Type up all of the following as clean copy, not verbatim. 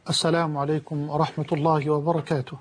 السلام عليكم ورحمة الله وبركاته.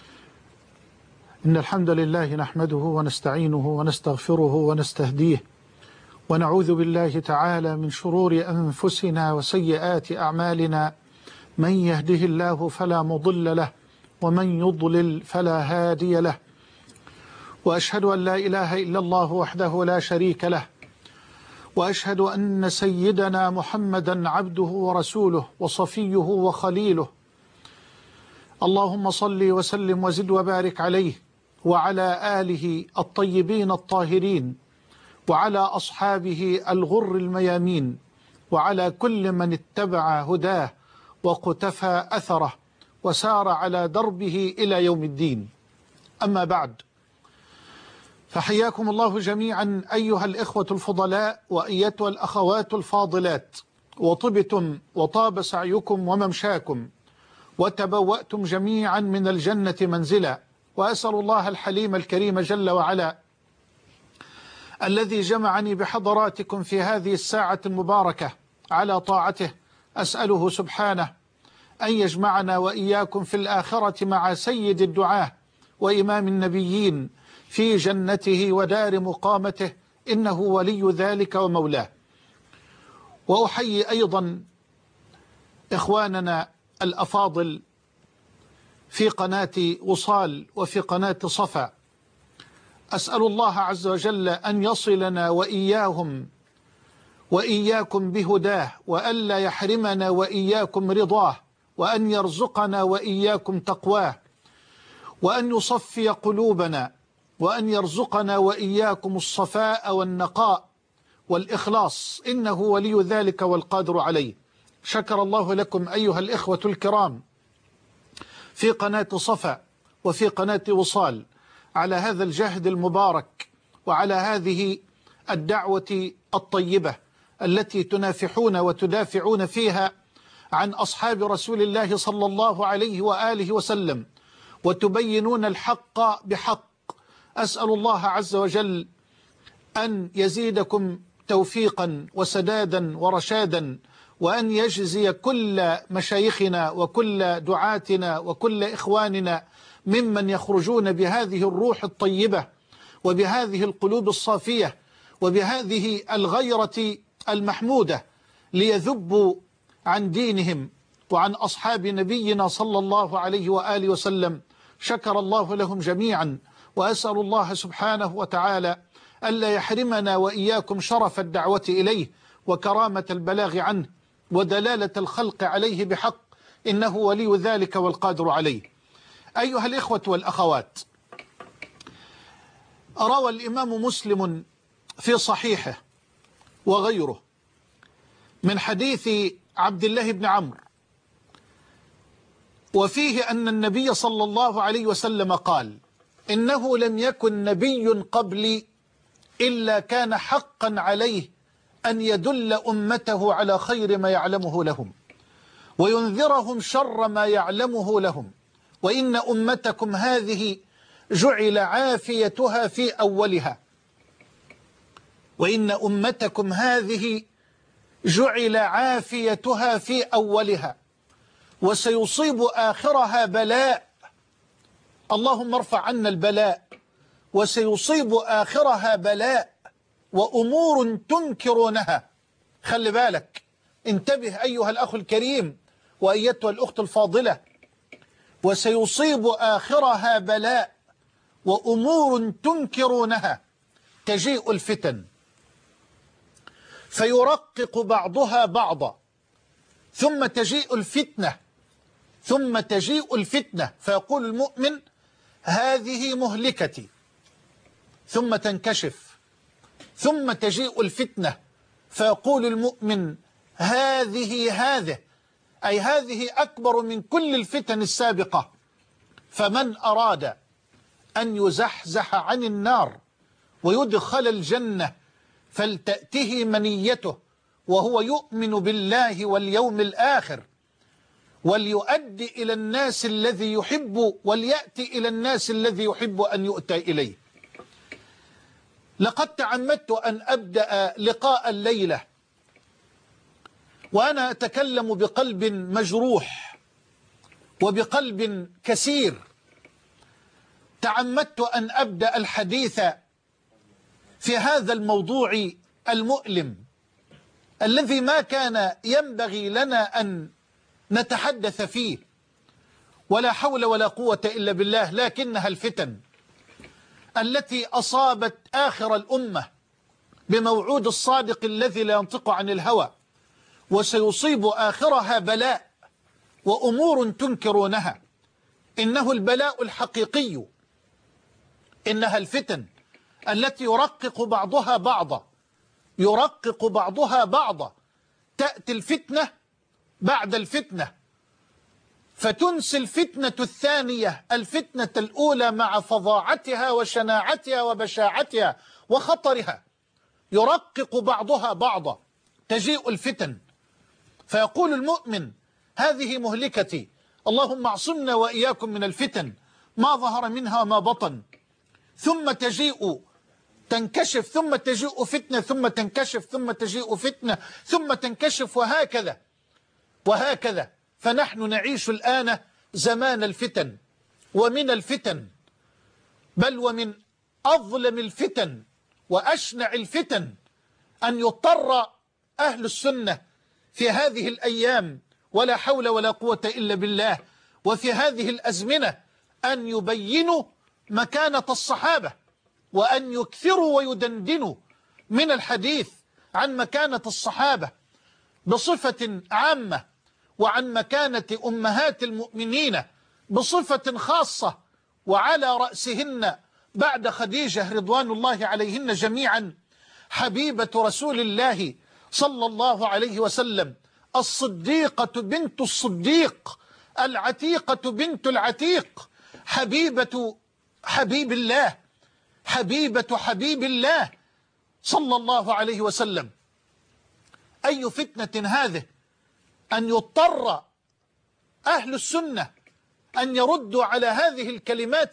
إن الحمد لله نحمده ونستعينه ونستغفره ونستهديه، ونعوذ بالله تعالى من شرور أنفسنا وسيئات أعمالنا. من يهده الله فلا مضل له، ومن يضلل فلا هادي له. وأشهد أن لا إله إلا الله وحده لا شريك له، وأشهد أن سيدنا محمدا عبده ورسوله وصفيه وخليله. اللهم صل وسلم وزد وبارك عليه وعلى آله الطيبين الطاهرين، وعلى أصحابه الغر الميامين، وعلى كل من اتبع هداه وقتفى أثره وسار على دربه إلى يوم الدين. أما بعد، فحياكم الله جميعا أيها الإخوة الفضلاء وأيتها الأخوات الفاضلات، وطبتم وطاب سعيكم وممشاكم، وتبوأتم جميعا من الجنة منزلا. وأسأل الله الحليم الكريم جل وعلا الذي جمعني بحضراتكم في هذه الساعة المباركة على طاعته، أسأله سبحانه أن يجمعنا وإياكم في الآخرة مع سيد الدعاة وإمام النبيين في جنته ودار مقامته، إنه ولي ذلك ومولاه. وأحيي أيضا إخواننا الأفاضل في قناة وصال وفي قناة صفا، أسأل الله عز وجل أن يصلنا وإياكم بهداه، وألا يحرمنا وإياكم رضاه، وأن يرزقنا وإياكم تقواه، وأن يصفي قلوبنا، وأن يرزقنا وإياكم الصفاء والنقاء والإخلاص، إنه ولي ذلك والقادر عليه. شكر الله لكم أيها الإخوة الكرام في قناة صفا وفي قناة وصال على هذا الجهد المبارك، وعلى هذه الدعوة الطيبة التي تنافحون وتدافعون فيها عن أصحاب رسول الله صلى الله عليه وآله وسلم، وتبينون الحق بحق. أسأل الله عز وجل أن يزيدكم توفيقا وسدادا ورشادا، وأن يجزي كل مشايخنا وكل دعاتنا وكل إخواننا ممن يخرجون بهذه الروح الطيبة وبهذه القلوب الصافية وبهذه الغيرة المحمودة ليذبوا عن دينهم وعن أصحاب نبينا صلى الله عليه وآله وسلم. شكر الله لهم جميعا، وأسأل الله سبحانه وتعالى ألا يحرمنا وإياكم شرف الدعوة إليه وكرامة البلاغ عنه ودلالة الخلق عليه بحق، إنه ولي ذلك والقادر عليه. أيها الإخوة والأخوات، روى الإمام مسلم في صحيحه وغيره من حديث عبد الله بن عمرو، وفيه أن النبي صلى الله عليه وسلم قال: إنه لم يكن نبي قبلي إلا كان حقا عليه أن يدل أمته على خير ما يعلمه لهم وينذرهم شر ما يعلمه لهم، وإن أمتكم هذه جعل عافيتها في أولها، وإن أمتكم هذه جعل عافيتها في أولها، وسيصيب آخرها بلاء، اللهم ارفع عنا البلاء، وسيصيب آخرها بلاء وأمور تنكرونها. خلي بالك، انتبه أيها الأخ الكريم وأيتها الأخت الفاضلة، وسيصيب آخرها بلاء وأمور تنكرونها. تجيء الفتن فيرقق بعضها بعضا، ثم تجيء الفتنة فيقول المؤمن: هذه مهلكتي، ثم تنكشف، ثم تجيء الفتنة فيقول المؤمن: هذه أي هذه أكبر من كل الفتن السابقة. فمن أراد أن يزحزح عن النار ويدخل الجنة فلتأته منيته وهو يؤمن بالله واليوم الآخر، وليؤدي إلى الناس الذي يحب، وليأتي إلى الناس الذي يحب أن يؤتى إليه. لقد تعمدت أن أبدأ لقاء الليلة وأنا أتكلم بقلب مجروح وبقلب كسير تعمدت أن أبدأ الحديث في هذا الموضوع المؤلم الذي ما كان ينبغي لنا أن نتحدث فيه، ولا حول ولا قوة إلا بالله، لكنها الفتن التي أصابت آخر الأمة بموعود الصادق الذي لا ينطق عن الهوى، وسيصيب آخرها بلاء وأمور تنكرونها. إنه البلاء الحقيقي، إنها الفتن التي يرقق بعضها بعضا، تأتي الفتنة بعد الفتنة فتنسي الفتنة الثانية الفتنة الأولى مع فظاعتها وشناعتها وبشاعتها وخطرها، يرقق بعضها بعضا. تجيء الفتن فيقول المؤمن هذه مهلكتي، اللهم اعصمنا وإياكم من الفتن ما ظهر منها وما بطن. ثم تنكشف، ثم تجيء فتنة، ثم تنكشف، ثم تجيء فتنة، ثم تنكشف، وهكذا. فنحن نعيش الآن زمان الفتن، ومن الفتن، بل ومن أظلم الفتن وأشنع الفتن أن يضطر أهل السنة في هذه الأيام، ولا حول ولا قوة إلا بالله، وفي هذه الأزمنة أن يبينوا مكانة الصحابة، وأن يكثروا ويدندنوا من الحديث عن مكانة الصحابة بصفة عامة، وعن مكانة أمهات المؤمنين بصفة خاصة، وعلى رأسهن بعد خديجة رضوان الله عليهن جميعا حبيبة رسول الله صلى الله عليه وسلم، الصديقة بنت الصديق، العتيقة بنت العتيق، حبيبة حبيب الله، حبيبة حبيب الله صلى الله عليه وسلم. أي فتنة هذه أن يضطر أهل السنة أن يردوا على هذه الكلمات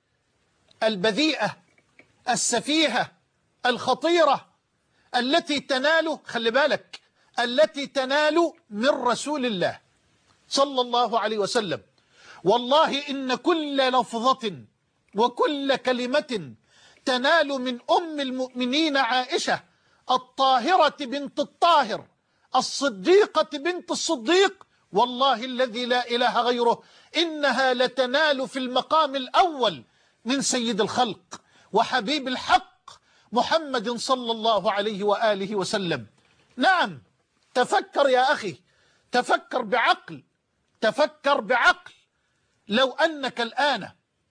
البذيئة السفيهة الخطيرة التي تنال، خلي بالك، التي تنال من رسول الله صلى الله عليه وسلم. والله إن كل لفظة وكل كلمة تنال من أم المؤمنين عائشة الطاهرة بنت الطاهر الصديقة بنت الصديق، والله الذي لا إله غيره، إنها لتنال في المقام الأول من سيد الخلق وحبيب الحق محمد صلى الله عليه وآله وسلم. نعم، تفكر يا أخي، تفكر بعقل، تفكر بعقل. لو أنك الآن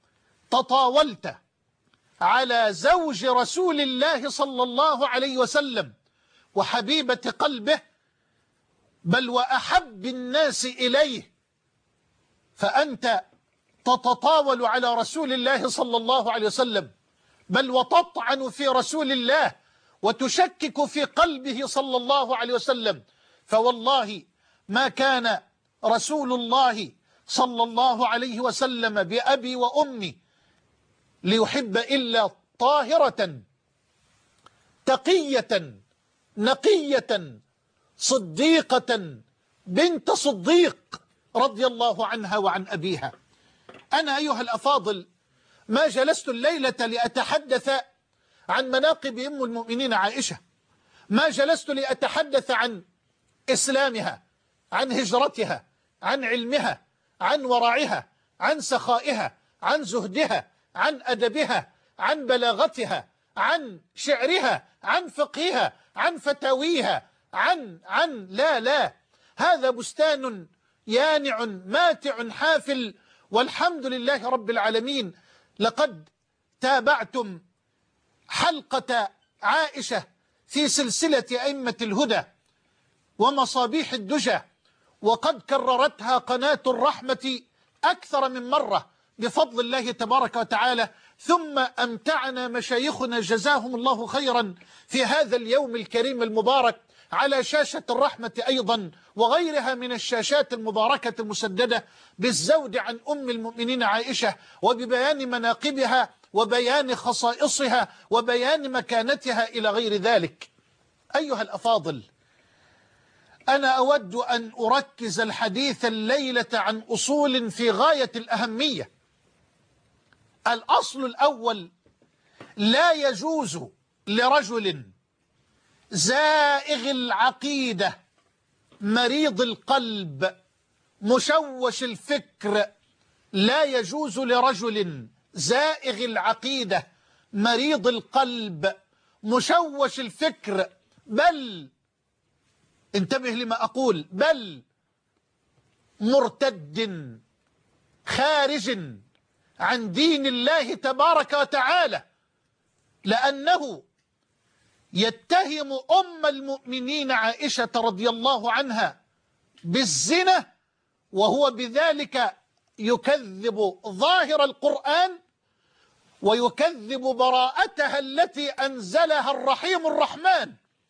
تطاولت على زوج رسول الله صلى الله عليه وسلم وحبيبة قلبه، بل وأحب الناس إليه، فأنت تتطاول على رسول الله صلى الله عليه وسلم، بل وتطعن في رسول الله وتشكك في قلبه صلى الله عليه وسلم، فوالله ما كان رسول الله صلى الله عليه وسلم بأبي وأمي ليحب إلا طاهرة تقية نقية صديقة بنت صديق رضي الله عنها وعن أبيها. أنا أيها الأفاضل ما جلست الليلة لأتحدث عن مناقب أم المؤمنين عائشة، ما جلست لأتحدث عن إسلامها، عن هجرتها، عن علمها، عن ورعها، عن سخائها، عن زهدها، عن أدبها، عن بلاغتها، عن شعرها، عن فقهها، عن فتاويها، عن لا، هذا بستان يانع ماتع حافل، والحمد لله رب العالمين. لقد تابعتم حلقة عائشة في سلسلة أئمة الهدى ومصابيح الدجى، وقد كررتها قناة الرحمة أكثر من مرة بفضل الله تبارك وتعالى، ثم أمتعنا مشايخنا جزاهم الله خيرا في هذا اليوم الكريم المبارك على شاشة الرحمة أيضا وغيرها من الشاشات المباركة المسددة بالزود عن أم المؤمنين عائشة، وببيان مناقبها وبيان خصائصها وبيان مكانتها إلى غير ذلك. أيها الأفاضل، أنا أود أن أركز الحديث الليلة عن أصول في غاية الأهمية. الأصل الأول: لا يجوز لرجل زائغ العقيدة مريض القلب مشوش الفكر، لا يجوز لرجل زائغ العقيدة مريض القلب مشوش الفكر، بل انتبه لما أقول، بل مرتد خارج عن دين الله تبارك وتعالى، لأنه يتهم أم المؤمنين عائشة رضي الله عنها بالزنا، وهو بذلك يكذب ظاهر القرآن ويكذب براءتها التي أنزلها الرحيم الرحمن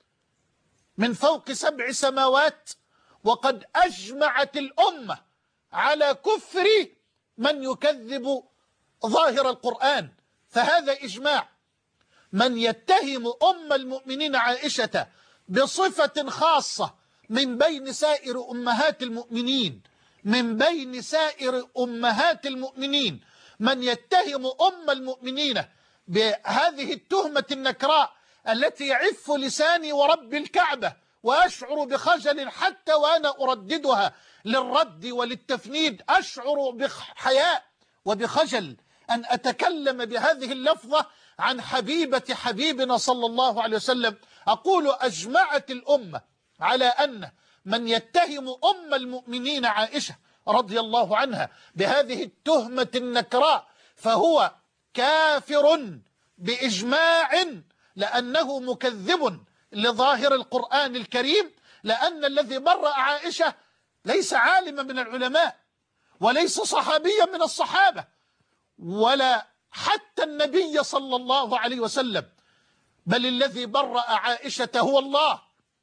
من فوق 7 سماوات. وقد أجمعت الأمة على كفر من يكذب ظاهر القرآن، فهذا إجماع. من يتهم أم المؤمنين عائشة بصفة خاصة من بين سائر أمهات المؤمنين، من بين سائر أمهات المؤمنين من يتهم أم المؤمنين بهذه التهمة النكراء التي يعف لساني ورب الكعبة وأشعر بخجل حتى وأنا أرددها للرد وللتفنيد، أشعر بحياء وبخجل أن أتكلم بهذه اللفظة عن حبيبة حبيبنا صلى الله عليه وسلم. أقول أجمعت الأمة على أن من يتهم أم المؤمنين عائشة رضي الله عنها بهذه التهمة النكراء فهو كافر بإجماع، لأنه مكذب لظاهر القرآن الكريم، لأن الذي برأ عائشة ليس عالما من العلماء وليس صحابيا من الصحابة ولا حتى النبي صلى الله عليه وسلم، بل الذي برأ عائشة هو الله.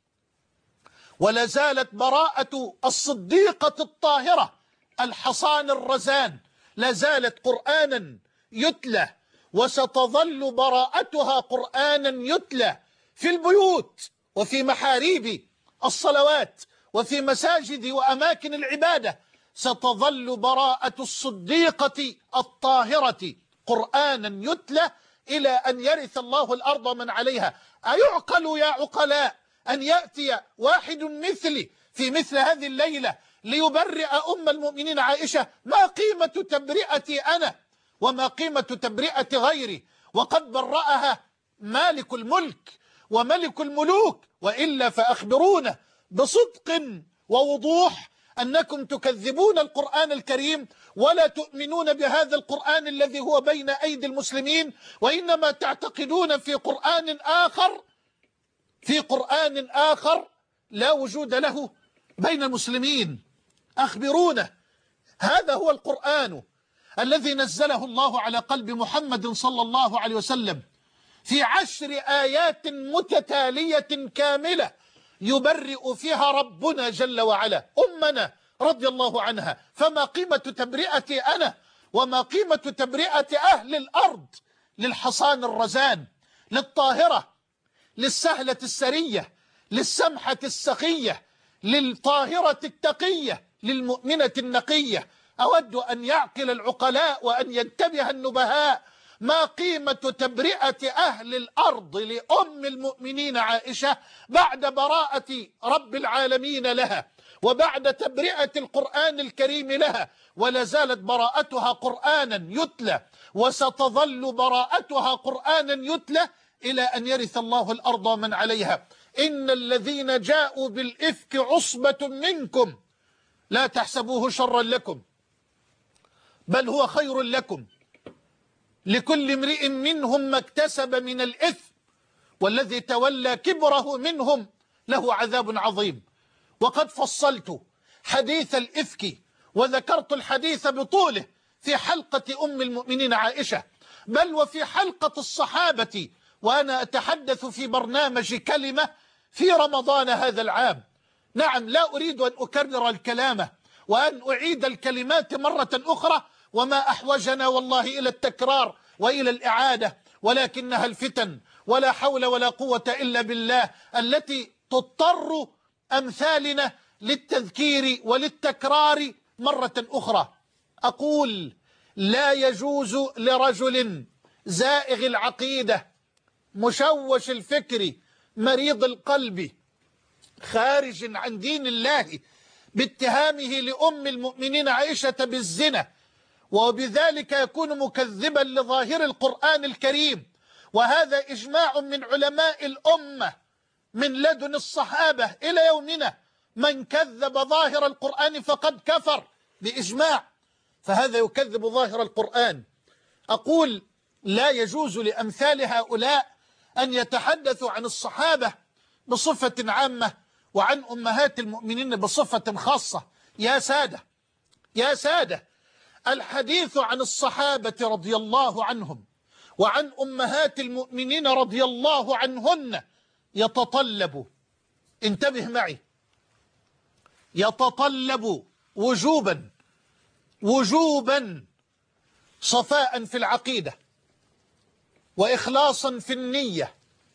ولا زالت براءة الصديقة الطاهرة الحصان الرزان لا زالت قرآنا يتلى، وستظل براءتها قرآنا يتلى في البيوت وفي محاريب الصلوات وفي مساجد وأماكن العبادة. ستظل براءة الصديقة الطاهرة قرآنا يتلى إلى أن يرث الله الأرض من عليها. أيعقل يا عقلاء أن يأتي واحد مثلي في مثل هذه الليلة ليبرئ أم المؤمنين عائشة؟ ما قيمة تبرئتي أنا وما قيمة تبرئة غيري، وقد برأها مالك الملك وملك الملوك. وإلا فأخبرونا بصدق ووضوح أنكم تكذبون القرآن الكريم ولا تؤمنون بهذا القرآن الذي هو بين أيدي المسلمين، وإنما تعتقدون في قرآن آخر، في قرآن آخر لا وجود له بين المسلمين. أخبرونا، هذا هو القرآن الذي نزله الله على قلب محمد صلى الله عليه وسلم في 10 آيات متتالية كاملة يبرئ فيها ربنا جل وعلا أمنا رضي الله عنها. فما قيمة تبرئتي أنا وما قيمة تبرئة أهل الأرض للحصان الرزان، للطاهرة، للسهلة السرية، للسمحة السخية، للطاهرة التقية، للمؤمنة النقية؟ أود أن يعقل العقلاء وأن ينتبه النبهاء. ما قيمة تبرئة أهل الأرض لأم المؤمنين عائشة بعد براءة رب العالمين لها وبعد تبرئة القرآن الكريم لها؟ ولا زالت براءتها قرآنا يتلى وستظل براءتها قرآنا يتلى إلى أن يرث الله الأرض من عليها. إن الذين جاءوا بالإفك عصبة منكم لا تحسبوه شرا لكم بل هو خير لكم، لكل امرئ منهم ما اكتسب من الإثم والذي تولى كبره منهم له عذاب عظيم. وقد فصلت حديث الإفك وذكرت الحديث بطوله في حلقة أم المؤمنين عائشة، بل وفي حلقة الصحابة، وأنا أتحدث في برنامج كلمة في رمضان هذا العام. نعم، لا أريد أن أكرر الكلام وأن أعيد الكلمات مرة أخرى، وما أحوجنا والله إلى التكرار وإلى الإعادة، ولكنها الفتن ولا حول ولا قوة إلا بالله التي تضطر أمثالنا للتذكير وللتكرار مرة أخرى. أقول لا يجوز لرجل زائغ العقيدة مشوش الفكر مريض القلب خارج عن دين الله باتهامه لأم المؤمنين عائشة بالزنا، وبذلك يكون مكذبا لظاهر القرآن الكريم، وهذا إجماع من علماء الأمة من لدن الصحابة إلى يومنا، من كذب ظاهر القرآن فقد كفر بإجماع، فهذا يكذب ظاهر القرآن. أقول لا يجوز لأمثال هؤلاء أن يتحدثوا عن الصحابة بصفة عامة وعن أمهات المؤمنين بصفة خاصة. يا سادة يا سادة، الحديث عن الصحابة رضي الله عنهم وعن أمهات المؤمنين رضي الله عنهن يتطلب، انتبه معي، يتطلب وجوبا صفاء في العقيدة، وإخلاصا في النية،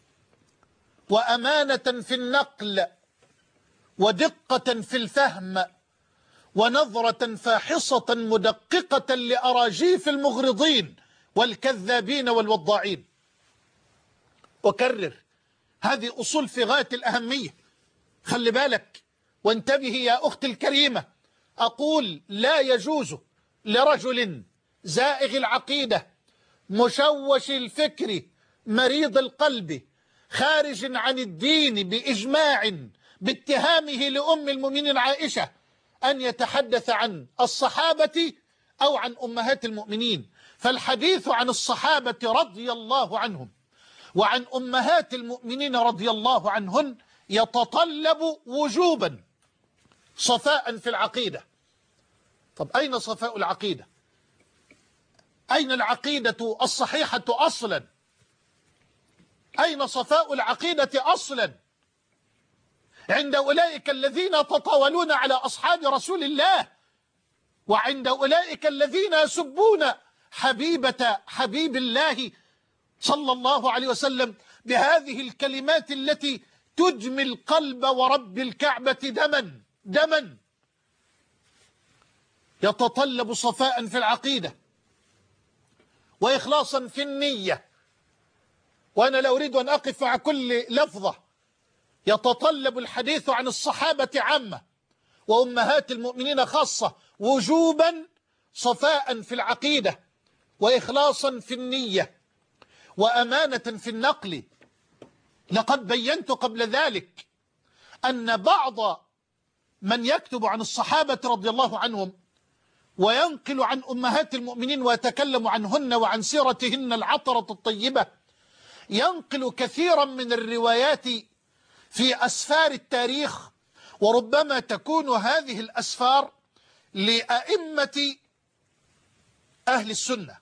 وأمانة في النقل، ودقة في الفهم، ونظرة فاحصة مدققة لأراجيف المغرضين والكذابين والوضاعين. أكرر، هذه أصول في غاية الأهمية، خلي بالك وانتبهي يا أختي الكريمة. أقول لا يجوز لرجل زائغ العقيدة مشوش الفكر مريض القلب خارج عن الدين بإجماع باتهامه لأم المؤمنين عائشة أن يتحدث عن الصحابة أو عن أمهات المؤمنين. فالحديث عن الصحابة رضي الله عنهم وعن أمهات المؤمنين رضي الله عنهن يتطلب وجوبا صفاء في العقيدة. طب أين صفاء العقيدة؟ أين العقيدة الصحيحة أصلا؟ أين صفاء العقيدة أصلا عند أولئك الذين يتطاولون على أصحاب رسول الله، وعند أولئك الذين يسبون حبيب الله صلى الله عليه وسلم بهذه الكلمات التي تجمي القلب ورب الكعبة دما. يتطلب صفاء في العقيدة وإخلاصا في النية، وأنا لا أريد أن أقف مع كل لفظة. يتطلب الحديث عن الصحابة عامة وأمهات المؤمنين خاصة وجوبا صفاء في العقيدة وإخلاصا في النية وأمانة في النقل. لقد بينت قبل ذلك أن بعض من يكتب عن الصحابة رضي الله عنهم وينقل عن أمهات المؤمنين ويتكلم عنهن وعن سيرتهن العطرة الطيبة ينقل كثيرا من الروايات في أسفار التاريخ، وربما تكون هذه الأسفار لأئمة أهل السنة،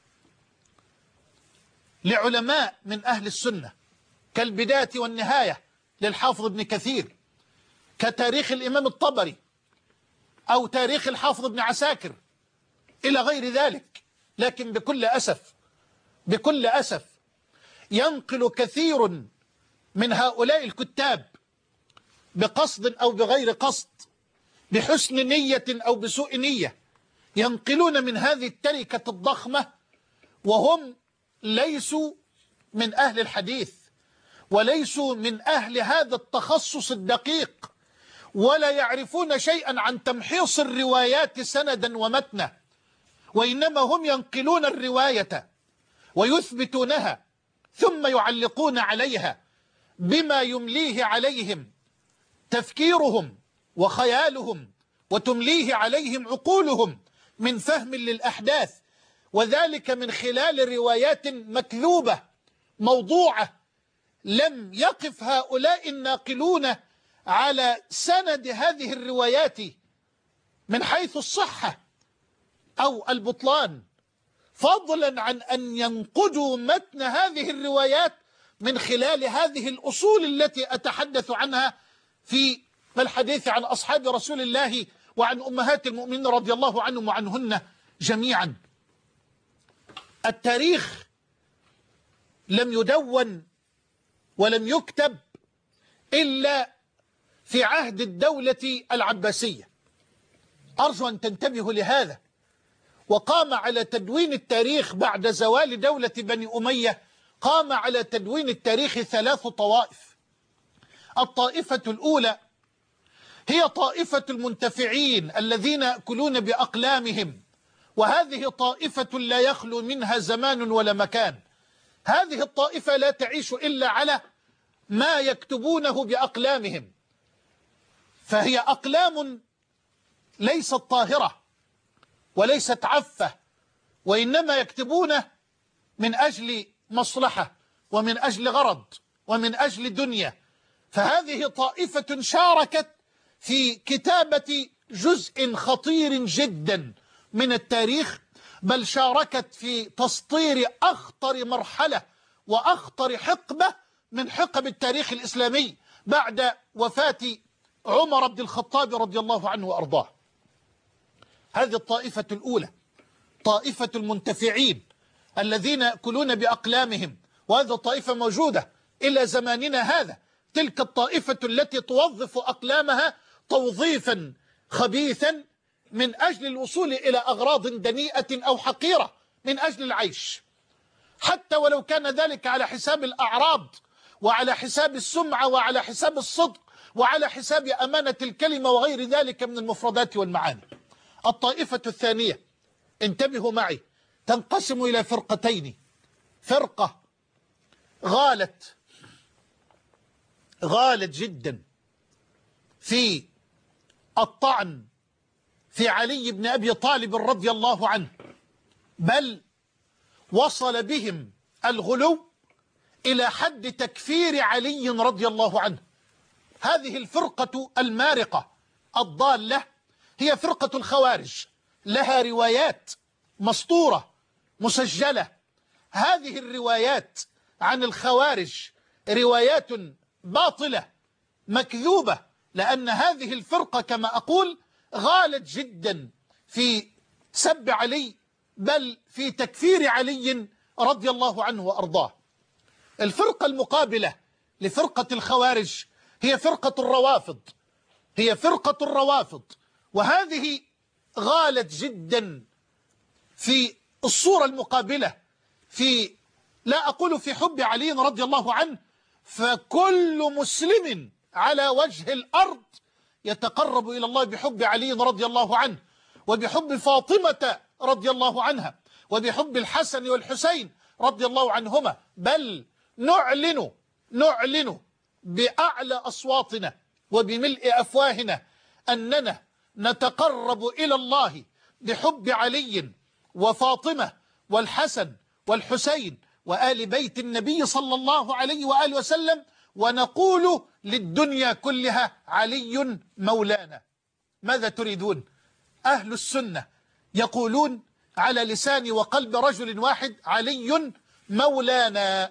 لعلماء من أهل السنة، كالبداية والنهاية للحافظ ابن كثير، كتاريخ الإمام الطبري، أو تاريخ الحافظ ابن عساكر، إلى غير ذلك. لكن بكل أسف ينقل كثير من هؤلاء الكتاب بقصد أو بغير قصد، بحسن نية أو بسوء نية، ينقلون من هذه التركة الضخمة وهم ليسوا من أهل الحديث وليسوا من أهل هذا التخصص الدقيق، ولا يعرفون شيئا عن تمحيص الروايات سندا ومتنا، وإنما هم ينقلون الرواية ويثبتونها ثم يعلقون عليها بما يمليه عليهم تفكيرهم وخيالهم وتمليه عليهم عقولهم من فهم للأحداث، وذلك من خلال روايات مكذوبة موضوعة لم يقف هؤلاء الناقلون على سند هذه الروايات من حيث الصحة أو البطلان، فضلا عن أن ينقدوا متن هذه الروايات من خلال هذه الأصول التي أتحدث عنها في الحديث عن أصحاب رسول الله وعن أمهات المؤمنين رضي الله عنهم وعنهن جميعا. التاريخ لم يدون ولم يكتب إلا في عهد الدولة العباسية. أرجو أن تنتبهوا لهذا. وقام على تدوين التاريخ بعد زوال دولة بني أمية، قام على تدوين التاريخ 3 طوائف. الطائفة الأولى هي طائفة المنتفعين الذين يأكلون بأقلامهم، وهذه طائفة لا يخلو منها زمان ولا مكان. هذه الطائفة لا تعيش إلا على ما يكتبونه بأقلامهم، فهي أقلام ليست طاهرة وليست عفة، وإنما يكتبونه من أجل مصلحة ومن أجل غرض ومن أجل دنيا. فهذه طائفة شاركت في كتابة جزء خطير جدا من التاريخ، بل شاركت في تسطير أخطر مرحلة وأخطر حقبة من حقب التاريخ الإسلامي بعد وفاة عمر بن الخطاب رضي الله عنه وأرضاه. هذه الطائفة الأولى طائفة المنتفعين الذين يأكلون بأقلامهم، وهذه الطائفة موجودة إلى زماننا هذا. تلك الطائفة التي توظف أقلامها توظيفا خبيثا من أجل الوصول إلى أغراض دنيئة أو حقيرة من أجل العيش، حتى ولو كان ذلك على حساب الأعراض وعلى حساب السمعة وعلى حساب الصدق وعلى حساب أمانة الكلمة وغير ذلك من المفردات والمعاني. الطائفة الثانية، انتبهوا معي، تنقسم إلى فرقتين. فرقة غالت جدا في الطعن في علي بن أبي طالب رضي الله عنه، بل وصل بهم الغلو إلى حد تكفير علي رضي الله عنه. هذه الفرقة المارقة الضالة هي فرقة الخوارج، لها روايات مسطورة مسجلة. هذه الروايات عن الخوارج روايات باطلة مكذوبة، لأن هذه الفرقة كما أقول غالت جدا في سب علي، بل في تكفير علي رضي الله عنه وأرضاه. الفرقة المقابلة لفرقة الخوارج هي فرقة الروافض، وهذه غالت جدا في الصورة المقابلة، في لا أقول في حب علي رضي الله عنه، فكل مسلم على وجه الأرض يتقرب إلى الله بحب علي رضي الله عنه، وبحب فاطمة رضي الله عنها، وبحب الحسن والحسين رضي الله عنهما، بل نعلن بأعلى أصواتنا وبملء أفواهنا أننا نتقرب إلى الله بحب علي وفاطمة والحسن والحسين وآل بيت النبي صلى الله عليه وآله وسلم، ونقول للدنيا كلها علي مولانا. ماذا تريدون؟ أهل السنة يقولون على لسان وقلب رجل واحد علي مولانا،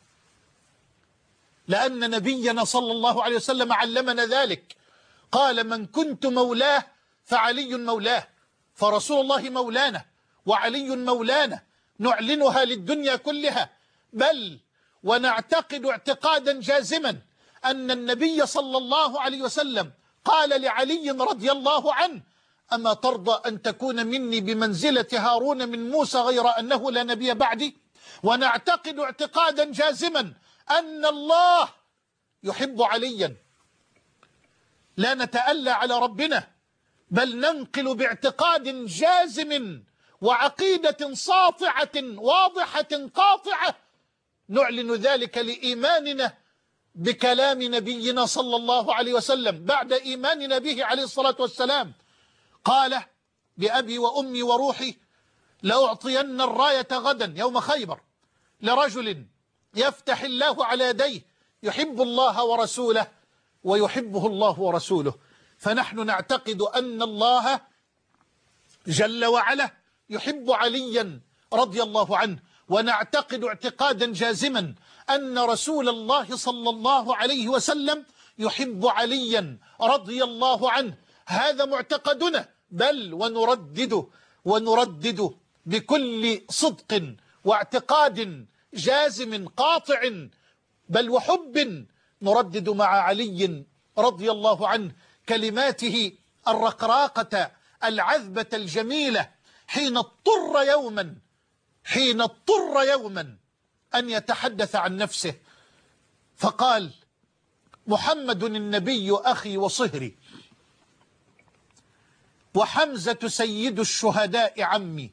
لأن نبينا صلى الله عليه وسلم علمنا ذلك. قال: من كنت مولاه فعلي مولاه، فرسول الله مولانا وعلي مولانا، نعلنها للدنيا كلها، بل ونعتقد اعتقادا جازما أن النبي صلى الله عليه وسلم قال لعلي رضي الله عنه: أما ترضى أن تكون مني بمنزلة هارون من موسى غير أنه لا نبي بعدي؟ ونعتقد اعتقادا جازما أن الله يحب عليا، لا نتألى على ربنا، بل ننقل باعتقاد جازم وعقيدة ساطعة واضحة قاطعة نعلن ذلك لإيماننا بكلام نبينا صلى الله عليه وسلم بعد إيماننا به عليه الصلاة والسلام. قال: بأبي وأمي وروحي لأعطين الراية غدا يوم خيبر لرجل يفتح الله على يديه يحب الله ورسوله ويحبه الله ورسوله. فنحن نعتقد أن الله جل وعلا يحب عليا رضي الله عنه، ونعتقد اعتقادا جازما أن رسول الله صلى الله عليه وسلم يحب عليا رضي الله عنه. هذا معتقدنا، بل ونردد بكل صدق واعتقاد جازم قاطع، بل وحب نردد مع علي رضي الله عنه، كلماته الرقراقة العذبة الجميلة، حين اضطر يوما أن يتحدث عن نفسه فقال: محمد النبي أخي وصهري، وحمزة سيد الشهداء عمي،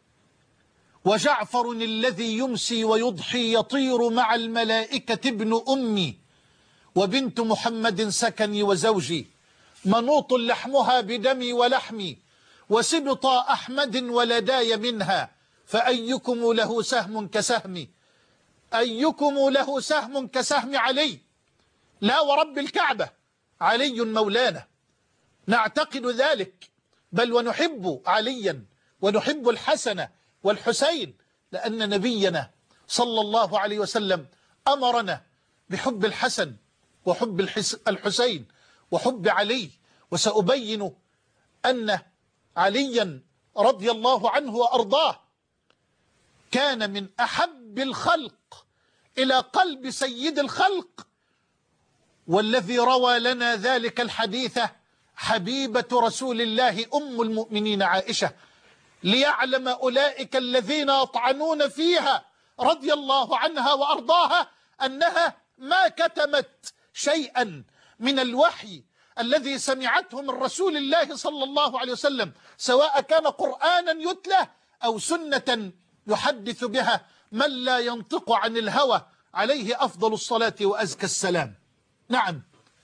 وجعفر الذي يمسي ويضحي يطير مع الملائكة ابن أمي، وبنت محمد سكني وزوجي، منوط لحمها بدمي ولحمي، وسبط أحمد ولداي منها، فأيكم له سهم كسهمي، أيكم له سهم كسهم علي؟ لا ورب الكعبة، علي مولانا، نعتقد ذلك، بل ونحب عليا ونحب الحسن والحسين، لأن نبينا صلى الله عليه وسلم أمرنا بحب الحسن وحب الحسين وحب علي. وسأبين أن عليا رضي الله عنه وأرضاه كان من أحب الخلق إلى قلب سيد الخلق، والذي روى لنا ذلك الحديث حبيبة رسول الله أم المؤمنين عائشة، ليعلم أولئك الذين يطعنون فيها رضي الله عنها وأرضاها أنها ما كتمت شيئا من الوحي الذي سمعته من رسول الله صلى الله عليه وسلم، سواء كان قرآنا يتلى أو سنة يحدث بها من لا ينطق عن الهوى، عليه أفضل الصلاة وأزكى السلام. نعم،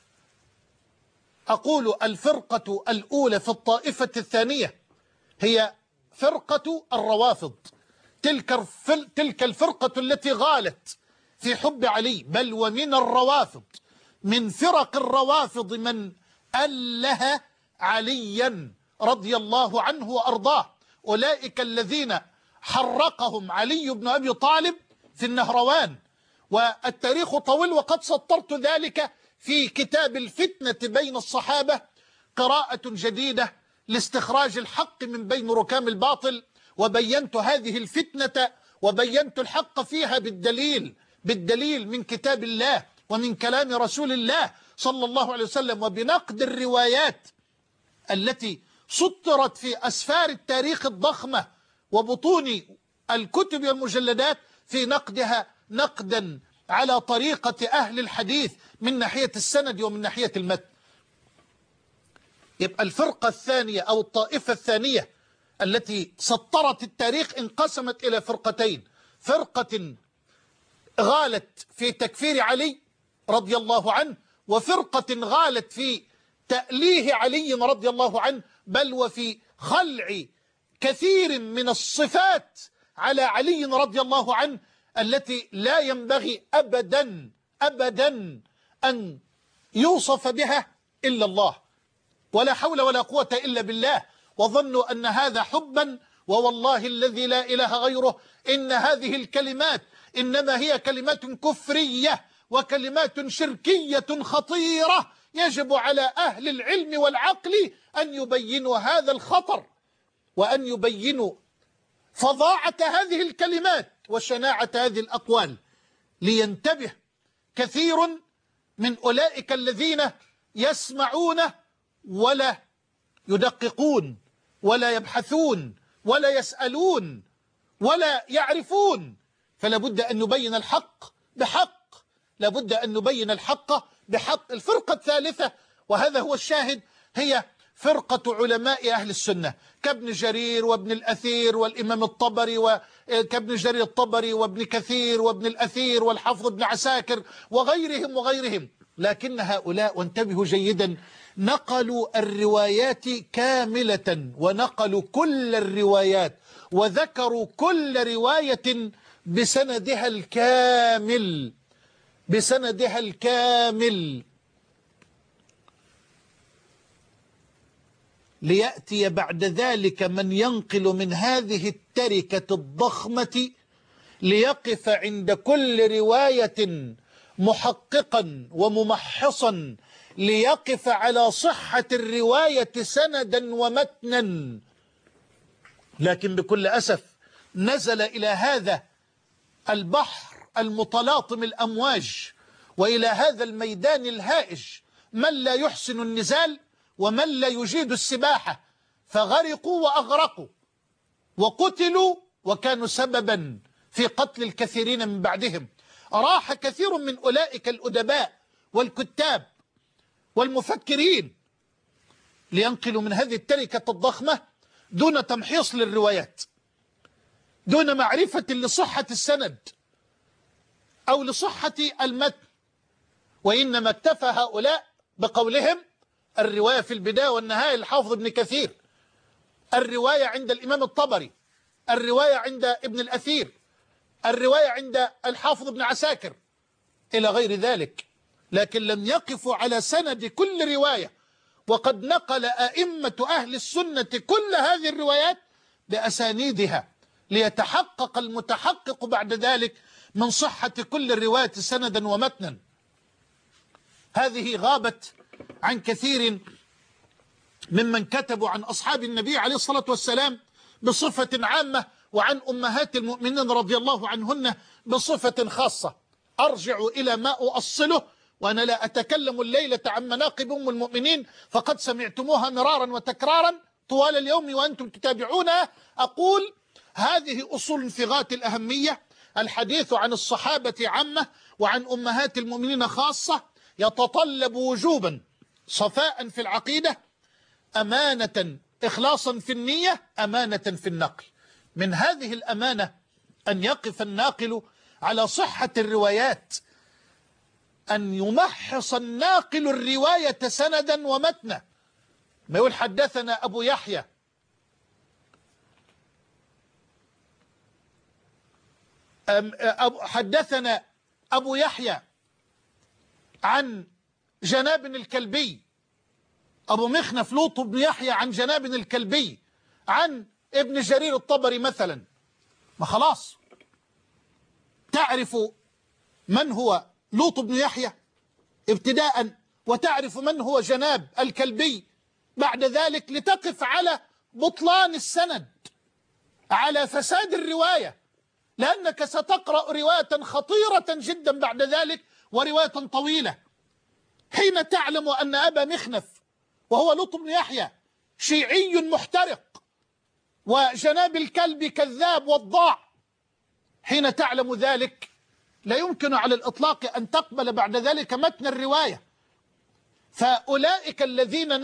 أقول الفرقة الأولى في الطائفة الثانية هي فرقة الروافض، تلك الفرقة التي غالت في حب علي، بل ومن الروافض، من فرق الروافض من أله عليا رضي الله عنه وأرضاه، أولئك الذين حرقهم علي بن أبي طالب في النهروان، والتاريخ طويل، وقد سطرت ذلك في كتاب الفتنة بين الصحابة، قراءة جديدة لاستخراج الحق من بين ركام الباطل، وبينت هذه الفتنة وبينت الحق فيها بالدليل من كتاب الله ومن كلام رسول الله صلى الله عليه وسلم، وبنقد الروايات التي سطرت في أسفار التاريخ الضخمة وبطون الكتب والمجلدات، في نقدها نقدا على طريقة أهل الحديث من ناحية السند ومن ناحية المتن. يبقى الفرقة الثانية أو الطائفة الثانية التي سطرت التاريخ انقسمت إلى فرقتين: فرقة غالت في تكفير علي رضي الله عنه، وفرقة غالت في تأليه علي رضي الله عنه، بل وفي خلع كثير من الصفات على علي رضي الله عنه التي لا ينبغي أبدا أن يوصف بها إلا الله، ولا حول ولا قوة إلا بالله، وظنوا أن هذا حبا، ووالله الذي لا إله غيره إن هذه الكلمات إنما هي كلمات كفرية وكلمات شركية خطيرة، يجب على أهل العلم والعقل أن يبينوا هذا الخطر، وأن يبينوا فظاعة هذه الكلمات وشناعة هذه الأقوال، لينتبه كثير من أولئك الذين يسمعون ولا يدققون ولا يبحثون ولا يسألون ولا يعرفون. فلا بد أن نبين الحق بحق، لا بد أن نبين الحق بحق. الفرقة الثالثة، وهذا هو الشاهد، هي فرقة علماء أهل السنة كابن جرير وابن الأثير والإمام الطبري، وكابن جرير الطبري وابن كثير وابن الأثير والحافظ ابن عساكر وغيرهم. لكن هؤلاء، وانتبهوا جيدا، نقلوا الروايات كاملة، ونقلوا كل الروايات، وذكروا كل رواية بسندها الكامل، ليأتي بعد ذلك من ينقل من هذه التركة الضخمة ليقف عند كل رواية محققا وممحصا، ليقف على صحة الرواية سندا ومتنا. لكن بكل أسف نزل إلى هذا البحر المتلاطم الأمواج، وإلى هذا الميدان الهائج، من لا يحسن النزال ومن لا يجيد السباحة، فغرقوا وأغرقوا وقتلوا وكانوا سببا في قتل الكثيرين من بعدهم. راح كثير من أولئك الأدباء والكتاب والمفكرين لينقلوا من هذه التركة الضخمة دون تمحيص للروايات، دون معرفة لصحة السند أو لصحة المتن، وإنما اكتفى هؤلاء بقولهم الرواية في البداية والنهاية للحافظ ابن كثير، الرواية عند الإمام الطبري، الرواية عند ابن الأثير، الرواية عند الحافظ ابن عساكر إلى غير ذلك، لكن لم يقفوا على سند كل رواية. وقد نقل أئمة أهل السنة كل هذه الروايات بأسانيدها ليتحقق المتحقق بعد ذلك من صحة كل الرواية سندا ومتنا. هذه غابت عن كثير ممن كتبوا عن أصحاب النبي عليه الصلاة والسلام بصفة عامة، وعن أمهات المؤمنين رضي الله عنهن بصفة خاصة. أرجع إلى ما أؤصله، وأنا لا أتكلم الليلة عن مناقب أم المؤمنين فقد سمعتموها مرارا وتكرارا طوال اليوم وأنتم تتابعونها. أقول هذه أصول في غاية الأهمية. الحديث عن الصحابة عامة وعن أمهات المؤمنين خاصة يتطلب وجوبا صفاء في العقيدة، أمانة، إخلاصا في النية، أمانة في النقل. من هذه الأمانة أن يقف الناقل على صحة الروايات، أن يمحص الناقل الرواية سندا ومتنا. ما يقول حدثنا أبو يحيى حدثنا أبو يحيى عن جناب الكلبي، أبو مخنف لوط بن يحيى عن جناب الكلبي عن ابن جرير الطبري مثلا، ما خلاص تعرف من هو لوط بن يحيى ابتداء، وتعرف من هو جناب الكلبي بعد ذلك، لتقف على بطلان السند، على فساد الرواية، لأنك ستقرأ رواية خطيرة جدا بعد ذلك ورواية طويلة. حين تعلم أن أبا مخنف وهو لوط بن يحيى شيعي محترق، وجناب الكلب كذاب وضاع، حين تعلم ذلك لا يمكن على الإطلاق أن تقبل بعد ذلك متن الرواية. فأولئك الذين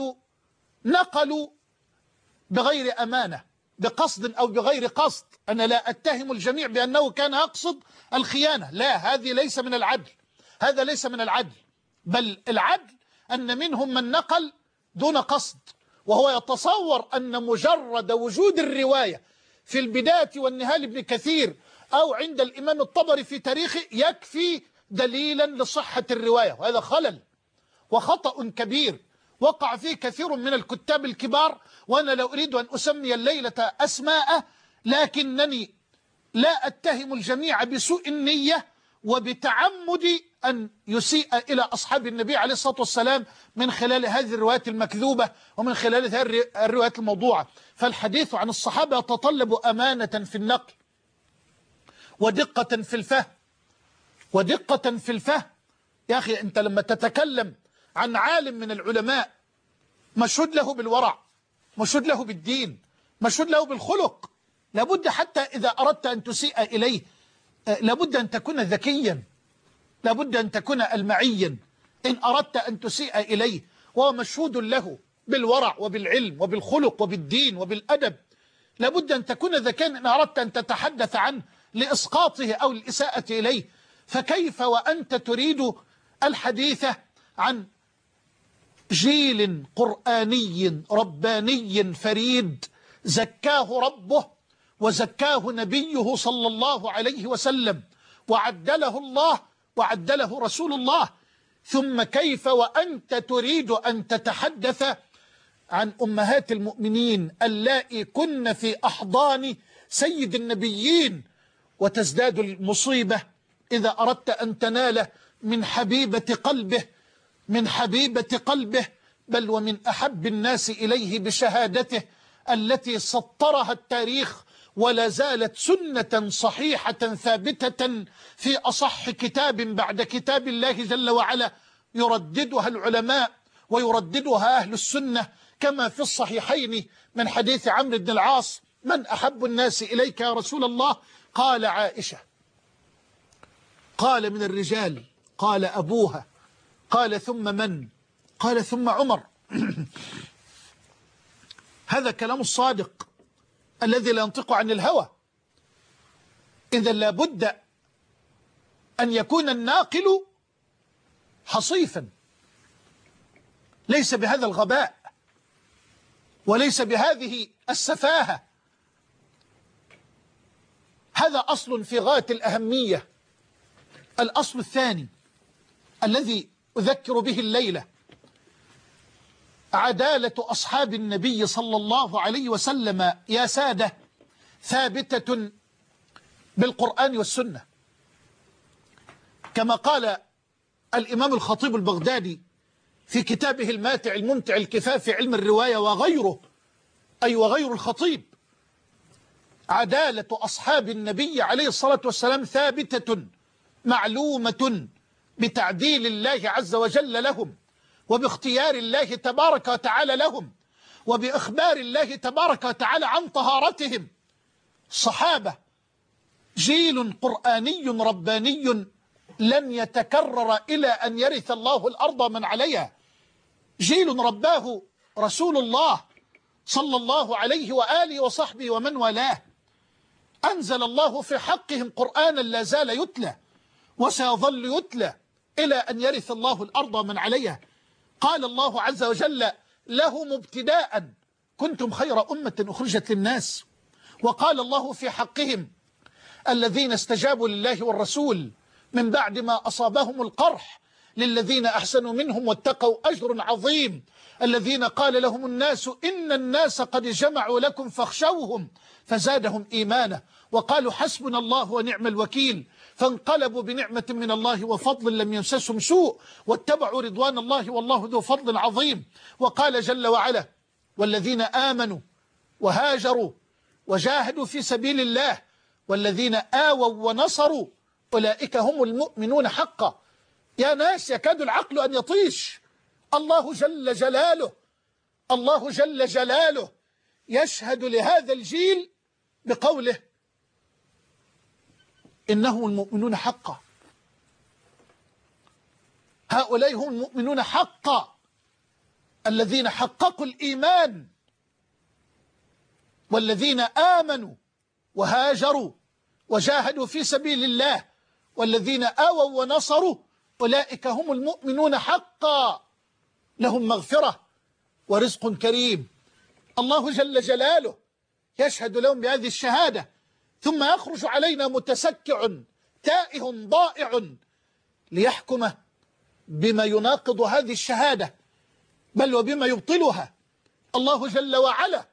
نقلوا بغير أمانة، بقصد أو بغير قصد. أنا لا أتهم الجميع بأنه كان يقصد الخيانة، لا، هذه ليس من العدل، هذا ليس من العدل، بل العدل أن منهم من نقل دون قصد، وهو يتصور أن مجرد وجود الرواية في البداية والنهاية لابن كثير أو عند الإمام الطبري في تاريخه يكفي دليلا لصحة الرواية، وهذا خلل وخطأ كبير وقع فيه كثير من الكتاب الكبار. وأنا لا أريد أن أسمي الليلة أسماء، لكنني لا أتهم الجميع بسوء النية وبتعمد أن يسيء إلى أصحاب النبي عليه الصلاة والسلام من خلال هذه الروايات المكذوبة ومن خلال هذه الروايات الموضوعة. فالحديث عن الصحابة يتطلب أمانة في النقل ودقة في الفهم، ودقة في الفهم. يا أخي أنت لما تتكلم عن عالم من العلماء مشهود له بالورع، مشهود له بالدين، مشهود له بالخلق، لابد حتى إذا أردت أن تسيء إليه لابد أن تكون ذكيا، لابد أن تكون ألمعيا إن أردت أن تسيء إليه، وهو مشهود له بالورع وبالعلم وبالخلق وبالدين وبالأدب. لابد أن تكون ذكيا إن أردت أن تتحدث عنه لإسقاطه أو الإساءة إليه. فكيف وأنت تريد الحديث عن جيل قرآني رباني فريد زكاه ربه وزكاه نبيه صلى الله عليه وسلم وعدله الله وعدله رسول الله، ثم كيف وأنت تريد أن تتحدث عن أمهات المؤمنين اللائي كن في أحضان سيد النبيين، وتزداد المصيبة إذا أردت أن تنال من حبيبة قلبه، من حبيبة قلبه، بل ومن أحب الناس إليه بشهادته التي سطرها التاريخ ولا زالت سنة صحيحة ثابتة في أصح كتاب بعد كتاب الله جل وعلا، يرددها العلماء ويرددها أهل السنة، كما في الصحيحين من حديث عمرو بن العاص: من أحب الناس إليك يا رسول الله؟ قال عائشة. قال من الرجال؟ قال أبوها. قال ثم من؟ قال ثم عمر. هذا كلام الصادق الذي لا ينطق عن الهوى. إذا لابد أن يكون الناقل حصيفا، ليس بهذا الغباء وليس بهذه السفاهة. هذا أصل في غاية الأهمية. الأصل الثاني الذي أذكر به الليلة: عدالة أصحاب النبي صلى الله عليه وسلم يا سادة ثابتة بالقرآن والسنة، كما قال الإمام الخطيب البغدادي في كتابه الماتع الممتع الكفاف في علم الرواية وغيره، أي وغير الخطيب: عدالة أصحاب النبي عليه الصلاة والسلام ثابتة معلومة بتعديل الله عز وجل لهم، وباختيار الله تبارك وتعالى لهم، وبإخبار الله تبارك وتعالى عن طهارتهم. الصحابة جيل قرآني رباني لن يتكرر إلى أن يرث الله الأرض من عليها. جيل رباه رسول الله صلى الله عليه وآله وصحبه ومن والاه. أنزل الله في حقهم قرآنا لا زال يتلى وسيظل يتلى إلى أن يرث الله الأرض من عليها. قال الله عز وجل لهم ابتداء: كنتم خير أمة أخرجت للناس. وقال الله في حقهم: الذين استجابوا لله والرسول من بعد ما أصابهم القرح للذين أحسنوا منهم واتقوا أجر عظيم. الذين قال لهم الناس إن الناس قد جمعوا لكم فاخشوهم فزادهم إيمانا وقالوا حسبنا الله ونعم الوكيل، فانقلبوا بنعمة من الله وفضل لم يمسسهم سوء واتبعوا رضوان الله والله ذو فضل عظيم. وقال جل وعلا: والذين آمنوا وهاجروا وجاهدوا في سبيل الله والذين آووا ونصروا أولئك هم المؤمنون حقا. يا ناس يكاد العقل أن يطيش. الله جل جلاله، الله جل جلاله يشهد لهذا الجيل بقوله: إنهم المؤمنون حقا. هؤلاء هم المؤمنون حقا الذين حققوا الإيمان، والذين آمنوا وهاجروا وجاهدوا في سبيل الله والذين آووا ونصروا أولئك هم المؤمنون حقا، لهم مغفرة ورزق كريم. الله جل جلاله يشهد لهم بهذه الشهادة، ثم يخرج علينا متسكع تائه ضائع ليحكم بما يناقض هذه الشهادة بل وبما يبطلها. الله جل وعلا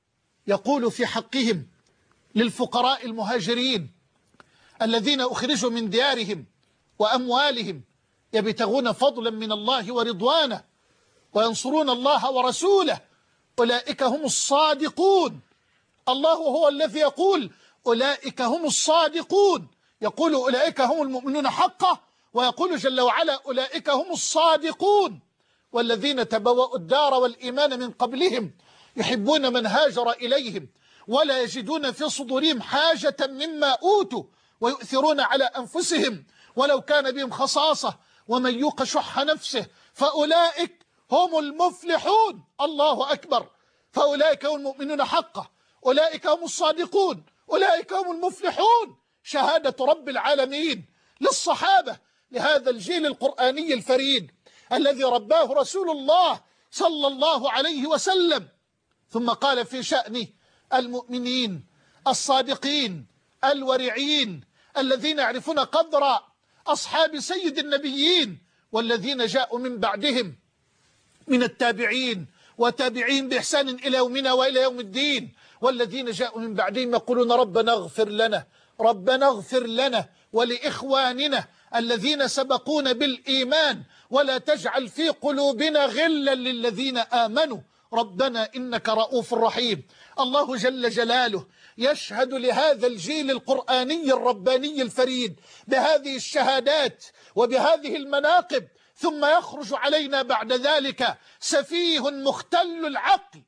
يقول في حقهم للفقراء المهاجرين الذين أخرجوا من ديارهم وأموالهم يبتغون فضلا من الله ورضوانه وينصرون الله ورسوله أولئك هم الصادقون. الله هو الذي يقول أولئك هم الصادقون، يقول أولئك هم المؤمنون حقا، ويقول جل وعلا أولئك هم الصادقون. والذين تبوأوا الدار والإيمان من قبلهم يحبون من هاجر إليهم ولا يجدون في صدورهم حاجة مما أوتوا ويؤثرون على أنفسهم ولو كان بهم خصاصة ومن يوق شح نفسه فأولئك هم المفلحون. الله أكبر. فأولئك هم المؤمنون حقا، أولئك هم الصادقون، أولئك هم المفلحون. شهادة رب العالمين للصحابة، لهذا الجيل القرآني الفريد الذي رباه رسول الله صلى الله عليه وسلم. ثم قال في شأن المؤمنين الصادقين الورعين الذين يعرفون قدر أصحاب سيد النبيين والذين جاءوا من بعدهم من التابعين وتابعين بإحسان إلى يومنا وإلى يوم الدين، والذين جاءوا من بعدهم يقولون ربنا اغفر لنا، ربنا اغفر لنا ولإخواننا الذين سبقونا بالإيمان ولا تجعل في قلوبنا غلا للذين آمنوا ربنا إنك رؤوف رحيم. الله جل جلاله يشهد لهذا الجيل القرآني الرباني الفريد بهذه الشهادات وبهذه المناقب ثم يخرج علينا بعد ذلك سفيه مختل العقل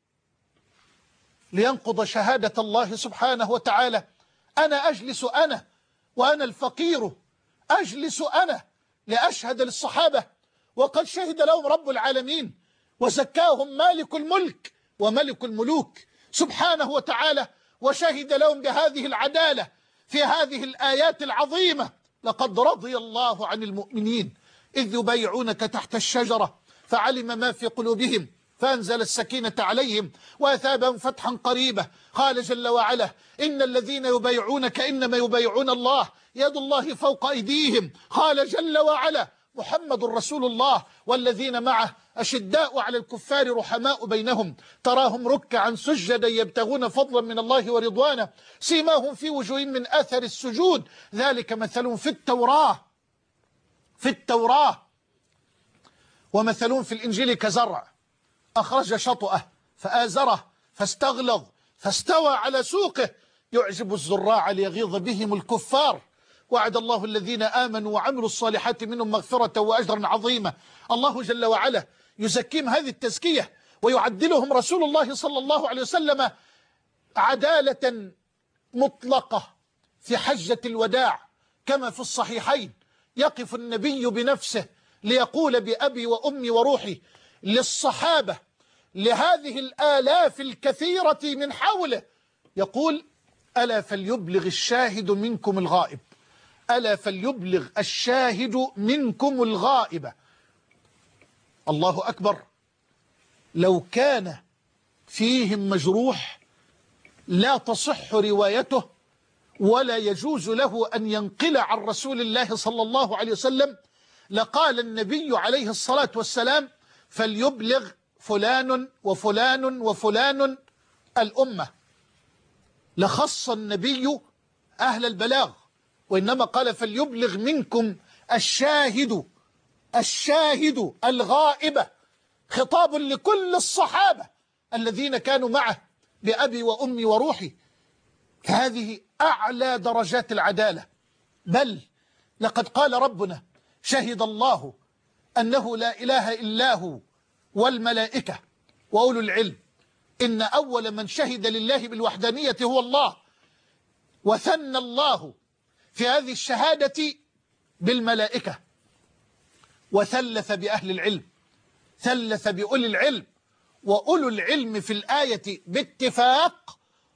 لينقض شهادة الله سبحانه وتعالى. أنا أجلس أنا وأنا الفقير أجلس أنا لأشهد للصحابة وقد شهد لهم رب العالمين وزكاهم مالك الملك وملك الملوك سبحانه وتعالى، وشهد لهم بهذه العدالة في هذه الآيات العظيمة: لقد رضي الله عن المؤمنين إذ يبايعونك تحت الشجرة فعلم ما في قلوبهم فأنزل السكينة عليهم وأثابهم فتحا قريبا. قال جل وعلا: إن الذين يبايعونك إنما يبايعون الله يد الله فوق أيديهم. قال جل وعلا: محمد رسول الله والذين معه أشداء على الكفار رحماء بينهم تراهم ركعا سجدا يبتغون فضلا من الله ورضوانه سيماهم في وجوههم من أثر السجود ذلك مثلهم في التوراة ومثلهم في الإنجيل كزرع أخرج شطأه فآزره فاستغلظ فاستوى على سوقه يعجب الزراع ليغيظ بهم الكفار. وعد الله الذين آمنوا وعملوا الصالحات منهم مغفرة وأجرا عظيما. الله جل وعلا يزكيهم هذه التزكية ويعدلهم رسول الله صلى الله عليه وسلم عدالة مطلقة في حجة الوداع كما في الصحيحين. يقف النبي بنفسه ليقول بأبي وأمي وروحي للصحابة لهذه الآلاف الكثيرة من حوله، يقول: ألا فليبلغ الشاهد منكم الغائب، ألا فليبلغ الشاهد منكم الغائب. الله أكبر. لو كان فيهم مجروح لا تصح روايته ولا يجوز له أن ينقل عن رسول الله صلى الله عليه وسلم لقال النبي عليه الصلاة والسلام: فليبلغ فلان وفلان وفلان الأمة. لخص النبي أهل البلاغ، وإنما قال: فليبلغ منكم الشاهد الغائب، خطاب لكل الصحابة الذين كانوا معه بأبي وأمي وروحي. فهذه أعلى درجات العدالة. بل لقد قال ربنا: شهد الله أنه لا إله إلا هو والملائكة وأولو العلم إن أول من شهد لله بالوحدانية هو الله. وثنى الله في هذه الشهادة بالملائكة وثلث بأهل العلم، ثلث بأولي العلم. وأولو العلم في الآية باتفاق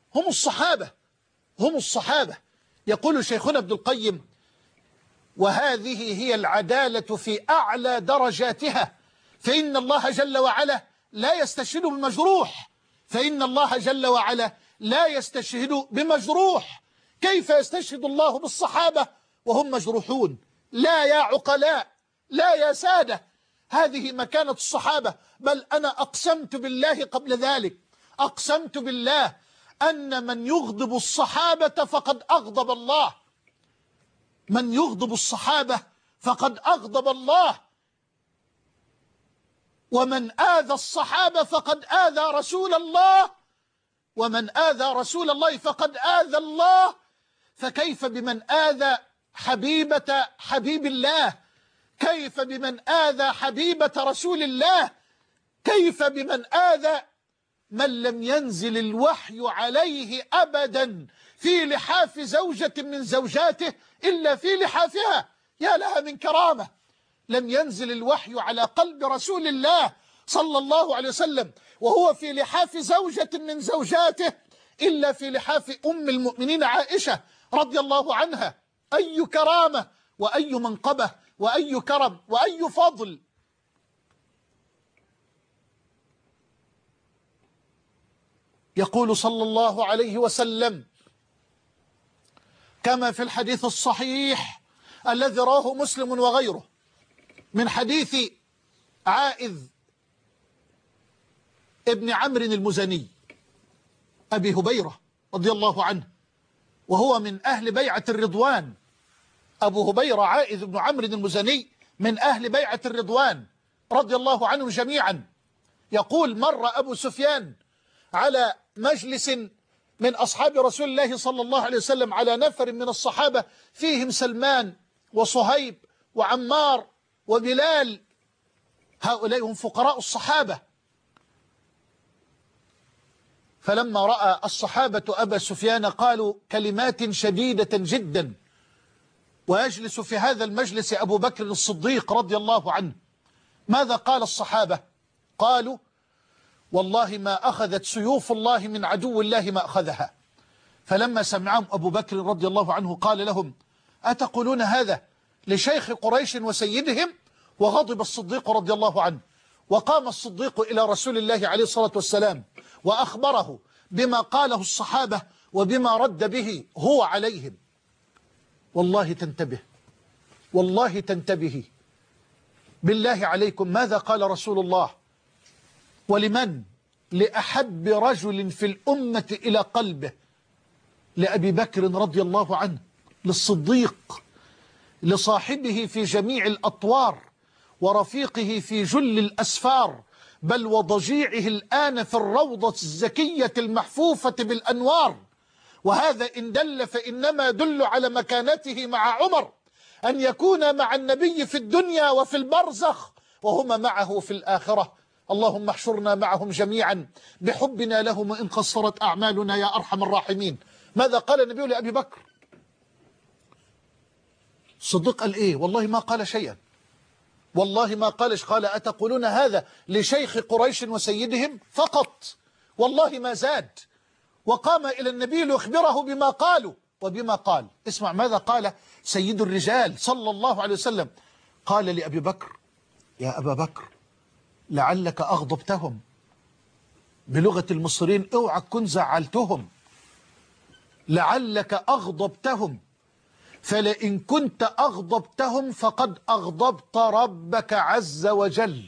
هم الصحابة. يقول شيخنا ابن القيم: وهذه هي العدالة في أعلى درجاتها، فإن الله جل وعلا لا يستشهد بالمجروح، فإن الله جل وعلا لا يستشهد بمجروح. كيف يستشهد الله بالصحابة وهم مجروحون؟ لا يا عقلاء، لا يا سادة، هذه مكانة الصحابة. بل أنا أقسمت بالله قبل ذلك، أقسمت بالله أن من يغضب الصحابة فقد أغضب الله، من يغضب الصحابة فقد أغضب الله، ومن آذى الصحابة فقد آذى رسول الله، ومن آذى رسول الله فقد آذى الله. فكيف بمن آذى حبيبة حبيب الله؟ كيف بمن آذى حبيبة رسول الله؟ كيف بمن آذى من لم ينزل الوحي عليه أبدا في لحاف زوجة من زوجاته إلا في لحافها؟ يا لها من كرامة. لم ينزل الوحي على قلب رسول الله صلى الله عليه وسلم وهو في لحاف زوجة من زوجاته إلا في لحاف أم المؤمنين عائشة رضي الله عنها. أي كرامة وأي منقبة وأي كرم وأي فضل. يقول صلى الله عليه وسلم كما في الحديث الصحيح الذي رواه مسلم وغيره من حديث عائذ ابن عمرو المزني أبي هبيرة رضي الله عنه، وهو من أهل بيعة الرضوان. أبو هبيرة عائذ بن عمرو المزني من أهل بيعة الرضوان رضي الله عنهم جميعا. يقول: مر أبو سفيان على مجلس من أصحاب رسول الله صلى الله عليه وسلم، على نفر من الصحابة فيهم سلمان وصهيب وعمار، فقال: ألا أدلكم على تجارة تنجيكم من عذاب أليم؟ فقالوا: بلى يا رسول الله. فقال: وبلال، هؤلاء هم فقراء الصحابة. فلما رأى الصحابة أبا سفيان قالوا كلمات شديدة جدا، ويجلس في هذا المجلس أبو بكر الصديق رضي الله عنه. ماذا قال الصحابة؟ قالوا والله ما أخذت سيوف الله من عدو الله ما أخذها. فلما سمعهم أبو بكر رضي الله عنه قال لهم أتقولون هذا لشيخ قريش وسيدهم؟ وغضب الصديق رضي الله عنه، وقام الصديق إلى رسول الله عليه الصلاة والسلام وأخبره بما قاله الصحابة وبما رد به هو عليهم. والله تنتبه، والله تنتبه بالله عليكم. ماذا قال رسول الله؟ ولمن؟ لأحب رجل في الأمة إلى قلبه، لأبي بكر رضي الله عنه، للصديق، لصاحبه في جميع الأطوار ورفيقه في جل الأسفار، بل وضجيعه الآن في الروضة الزكية المحفوفة بالأنوار. وهذا إن دل فإنما دل على مكانته مع عمر، أن يكون مع النبي في الدنيا وفي البرزخ وهما معه في الآخرة. اللهم احشرنا معهم جميعا بحبنا لهم وإن قصرت أعمالنا يا أرحم الراحمين. ماذا قال النبي لأبي بكر؟ الصديق قال إيه؟ والله ما قال شيئا، والله ما قالش. قال أتقولون هذا لشيخ قريش وسيدهم؟ فقط، والله ما زاد. وقام إلى النبي ليخبره بما قالوا وبما قال. اسمع ماذا قال سيد الرجال صلى الله عليه وسلم. قال لأبي بكر يا أبا بكر لعلك أغضبتهم، بلغة المصريين اوعى تكون زعلتهم، لعلك أغضبتهم، فلئن كنت أغضبتهم فقد أغضبت ربك عز وجل.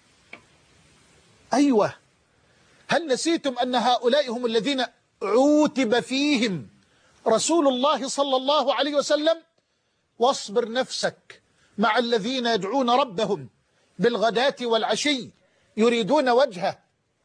أيوة، هل نسيتم أن هؤلاء هم الذين عوتب فيهم رسول الله صلى الله عليه وسلم؟ واصبر نفسك مع الذين يدعون ربهم بالغداة والعشي يريدون وجهه،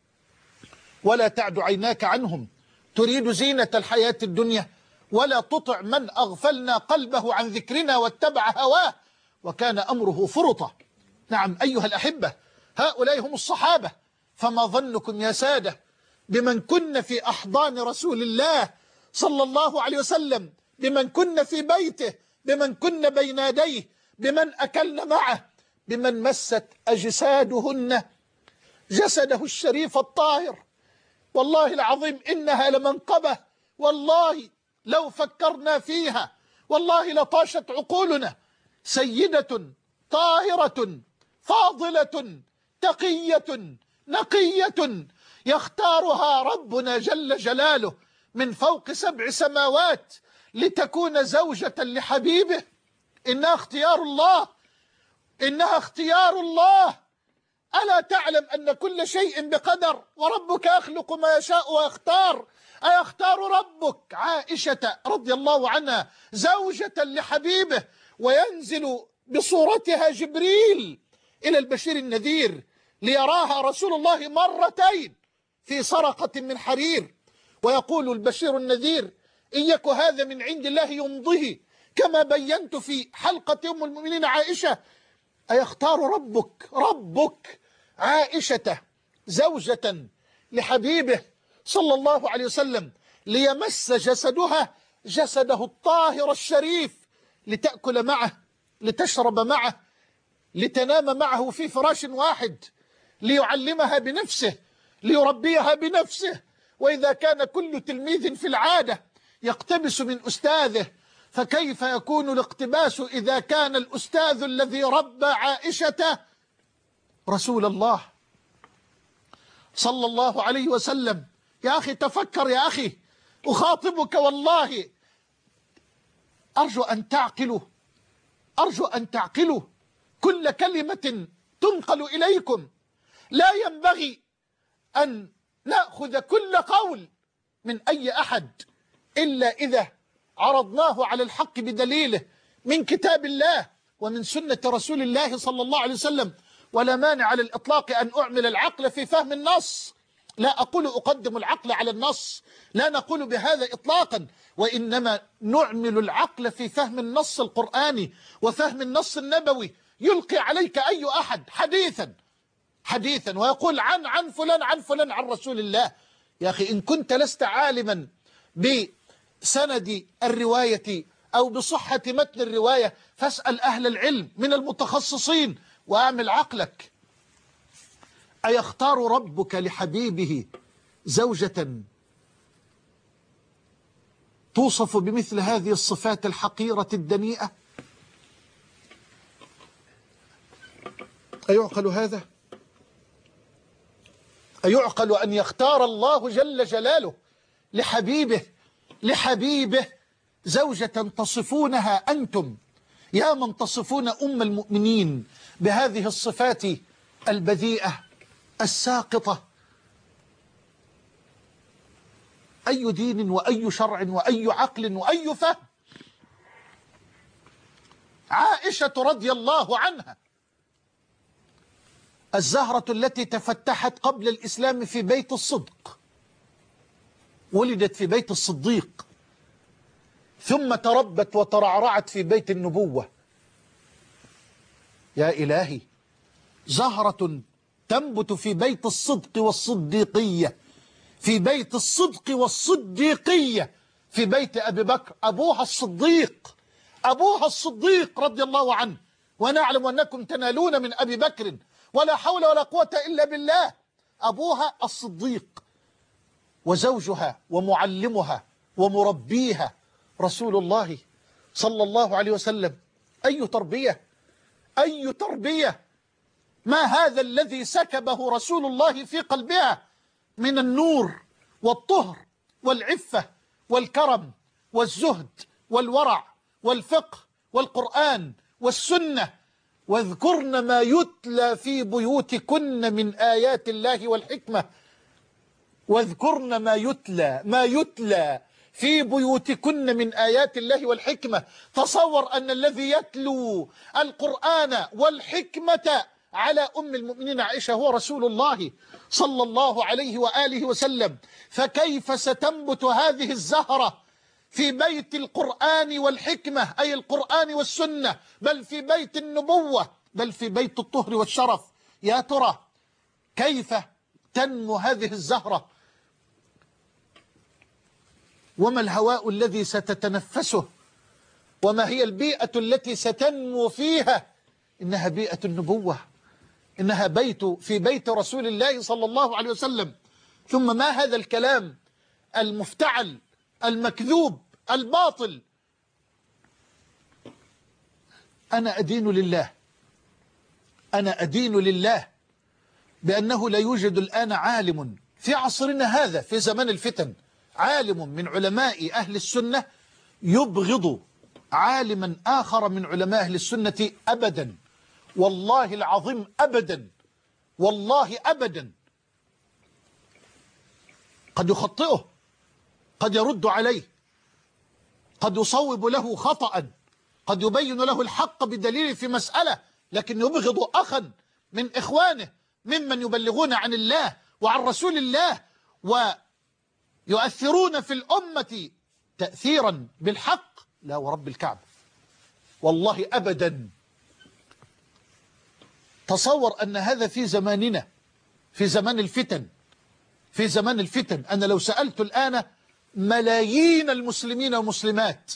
ولا تعد عيناك عنهم تريد زينة الحياة الدنيا، ولا تطع من أغفلنا قلبه عن ذكرنا واتبع هواه وكان أمره فرطا. نعم أيها الأحبة، هؤلاء هم الصحابة. فما ظنكم يا سادة بمن كن في أحضان رسول الله صلى الله عليه وسلم، بمن كن في بيته، بمن كن بين يديه، بمن أكلن معه، بمن مست أجسادهن جسده الشريف الطاهر. والله العظيم إنها لمنقبة، والله لو فكرنا فيها والله لطاشت عقولنا. سيدة طاهرة فاضلة تقية نقية يختارها ربنا جل جلاله من فوق 7 سماوات لتكون زوجة لحبيبه. إنها اختيار الله، إنها اختيار الله. ألا تعلم أن كل شيء بقدر، وربك يخلق ما يشاء ويختار. أيختار ربك عائشة رضي الله عنها زوجة لحبيبه وينزل بصورتها جبريل إلى البشير النذير ليراها رسول الله مرتين في سرقة من حرير، ويقول البشير النذير إن يك هذا من عند الله يمضه كما بينت في حلقة أم المؤمنين عائشة. أيختار ربك عائشة زوجة لحبيبه صلى الله عليه وسلم ليمس جسدها جسده الطاهر الشريف، لتأكل معه، لتشرب معه، لتنام معه في فراش واحد، ليعلمها بنفسه، ليربيها بنفسه. وإذا كان كل تلميذ في العادة يقتبس من أستاذه، فكيف يكون الاقتباس إذا كان الأستاذ الذي ربى عائشة رسول الله صلى الله عليه وسلم؟ يا أخي تفكر، يا أخي أخاطبك والله، أرجو أن تعقلوا، أرجو أن تعقلوا كل كلمة تنقل إليكم. لا ينبغي أن نأخذ كل قول من أي أحد إلا إذا عرضناه على الحق بدليله من كتاب الله ومن سنة رسول الله صلى الله عليه وسلم. ولا مانع على الإطلاق أن أعمل العقل في فهم النص، لا أقول أقدم العقل على النص، لا نقول بهذا إطلاقا، وإنما نعمل العقل في فهم النص القرآني وفهم النص النبوي يلقي عليك أي أحد حديثا ويقول عن فلان عن فلان عن رسول الله. يا أخي إن كنت لست عالما بسند الرواية أو بصحة متن الرواية فاسأل أهل العلم من المتخصصين وأعمل عقلك. أيختار ربك لحبيبه زوجة توصف بمثل هذه الصفات الحقيرة الدنيئة؟ أيعقل هذا؟ أيعقل أن يختار الله جل جلاله لحبيبه زوجة تصفونها أنتم يا من تصفون أم المؤمنين بهذه الصفات البذيئة الساقطة؟ أي دين وأي شرع وأي عقل وأي فهم؟ عائشة رضي الله عنها الزهرة التي تفتحت قبل الإسلام في بيت الصدق، ولدت في بيت الصديق، ثم تربت وترعرعت في بيت النبوة. يا إلهي، زهرة تنبت في بيت الصدق والصديقية، في بيت الصدق والصديقية، في بيت أبي بكر، أبوها الصديق رضي الله عنه، ونعلم أنكم تنالون من أبي بكر ولا حول ولا قوة إلا بالله. أبوها الصديق وزوجها ومعلمها ومربيها رسول الله صلى الله عليه وسلم. أي تربية، أي تربية! ما هذا الذي سكبه رسول الله في قلبها من النور والطهر والعفة والكرم والزهد والورع والفقه والقرآن والسنة. واذكرن ما يتلى في بيوتكن من آيات الله والحكمة، واذكرن ما يتلى في بيوتكن من آيات الله والحكمة. تصور أن الذي يتلو القرآن والحكمة على أم المؤمنين عائشة هو رسول الله صلى الله عليه وآله وسلم. فكيف ستنبت هذه الزهرة في بيت القرآن والحكمة، أي القرآن والسنة، بل في بيت النبوة، بل في بيت الطهر والشرف؟ يا ترى كيف تنمو هذه الزهرة؟ وما الهواء الذي ستتنفسه؟ وما هي البيئة التي ستنمو فيها؟ إنها بيئة النبوة، إنها في بيت رسول الله صلى الله عليه وسلم. ثم ما هذا الكلام المفتعل المكذوب الباطل؟ أنا أدين لله بأنه لا يوجد الآن عالم في عصرنا هذا في زمان الفتن، عالم من علماء أهل السنة يبغض عالما آخر من علماء أهل السنة أبدا، والله العظيم أبدا، والله أبدا. قد يخطئه، قد يرد عليه، قد يصوب له خطأ، قد يبين له الحق بدليل في مسألة، لكن يبغض أخا من إخوانه ممن يبلغون عن الله وعن رسول الله ويؤثرون في الأمة تأثيرا بالحق. لا ورب الكعبة، والله أبدا. تصور أن هذا في زماننا، في زمان الفتن، أنا لو سألت الآن ملايين المسلمين والمسلمات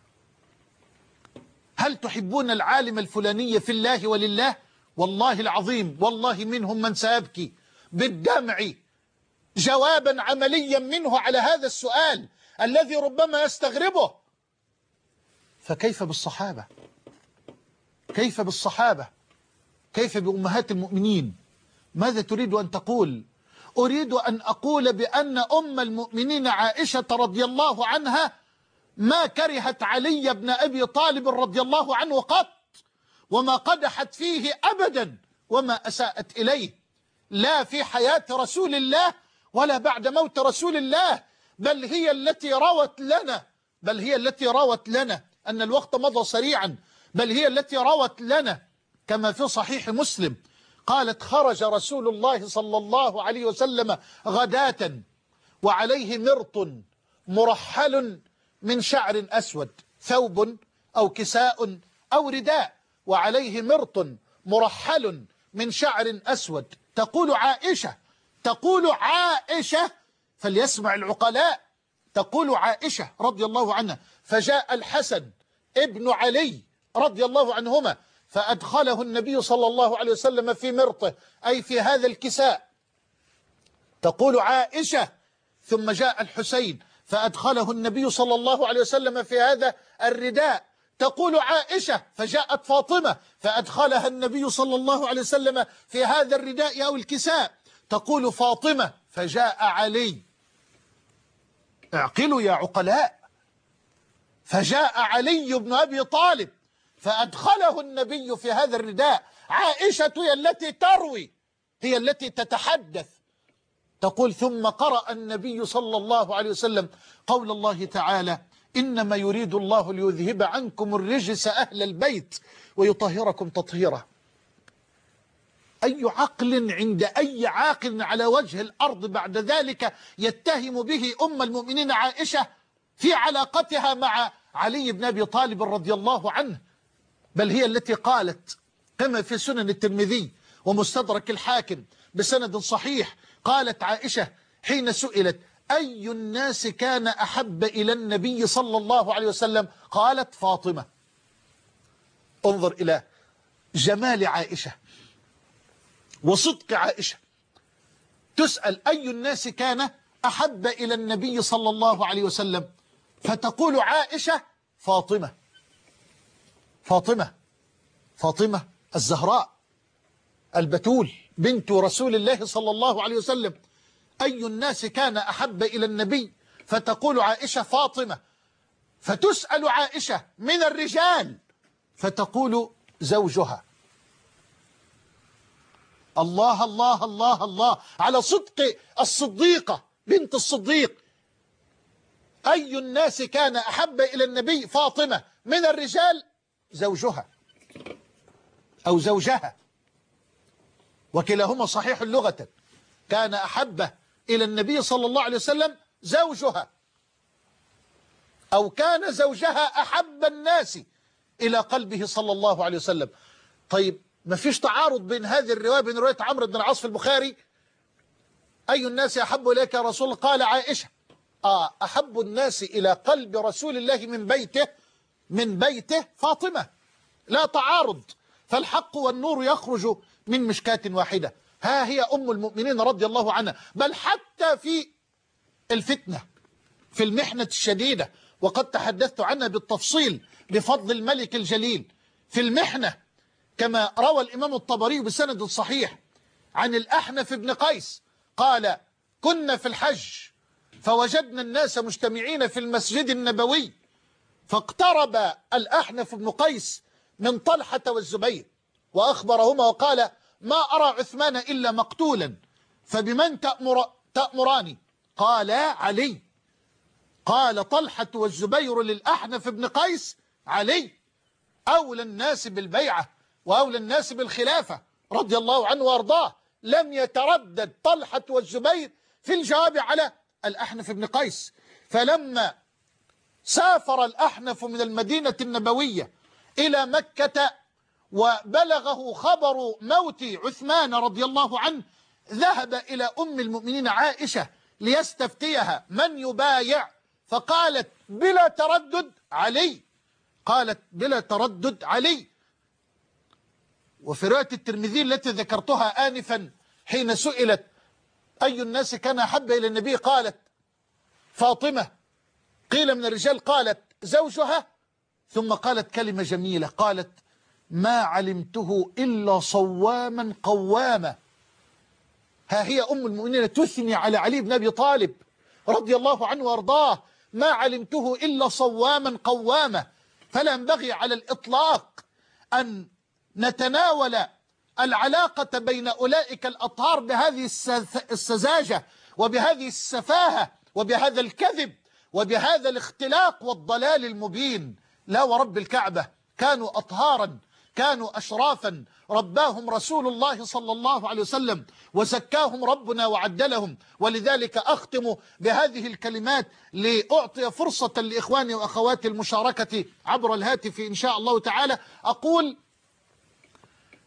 هل تحبون العالم الفلاني في الله ولله؟ والله العظيم، والله منهم من سيبكي بالدمع جوابا عمليا منه على هذا السؤال الذي ربما يستغربه. فكيف بالصحابة؟ كيف بالصحابة؟ كيف بأمهات المؤمنين؟ ماذا تريد أن تقول؟ أريد أن أقول بأن أم المؤمنين عائشة رضي الله عنها ما كرهت علي بن أبي طالب رضي الله عنه قط، وما قدحت فيه أبدا، وما أساءت إليه، لا في حياة رسول الله ولا بعد موت رسول الله، بل هي التي روت لنا أن الوقت مضى سريعا، بل هي التي روت لنا كما في صحيح مسلم قالت: خرج رسول الله صلى الله عليه وسلم غداة وعليه مرط مرحل من شعر أسود، ثوب أو كساء أو رداء، وعليه مرط مرحل من شعر أسود. تقول عائشة، تقول عائشة، فليسمع العقلاء، تقول عائشة رضي الله عنها: فجاء الحسن ابن علي رضي الله عنهما فأدخله النبي صلى الله عليه وسلم في مرطه، أي في هذا الكساء. تقول عائشة: ثم جاء الحسين فأدخله النبي صلى الله عليه وسلم في هذا الرداء. تقول عائشة: فجاءت فاطمة فأدخلها النبي صلى الله عليه وسلم في هذا الرداء أو الكساء. تقول فاطمة: فجاء علي. اعقلوا يا عقلاء، فجاء علي بن أبي طالب فأدخله النبي في هذا الرداء. عائشة هي التي تروي، هي التي تتحدث. تقول: ثم قرأ النبي صلى الله عليه وسلم قول الله تعالى: إنما يريد الله ليذهب عنكم الرجس أهل البيت ويطهركم تطهيرا. أي عقل عند أي عاقل على وجه الأرض بعد ذلك يتهم به أم المؤمنين عائشة في علاقتها مع علي بن أبي طالب رضي الله عنه؟ بل هي التي قالت كما في سنن الترمذي ومستدرك الحاكم بسند صحيح، قالت عائشة حين سئلت: أي الناس كان أحب إلى النبي صلى الله عليه وسلم؟ قالت: فاطمة. انظر إلى جمال عائشة وصدق عائشة، تسأل أي الناس كان أحب إلى النبي صلى الله عليه وسلم، فتقول عائشة: فاطمة. فاطمة، فاطمة الزهراء البتول بنت رسول الله صلى الله عليه وسلم. أي الناس كان أحب إلى النبي؟ فتقول عائشة: فاطمة. فتسأل عائشة من الرجال فتقول: زوجها. الله الله الله الله على صدق الصديقة بنت الصديق. أي الناس كان أحب إلى النبي؟ فاطمة. من الرجال؟ زوجها أو زوجها، وكلاهما صحيح لغة. كان أحب إلى النبي صلى الله عليه وسلم زوجها، أو كان زوجها أحب الناس إلى قلبه صلى الله عليه وسلم. طيب، ما فيش تعارض بين هذه الرواية بين رواية عمرو بن العاص في البخاري: أي الناس أحب إليك يا رسول الله؟ قال عائشة: أحب الناس إلى قلب رسول الله من بيته فاطمة. لا تعارض، فالحق والنور يخرج من مشكاة واحدة. ها هي أم المؤمنين رضي الله عنها. بل حتى في الفتنة، في المحنة الشديدة، وقد تحدثت عنها بالتفصيل بفضل الملك الجليل، في المحنة، كما روى الإمام الطبري بسند صحيح عن الأحنف بن قيس قال: كنا في الحج فوجدنا الناس مجتمعين في المسجد النبوي، فاقترب الأحنف بن قيس من طلحة والزبير وأخبرهما وقال: ما أرى عثمان إلا مقتولا، فبمن تأمراني؟ قال: علي. قال طلحة والزبير للأحنف بن قيس: علي أولى الناس بالبيعة وأولى الناس بالخلافة رضي الله عنه وأرضاه. لم يتردد طلحة والزبير في الجواب على الأحنف بن قيس. فلما سافر الأحنف من المدينة النبوية إلى مكة وبلغه خبر موت عثمان رضي الله عنه، ذهب إلى أم المؤمنين عائشة ليستفتيها من يبايع، فقالت بلا تردد: علي. قالت بلا تردد: علي. وفي رواية الترمذي التي ذكرتها آنفا حين سئلت أي الناس كان أحب إلى النبي قالت: فاطمة. قيل من الرجال قالت: زوجها. ثم قالت كلمة جميلة، قالت: ما علمته إلا صواما قواما. ها هي أم المؤمنين تثني على علي بن أبي طالب رضي الله عنه وارضاه: ما علمته إلا صواما قواما. فلا ينبغي على الإطلاق أن نتناول العلاقة بين أولئك الأطهار بهذه السذاجة وبهذه السفاهة وبهذا الكذب وبهذا الاختلاق والضلال المبين. لا ورب الكعبة، كانوا أطهارا، كانوا أشرافا، رباهم رسول الله صلى الله عليه وسلم وزكاهم ربنا وعدلهم. ولذلك أختم بهذه الكلمات لأعطي فرصة لإخواني وأخواتي المشاركة عبر الهاتف إن شاء الله تعالى. أقول: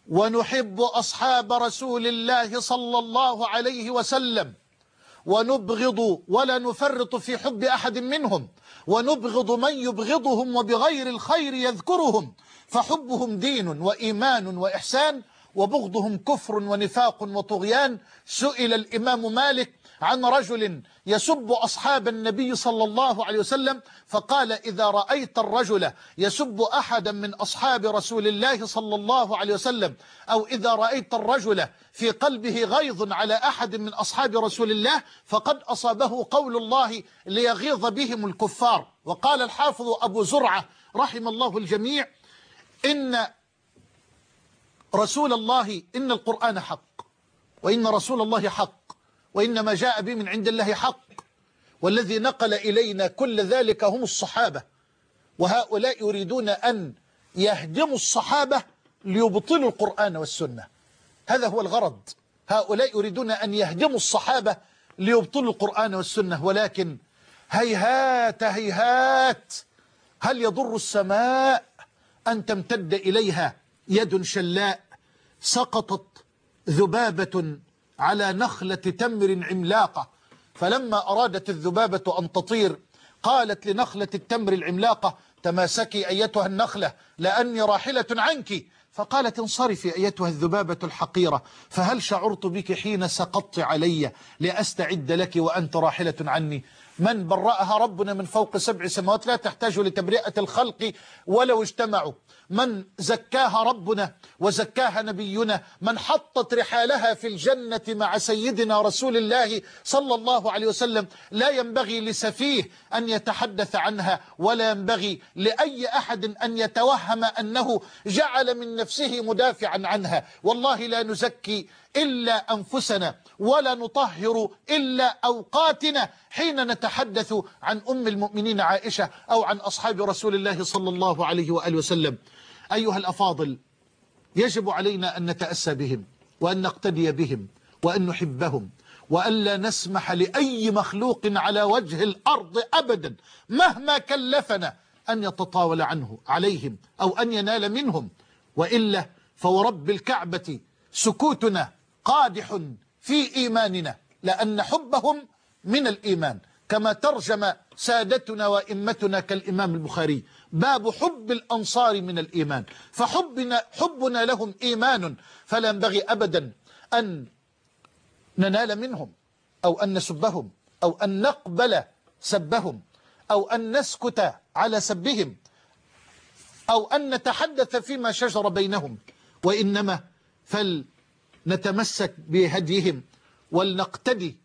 ونحب أصحاب رسول الله صلى الله عليه وسلم، ونبغض ولا نفرط في حب أحد منهم، ونبغض من يبغضهم وبغير الخير يذكرهم، فحبهم دين وإيمان وإحسان، وبغضهم كفر ونفاق وطغيان. سئل الإمام مالك عن رجل يسب أصحاب النبي صلى الله عليه وسلم فقال: إذا رأيت الرجل يسب أحدا من أصحاب رسول الله صلى الله عليه وسلم، أو إذا رأيت الرجل في قلبه غيظ على أحد من أصحاب رسول الله، فقد أصابه قول الله ليغيظ بهم الكفار. وقال الحافظ أبو زرعة رحم الله الجميع: إن رسول الله، إن القرآن حق، وإن رسول الله حق، وإن ما جاء به من عند الله حق، والذي نقل إلينا كل ذلك هم الصحابة، وهؤلاء يريدون أن يهدموا الصحابة ليبطلوا القرآن والسنة. هذا هو الغرض، هؤلاء يريدون أن يهدموا الصحابة ليبطلوا القرآن والسنة. ولكن هيهات هيهات، هل يضر السماء أن تمتد إليها يد شلاء؟ سقطت ذبابة على نخلة تمر عملاقة، فلما أرادت الذبابة أن تطير قالت لنخلة التمر العملاقة: تماسكي أيتها النخلة لأني راحلة عنك. فقالت: انصرفي أيتها الذبابة الحقيرة، فهل شعرت بك حين سقطت علي لأستعد لك وأنت راحلة عني؟ من برأها ربنا من فوق 7 سماوات، لا تحتاج لتبرئة الخلق ولو اجتمعوا. من زكاها ربنا وزكاها نبينا، من حطت رحالها في الجنة مع سيدنا رسول الله صلى الله عليه وسلم. لا ينبغي لسفيه أن يتحدث عنها، ولا ينبغي لأي أحد أن يتوهم أنه جعل من نفسه مدافعا عنها. والله لا نزكي إلا أنفسنا، ولا نطهر إلا أوقاتنا حين نتحدث عن أم المؤمنين عائشة أو عن أصحاب رسول الله صلى الله عليه وآله وسلم. أيها الأفاضل، يجب علينا أن نتأسى بهم، وأن نقتدي بهم، وأن نحبهم، وأن لا نسمح لأي مخلوق على وجه الأرض أبدا مهما كلفنا أن يتطاول عليهم أو أن ينال منهم. وإلا فورب الكعبة سكوتنا قادح في إيماننا، لأن حبهم من الإيمان، كما ترجم سادتنا وإمتنا كالإمام البخاري: باب حب الأنصار من الإيمان. فحبنا لهم إيمان، فلا ينبغي أبدا أن ننال منهم، أو أن نسبهم، أو أن نقبل سبهم، أو أن نسكت على سبهم، أو أن نتحدث فيما شجر بينهم. وإنما فلنتمسك بهديهم ولنقتدي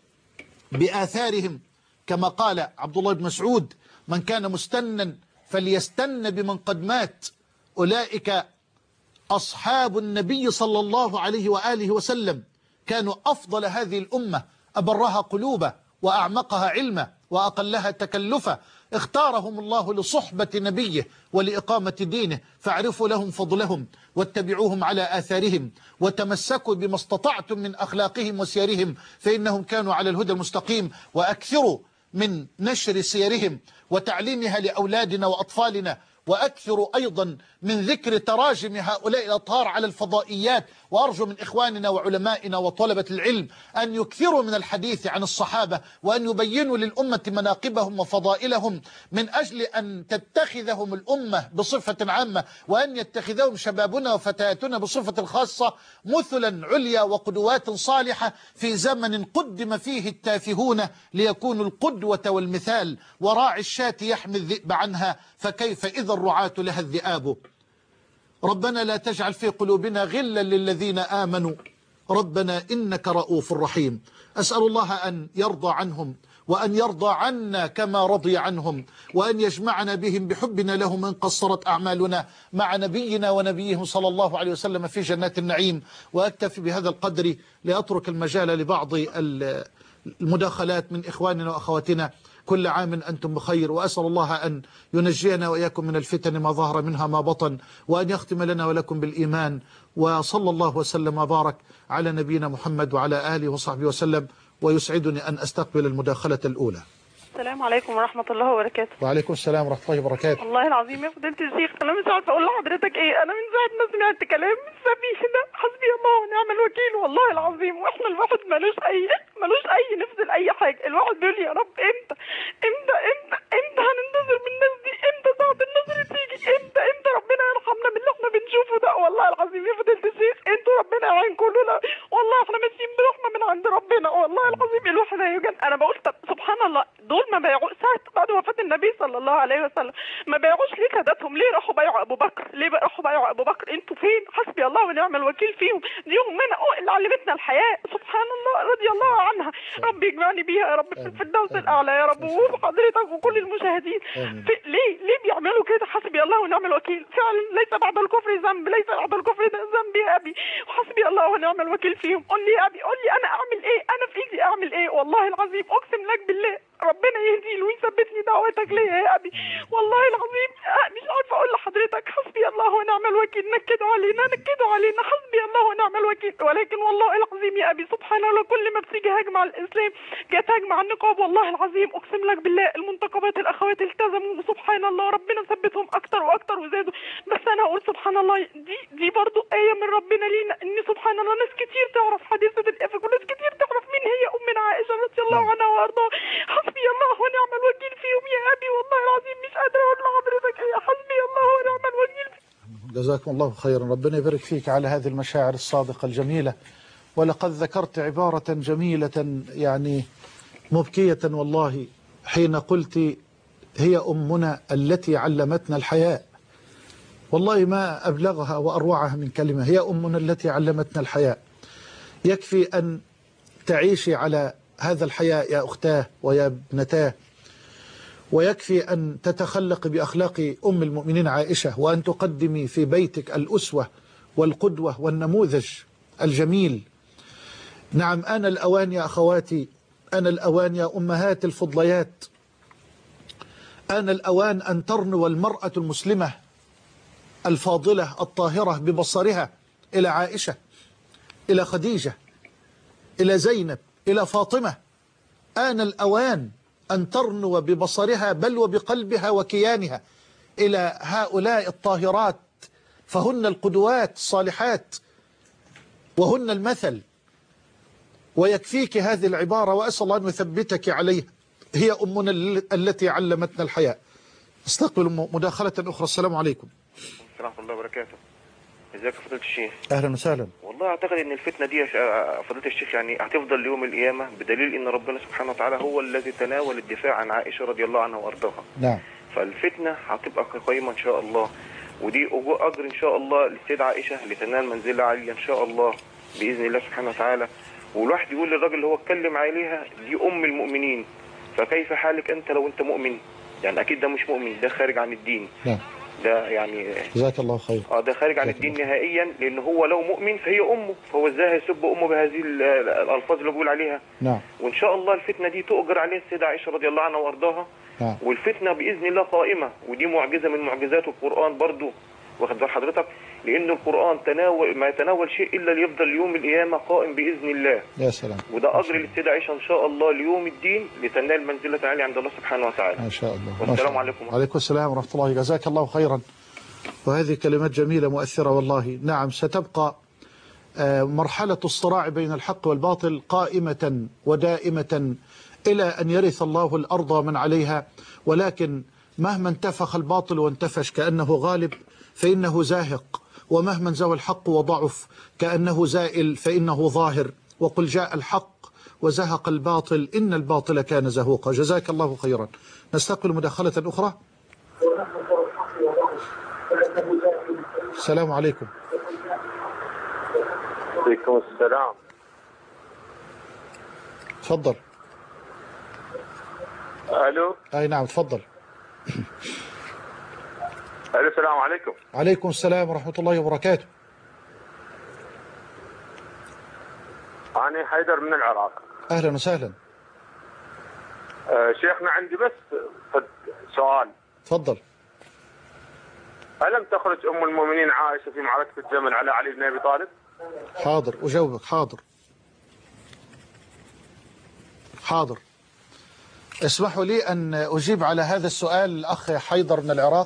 بآثارهم، كما قال عبد الله بن مسعود: من كان مستنا فليستن بمن قد مات. أولئك أصحاب النبي صلى الله عليه وآله وسلم، كانوا أفضل هذه الأمة، أبرها قلوبا وأعمقها علما وأقلها تكلفا. اختارهم الله لصحبة نبيه ولإقامة دينه، فاعرفوا لهم فضلهم واتبعوهم على آثارهم، وتمسكوا بما استطعتم من أخلاقهم وسيرهم، فإنهم كانوا على الهدى المستقيم. وأكثروا من نشر سيرهم وتعليمها لأولادنا وأطفالنا، وأكثروا أيضا من ذكر تراجم هؤلاء الأطهار على الفضائيات. وأرجو من إخواننا وعلمائنا وطلبة العلم أن يكثروا من الحديث عن الصحابة، وأن يبينوا للأمة مناقبهم وفضائلهم، من أجل أن تتخذهم الأمة بصفة عامة، وأن يتخذهم شبابنا وفتياتنا بصفة خاصة مثلا عليا وقدوات صالحة في زمن قدم فيه التافهون ليكونوا القدوة والمثال. وراعي الشاة يحمي الذئب عنها، فكيف إذا الرعاة لها الذئاب. ربنا لا تجعل في قلوبنا غلا للذين آمنوا ربنا إنك رؤوف رحيم. أسأل الله أن يرضى عنهم، وأن يرضى عنا كما رضي عنهم، وأن يجمعنا بهم بحبنا لهم إن قصرت أعمالنا مع نبينا ونبيهم صلى الله عليه وسلم في جنات النعيم. وأكتفي بهذا القدر لأترك المجال لبعض المداخلات من إخواننا وأخواتنا. كل عام أنتم بخير، وأسأل الله أن ينجينا وإياكم من الفتن ما ظهر منها ما بطن، وأن يختم لنا ولكم بالإيمان. وصلى الله وسلم وبارك على نبينا محمد وعلى آله وصحبه وسلم. ويسعدني أن أستقبل المداخلة الأولى. السلام عليكم ورحمة الله وبركاته. وعليكم السلام ورحمة الله وبركاته. والله العظيم يا فضيلة الشيخ أنا مش عارفة أقول لحضرتك إيه. أنا من ساعة ما سمعت كلام السفيه ده حسبي الله ونعم الوكيل والله العظيم. وإحنا الواحد ملوش أي نفس لأي حاجة. الواحد بيقول يا رب إمتى هننتظر من الناس دي؟ إمتى ساعة النصر تيجي؟ إمتى ربنا يرحمنا باللي إحنا بنشوفه ده؟ والله العظيم يا فضيلة الشيخ أنتوا ربنا يعينكم لنا. والله إحنا ماشيين برحمة من عند ربنا والله العظيم. الواحد هيوجد. أنا بقول طب سبحان الله دول ما بايعوا ساعة بعد وفاة النبي صلى الله عليه وسلم ما بايعوش ليه ساداتهم؟ ليه راحوا بايعوا أبو بكر؟ أنتوا فين؟ حسبي الله ونعم الوكيل فيهم. دي أمنا اللي علمتنا الحياة سبحان الله رضي الله عنها. ربي يجمعني بيها يا رب في الفردوس الأعلى يا رب وفي حضرتك وكل المشاهدين. ليه بيعملوا كده؟ حسبي الله ونعم الوكيل. فعلا ليس بعد الكفر ذنب، ليس بعد الكفر ذنب يا أبي. وحسبي الله ونعم الوكيل فيهم. قول لي يا أبي قول لي أنا أعمل إيه؟ أنا في إيدي أعمل إيه؟ والله العظيم أقسم لك بالله ربنا يهدي ويثبت لي دعوتك ليا يا أبي. والله العظيم مش عارفة أقول لحضرتك حسبي الله ونعم الوكيل. نكدوا علينا حسبي الله ونعم الوكيل. ولكن والله العظيم يا أبي سبحان الله كل ما بتيجي هجمة على الإسلام جت هجمة على النقاب. والله العظيم أقسم لك بالله المنتقبات الأخوات التزموا سبحان الله ربنا ثبتهم أكتر وأكتر وزادوا. بس أنا أقول سبحان الله دي برضو آية من ربنا لينا إن سبحان الله ناس كتير تعرف حادثة الإفك وناس كتير تعرف مين هي أمنا عائشة رضي الله عنها وأرضاها. حسبي الله ونعم الوكيل فيهم يا أبي. والله العظيم مش قادرة أقول لحضرتك إيه. حسبي الله ونعم الوكيل. جزاكم الله خيرا. ربنا يبارك فيك على هذه المشاعر الصادقة الجميلة. ولقد ذكرت عبارة جميلة يعني مبكية والله حين قلت هي أمنا التي علمتنا الحياء. والله ما أبلغها وأروعها من كلمة. هي أمنا التي علمتنا الحياء. يكفي أن تعيشي على هذا الحياء يا أختاه ويا ابنتاه. ويكفي أن تتخلق بأخلاق أم المؤمنين عائشة وأن تقدمي في بيتك الأسوة والقدوة والنموذج الجميل. نعم آن الأوان يا أخواتي، آن الأوان يا أمهات الفضليات، آن الأوان أن ترنو المرأة المسلمة الفاضلة الطاهرة ببصرها إلى عائشة، إلى خديجة، إلى زينب، إلى فاطمة. آن الأوان أن ترنو ببصرها بل وبقلبها وكيانها إلى هؤلاء الطاهرات، فهن القدوات الصالحات وهن المثل. ويكفيك هذه العبارة وأسأل الله أن يثبتك عليها. هي أمنا التي علمتنا الحياء. استقبل مداخلة أخرى. السلام عليكم. ورحمة الله وبركاته. ازيك يا فضيلة الشيخ؟ أهلا وسهلا. والله أعتقد أن الفتنة دي فضيلة الشيخ يعني هتفضل ليوم القيامة، بدليل أن ربنا سبحانه وتعالى هو الذي تناول الدفاع عن عائشة رضي الله عنها وأرضاها. نعم. فالفتنة هتبقى قيمة إن شاء الله، ودي أجر إن شاء الله للسيدة عائشة لتنال منزلة عالية إن شاء الله بإذن الله سبحانه وتعالى. والواحد يقول للراجل اللي هو اتكلم عليها دي أم المؤمنين، فكيف حالك أنت لو أنت مؤمن؟ يعني أكيد ده مش مؤمن، ده خارج عن الدين. نعم. ده يعني جزاك الله خير. ده خارج عن الدين نهائيا، لان هو لو مؤمن فهي امه، فهو ازاي هيسب امه بهذه الالفاظ اللي بيقول عليها؟ نعم. وان شاء الله الفتنه دي تؤجر عليها السيده عائشه رضي الله عنها وارضاها. نعم. والفتنه باذن الله قائمه، ودي معجزه من معجزات القران برضو، واخد بال حضرتك؟ لان القران ما يتناول شيء الا ليفضل يوم القيامه قائم باذن الله. يا سلام. وده اجر للسيده عائشه ان شاء الله ليوم الدين لتنال منزله عاليه عند الله سبحانه وتعالى. ما شاء الله. والسلام عليكم. وعليكم السلام ورحمه الله. جزاك الله خيرا. وهذه كلمات جميلة مؤثرة والله. نعم ستبقى مرحلة الصراع بين الحق والباطل قائمة ودائمة إلى أن يرث الله الأرض من عليها. ولكن مهما انتفخ الباطل وانتفش كأنه غالب فإنه زاهق، ومهما انزوى الحق وضعف كأنه زائل فإنه ظاهر. وقل جاء الحق وزهق الباطل إن الباطل كان زهوقا. جزاك الله خيرا. نستقبل مداخلة أخرى. السلام عليكم. وعليكم السلام. تفضل. الو. اي نعم تفضل. الو السلام عليكم. عليكم السلام ورحمة الله وبركاته. أنا حيدر من العراق. أهلا وسهلا. شيخنا عندي بس سؤال. تفضل. ألم تخرج أم المؤمنين عائشة في معركة الجمل على علي بن أبي طالب؟ حاضر أجاوبك. حاضر. اسمحوا لي أن أجيب على هذا السؤال الأخ حيدر من العراق.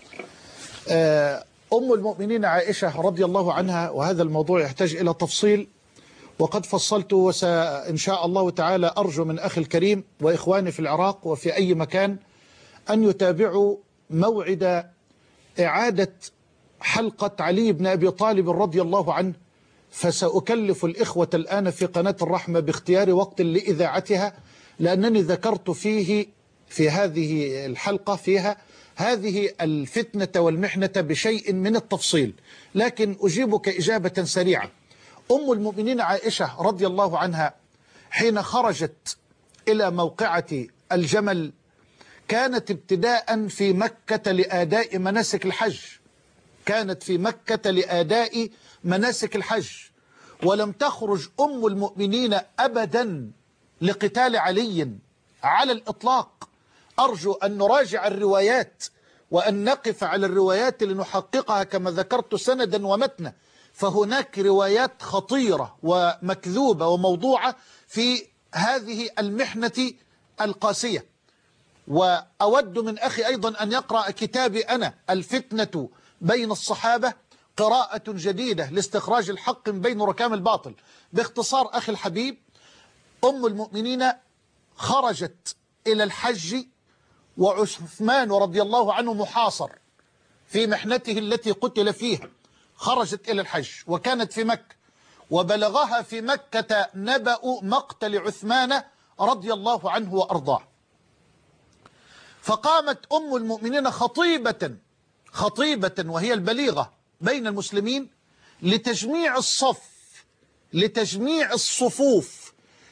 أم المؤمنين عائشة رضي الله عنها، وهذا الموضوع يحتاج إلى تفصيل وقد فصلت، وإن شاء الله تعالى أرجو من أخي الكريم وإخواني في العراق وفي أي مكان أن يتابعوا موعد إعادة حلقة علي بن أبي طالب رضي الله عنه، فسأكلف الإخوة الآن في قناة الرحمة باختيار وقت لإذاعتها، لأنني ذكرت في هذه الحلقة فيها هذه الفتنة والمحنة بشيء من التفصيل، لكن أجيبك إجابة سريعة. أم المؤمنين عائشة رضي الله عنها حين خرجت إلى موقعة الجمل كانت ابتداء في مكة لأداء مناسك الحج، كانت في مكة لأداء مناسك الحج، ولم تخرج أم المؤمنين أبدا لقتال علي على الإطلاق. أرجو أن نراجع الروايات وأن نقف على الروايات لنحققها كما ذكرت سندا ومتنا، فهناك روايات خطيرة ومكذوبة وموضوعة في هذه المحنة القاسية. وأود من أخي أيضا أن يقرأ كتابي أنا الفتنة بين الصحابة، قراءة جديدة لاستخراج الحق من بين ركام الباطل. باختصار أخي الحبيب، أم المؤمنين خرجت إلى الحج وعثمان رضي الله عنه محاصر في محنته التي قتل فيها، خرجت إلى الحج وكانت في مكة، وبلغها في مكة نبأ مقتل عثمان رضي الله عنه وأرضاه، فقامت أم المؤمنين خطيبة وهي البليغة بين المسلمين لتجميع الصفوف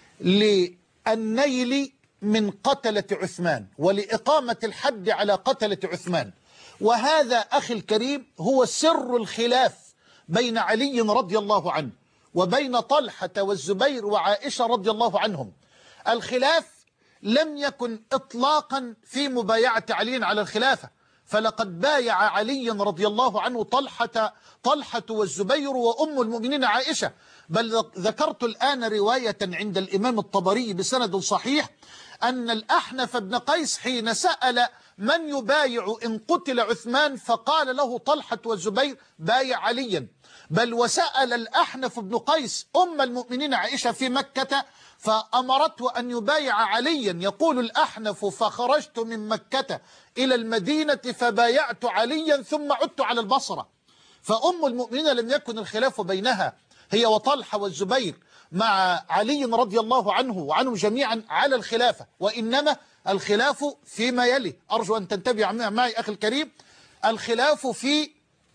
للنيل من قتلة عثمان ولإقامة الحد على قتلة عثمان. وهذا أخي الكريم هو سر الخلاف بين علي رضي الله عنه وبين طلحة والزبير وعائشة رضي الله عنهم. الخلاف لم يكن إطلاقا في مبايعة علي على الخلافة، فلقد بايع علي رضي الله عنه طلحة والزبير وأم المؤمنين عائشة. بل ذكرت الآن رواية عند الإمام الطبري بسند صحيح أن الأحنف بن قيس حين سأل من يبايع إن قتل عثمان فقال له طلحة والزبير بايع عليا. بل وسأل الأحنف بن قيس أم المؤمنين عائشة في مكة فأمرته أن يبايع عليا. يقول الأحنف فخرجت من مكة إلى المدينة فبايعت عليا ثم عدت على البصرة. فأم المؤمنين لم يكن الخلاف بينها هي وطلحة والزبير مع علي رضي الله عنه وعنهم جميعا على الخلافة، وإنما الخلاف فيما يلي. أرجو أن تنتبه معي أخي الكريم، الخلاف في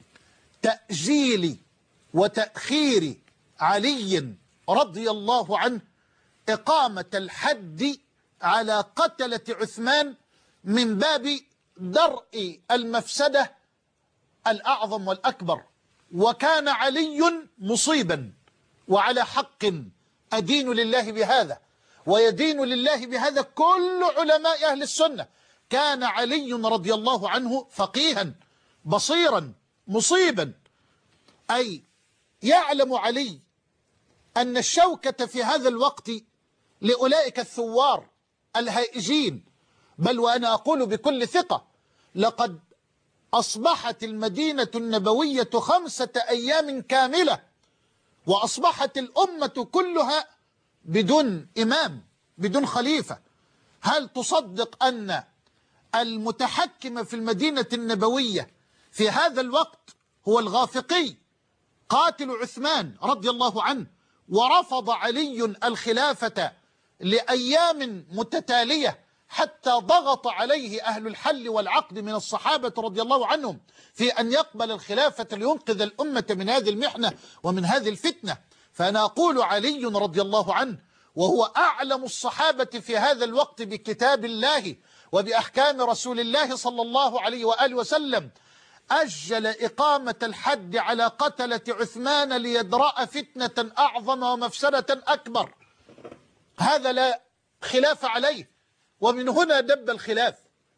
تأجيل وتأخير علي رضي الله عنه إقامة الحد على قتلة عثمان من باب درء المفسدة الأعظم والأكبر. وكان علي مصيبا وعلى حق، أدين لله بهذا ويدين لله بهذا كل علماء أهل السنة. كان علي رضي الله عنه فقيها بصيرا مصيبا، أي يعلم علي أن الشوكة في هذا الوقت لأولئك الثوار الهائجين. بل وأنا أقول بكل ثقة لقد أصبحت المدينة النبوية 5 أيام كاملة، وأصبحت الأمة كلها بدون إمام بدون خليفة. هل تصدق أن المتحكم في المدينة النبوية في هذا الوقت هو الغافقي قاتل عثمان رضي الله عنه، ورفض علي الخلافة لأيام متتالية حتى ضغط عليه أهل الحل والعقد من الصحابة رضي الله عنهم في أن يقبل الخلافة لينقذ الأمة من هذه المحنة ومن هذه الفتنة. فأنا أقول علي رضي الله عنه وهو أعلم الصحابة في هذا الوقت بكتاب الله وبأحكام رسول الله صلى الله عليه وآله وسلم أجل إقامة الحد على قتلة عثمان ليدرأ فتنة أعظم ومفسدة أكبر. هذا لا خلاف عليه، ومن هنا دب الخلاف.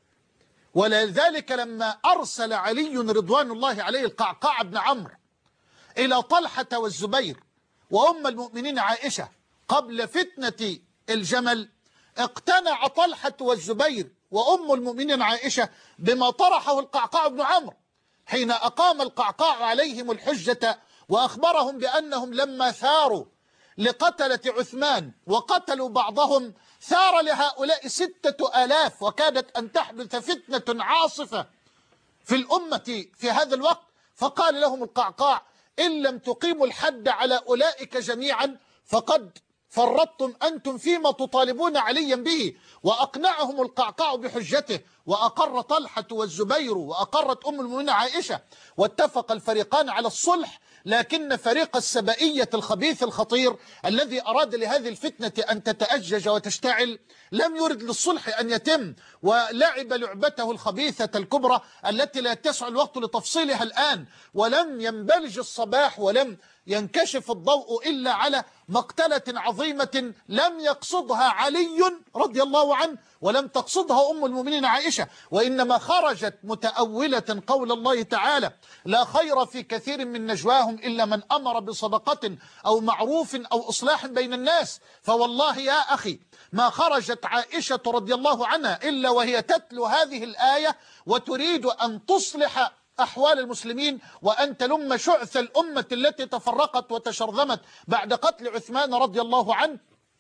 ولذلك لما أرسل علي رضوان الله عليه القعقاع بن عمرو إلى طلحة والزبير وأم المؤمنين عائشة قبل فتنة الجمل، اقتنع طلحة والزبير وأم المؤمنين عائشة بما طرحه القعقاع بن عمرو حين أقام القعقاع عليهم الحجة وأخبرهم بأنهم لما ثاروا لقتلة عثمان وقتلوا بعضهم ثار لهؤلاء 6000 وكادت أن تحدث فتنة عاصفة في الأمة في هذا الوقت. فقال لهم القعقاع: إن لم تقيموا الحد على أولئك جميعا فقد فرطتم أنتم فيما تطالبون عليا به. وأقنعهم القعقاع بحجته، وأقر طلحة والزبير وأقرت أم المؤمنين عائشة، واتفق الفريقان على الصلح. لكن فريق السبائية الخبيث الخطير الذي أراد لهذه الفتنة أن تتأجج وتشتعل لم يرد للصلح أن يتم، ولعب لعبته الخبيثة الكبرى التي لا يتسع الوقت لتفصيلها الآن. ولم ينبلج الصباح ولم ينكشف الضوء إلا على مقتلة عظيمة لم يقصدها علي رضي الله عنه ولم تقصدها أم المؤمنين عائشة، وإنما خرجت متأولة قول الله تعالى: لا خير في كثير من نجواهم إلا من أمر بصدقة أو معروف أو إصلاح بين الناس. فوالله يا أخي ما خرجت عائشة رضي الله عنها إلا وهي تتلو هذه الآية وتريد أن تصلح أحوال المسلمين وأن تلم شعث الأمة التي تفرقت وتشرذمت بعد قتل عثمان رضي الله عنه،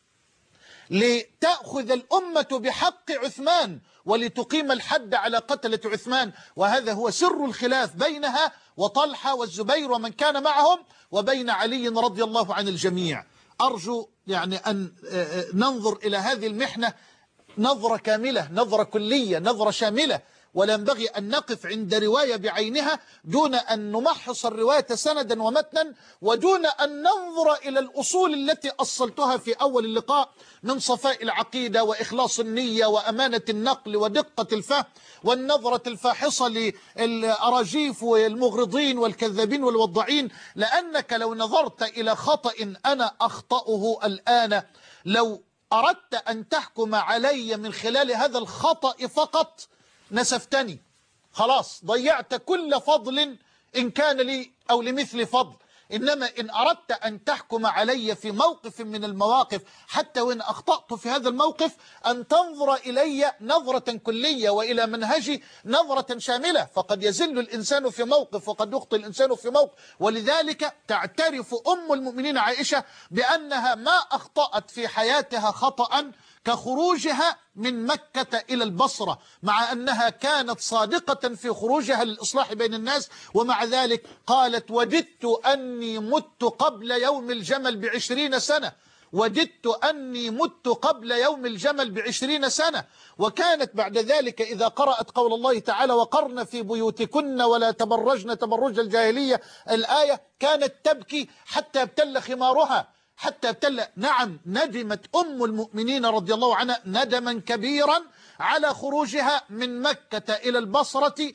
لتأخذ الأمة بحق عثمان ولتقيم الحد على قتلة عثمان. وهذا هو سر الخلاف بينها وطلحة والزبير ومن كان معهم وبين علي رضي الله عن الجميع. أرجو يعني أن ننظر إلى هذه المحنة نظرة كاملة، نظرة كلية، نظرة شاملة، ولا ينبغي أن نقف عند رواية بعينها دون أن نمحص الرواية سندا ومتنا، ودون أن ننظر إلى الأصول التي أصلتها في أول اللقاء من صفاء العقيدة وإخلاص النية وأمانة النقل ودقة الفهم والنظرة الفاحصة للأراجيف والمغرضين والكذابين والوضعين. لأنك لو نظرت إلى خطأ أنا أخطأه الآن، لو أردت أن تحكم علي من خلال هذا الخطأ فقط نسفتني، خلاص ضيعت كل فضل إن كان لي أو لمثل فضل. إنما إن أردت أن تحكم علي في موقف من المواقف حتى وإن أخطأت في هذا الموقف أن تنظر إلي نظرة كلية وإلى منهجي نظرة شاملة، فقد يزل الإنسان في موقف وقد يخطئ الإنسان في موقف. ولذلك تعترف أم المؤمنين عائشة بأنها ما أخطأت في حياتها خطأ كخروجها من مكة إلى البصرة، مع أنها كانت صادقة في خروجها للإصلاح بين الناس، ومع ذلك قالت: وددت أني مت قبل يوم الجمل ب20 سنة، وددت أني مت قبل يوم الجمل ب20 سنة. وكانت بعد ذلك إذا قرأت قول الله تعالى: وقرن في بيوتكن ولا تبرجن تبرج الجاهلية، الآية، كانت تبكي حتى ابتل خمارها، حتى ابتل. نعم، ندمت أم المؤمنين رضي الله عنها ندما كبيرا على خروجها من مكة إلى البصرة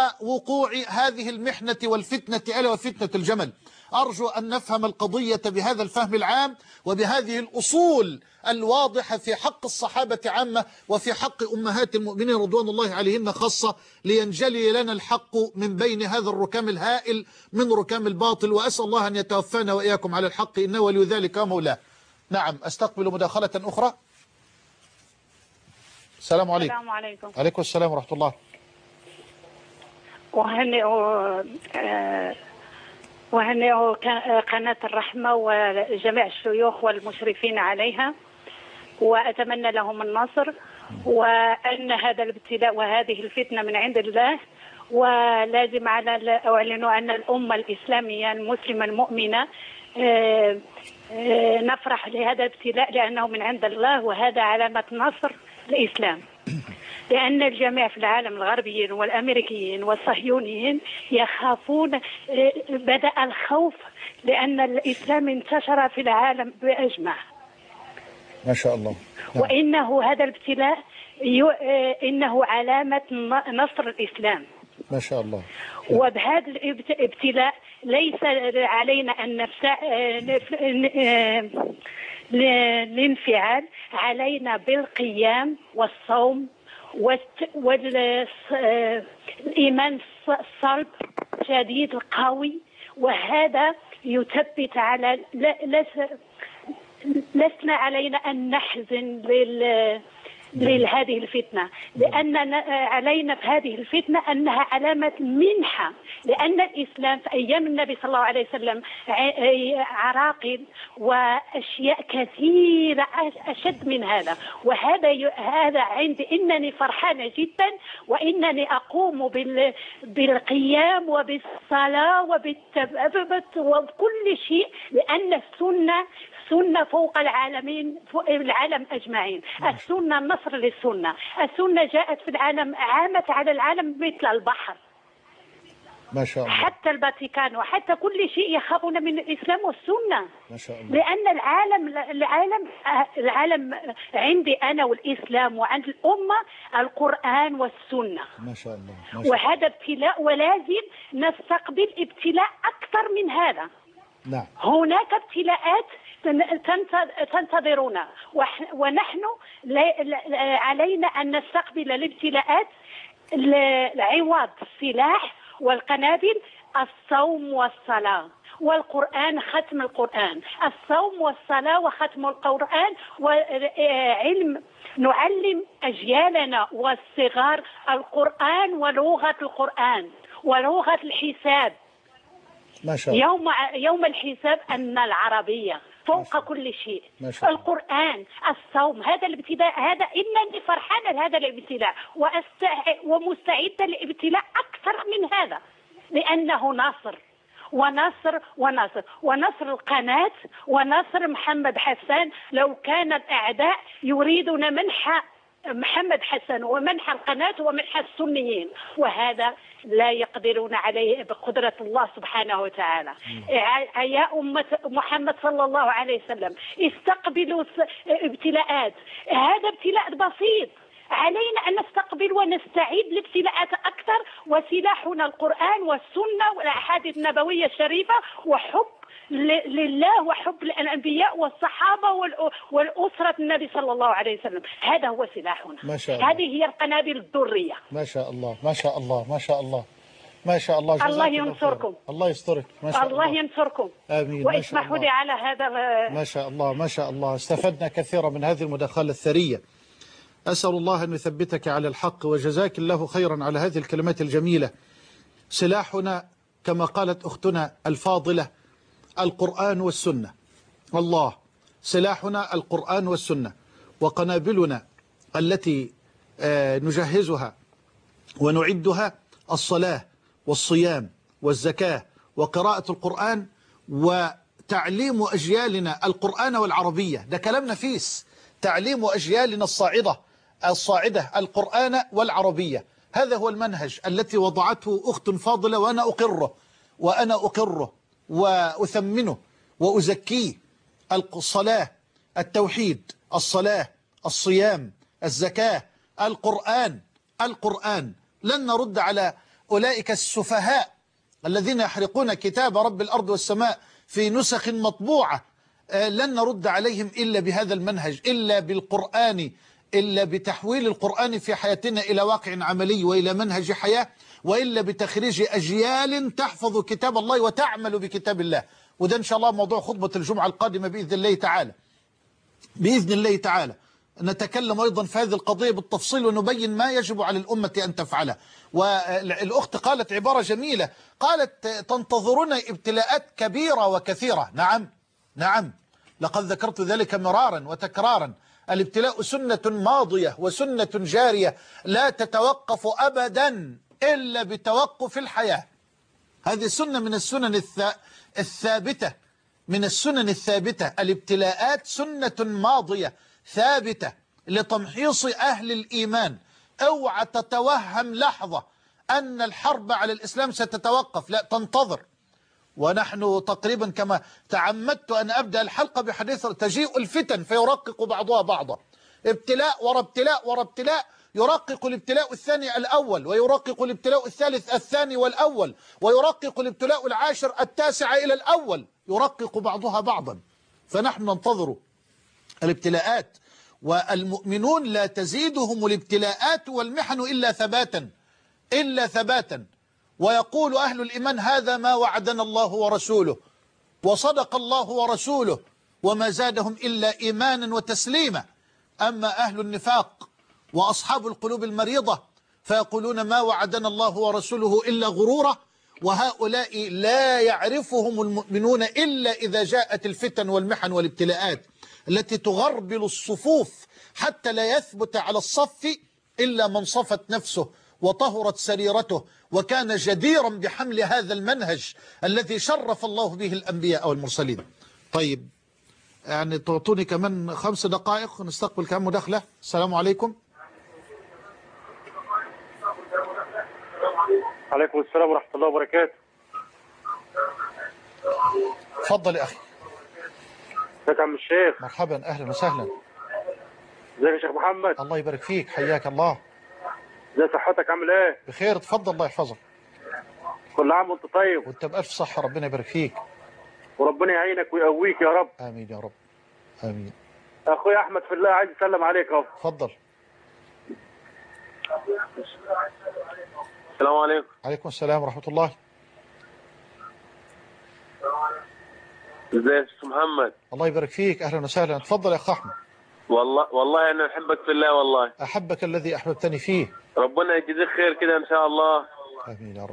ووقوع هذه المحنة والفتنة ألا وفتنة الجمل. أرجو أن نفهم القضية بهذا الفهم العام وبهذه الأصول الواضحة في حق الصحابة عامة وفي حق أمهات المؤمنين رضوان الله عليهن خاصة، لينجلي لنا الحق من بين هذا الركام الهائل من ركام الباطل. وأسأل الله أن يتوفانا وإياكم على الحق إنه ولي ذلك ومولاه. نعم، أستقبل مداخلة أخرى. السلام عليكم. السلام عليكم. عليكم السلام ورحمة الله. وهنئ قناة الرحمة وجميع الشيوخ والمشرفين عليها، وأتمنى لهم النصر، وأن هذا الابتلاء وهذه الفتنة من عند الله، ولازم على أعلن أن الأمة الإسلامية المسلمة المؤمنة نفرح لهذا الابتلاء لأنه من عند الله، وهذا علامة نصر الإسلام. لأن الجميع في العالم الغربيين والأمريكيين والصهيونيين يخافون، بدأ الخوف لأن الإسلام انتشر في العالم بأجمع. ما شاء الله. وإنه هذا الابتلاء إنه علامة نصر الإسلام. ما شاء الله. وبهذا الابتلاء ليس علينا أن الانفعال، علينا بالقيام والصوم والإيمان الصلب شديد القوي، وهذا يثبت على لسنا علينا أن نحزن لهذه الفتنة، لأن علينا في هذه الفتنة أنها علامة منحة، لأن الإسلام في أيام النبي صلى الله عليه وسلم عراقل وأشياء كثيرة أشد من هذا. وهذا عندي إنني فرحانة جدا، وإنني أقوم بالقيام وبالصلاة وبكل شيء، لأن السنة سنة فوق العالمين، فوق العالم أجمعين. السنة نصر للسنة، السنة جاءت في العالم، عامت على العالم مثل البحر. ما شاء الله. حتى الفاتيكان وحتى كل شيء يخافون من الإسلام والسنة. ما شاء الله. لأن العالم عندي أنا والإسلام، وعند الأمة القرآن والسنة. ما شاء الله. ما شاء الله. وهذا ابتلاء، ولازم نستقبل ابتلاء أكثر من هذا. نعم. هناك ابتلاءات تنتظرنا، ونحن علينا أن نستقبل الابتلاءات. العوض السلاح والقنابل الصوم والصلاة والقرآن، ختم القرآن، الصوم والصلاة وختم القرآن، وعلم نعلم أجيالنا والصغار القرآن ولغة القرآن ولغة الحساب. ما شاء الله. يوم الحساب أن العربية فوق كل شيء. القرآن، الصوم، هذا الابتلاء، هذا إنني فرحانة لهذا الابتلاء ومستعدة لابتلاء أكثر من هذا، لأنه نصر ونصر ونصر ونصر القناة ونصر محمد حسن. لو كان الأعداء يريدون منح محمد حسن ومنح القناة ومنح السنيين، وهذا لا يقدرون عليه بقدرة الله سبحانه وتعالى. يا أمة محمد صلى الله عليه وسلم استقبلوا ابتلاءات، هذا ابتلاء بسيط، علينا أن نستقبل ونستعيد لابتلاءات أكثر، وسلاحنا القرآن والسنة والأحاديث النبوية الشريفة، وحب لله وحب الأنبياء والصحابة والأسرة النبي صلى الله عليه وسلم. هذا هو سلاحنا. ما شاء الله. هذه هي القنابل الذرية. ما شاء الله. ما شاء الله. ما شاء الله. ما شاء الله. الله ينصركم. الله يسترك. ما شاء الله. الله ينصركم. آمين. واسمحوا لي على هذا. ما شاء الله. ما شاء الله. استفدنا كثيرا من هذه المداخلة الثرية. أسأل الله أن يثبتك على الحق، وجزاك الله خيرا على هذه الكلمات الجميلة. سلاحنا كما قالت أختنا الفاضلة القرآن والسنة. الله، سلاحنا القرآن والسنة، وقنابلنا التي نجهزها ونعدها الصلاة والصيام والزكاة وقراءة القرآن وتعليم أجيالنا القرآن والعربية. ده كلام نفيس، تعليم أجيالنا الصاعدة القرآن والعربية. هذا هو المنهج التي وضعته أخت فاضلة، وأنا أقره وأثمنه وأزكيه. الصلاة، التوحيد، الصلاة، الصيام، الزكاة، القرآن. لن نرد على أولئك السفهاء الذين يحرقون كتاب رب الأرض والسماء في نسخ مطبوعة. لن نرد عليهم إلا بهذا المنهج، إلا بالقرآن، إلا بتحويل القرآن في حياتنا إلى واقع عملي وإلى منهج حياة، وإلا بتخريج أجيال تحفظ كتاب الله وتعمل بكتاب الله. وده إن شاء الله موضوع خطبة الجمعة القادمة بإذن الله تعالى. بإذن الله تعالى نتكلم أيضا في هذه القضية بالتفصيل، ونبين ما يجب على الأمة أن تفعله. والأخت قالت عبارة جميلة، قالت تنتظرون ابتلاءات كبيرة وكثيرة. نعم، لقد ذكرت ذلك مرارا وتكرارا. الابتلاء سنة ماضية وسنة جارية لا تتوقف أبدا إلا بتوقف الحياة. هذه سنة من السنن الثابتة، من السنن الثابتة. الابتلاءات سنة ماضية ثابتة لتمحيص أهل الإيمان. اوعى تتوهم لحظة أن الحرب على الإسلام ستتوقف، لا، تنتظر. ونحن تقريبا كما تعمدت أن أبدأ الحلقة بحديث تجيء الفتن فيرقق بعضها بعضا، ابتلاء ورا ابتلاء ورا ابتلاء، يرقق الابتلاء الثاني الأول، ويرقق الابتلاء الثالث الثاني والأول، ويرقق الابتلاء العاشر التاسع إلى الأول، يرقق بعضها بعضا. فنحن ننتظر الابتلاءات، والمؤمنون لا تزيدهم الابتلاءات والمحن إلا ثباتا. ويقول أهل الإيمان هذا ما وعدنا الله ورسوله، وصدق الله ورسوله، وما زادهم إلا إيمانا وتسليما. أما أهل النفاق وأصحاب القلوب المريضة فيقولون ما وعدنا الله ورسوله إلا غرورا، وهؤلاء لا يعرفهم المؤمنون إلا إذا جاءت الفتن والمحن والابتلاءات التي تغربل الصفوف حتى لا يثبت على الصف إلا من صفت نفسه وطهرت سريرته وكان جديرا بحمل هذا المنهج الذي شرف الله به الأنبياء والمرسلين. طيب يعني تعطوني كمان 5 دقائق نستقبل كم مداخلة. السلام عليكم. عليكم السلام ورحمة الله وبركاته. تفضل يا أخي. ازيك يا عم الشيخ؟ مرحبا، أهلا وسهلا. ازيك يا شيخ محمد؟ الله يبارك فيك، حياك الله. ازي صحتك، عامل ايه؟ بخير، تفضل الله يحفظك. كل عام وانت طيب. وانت بألف صحة، ربنا يبارك فيك. وربنا يعينك ويقويك يا رب. آمين يا رب. آمين. أخويا أحمد في الله عايز يسلم عليك أهو. تفضل. السلام عليكم. عليكم السلام ورحمة الله. ازيك يا شيخ محمد؟ الله يبارك فيك، أهلا وسهلا. تفضل يا أخ أحمد. والله أنا أحبك في الله والله. أحبك الذي أحببتني فيه. ربنا يجزيك خير كده إن شاء الله. آمين يا رب.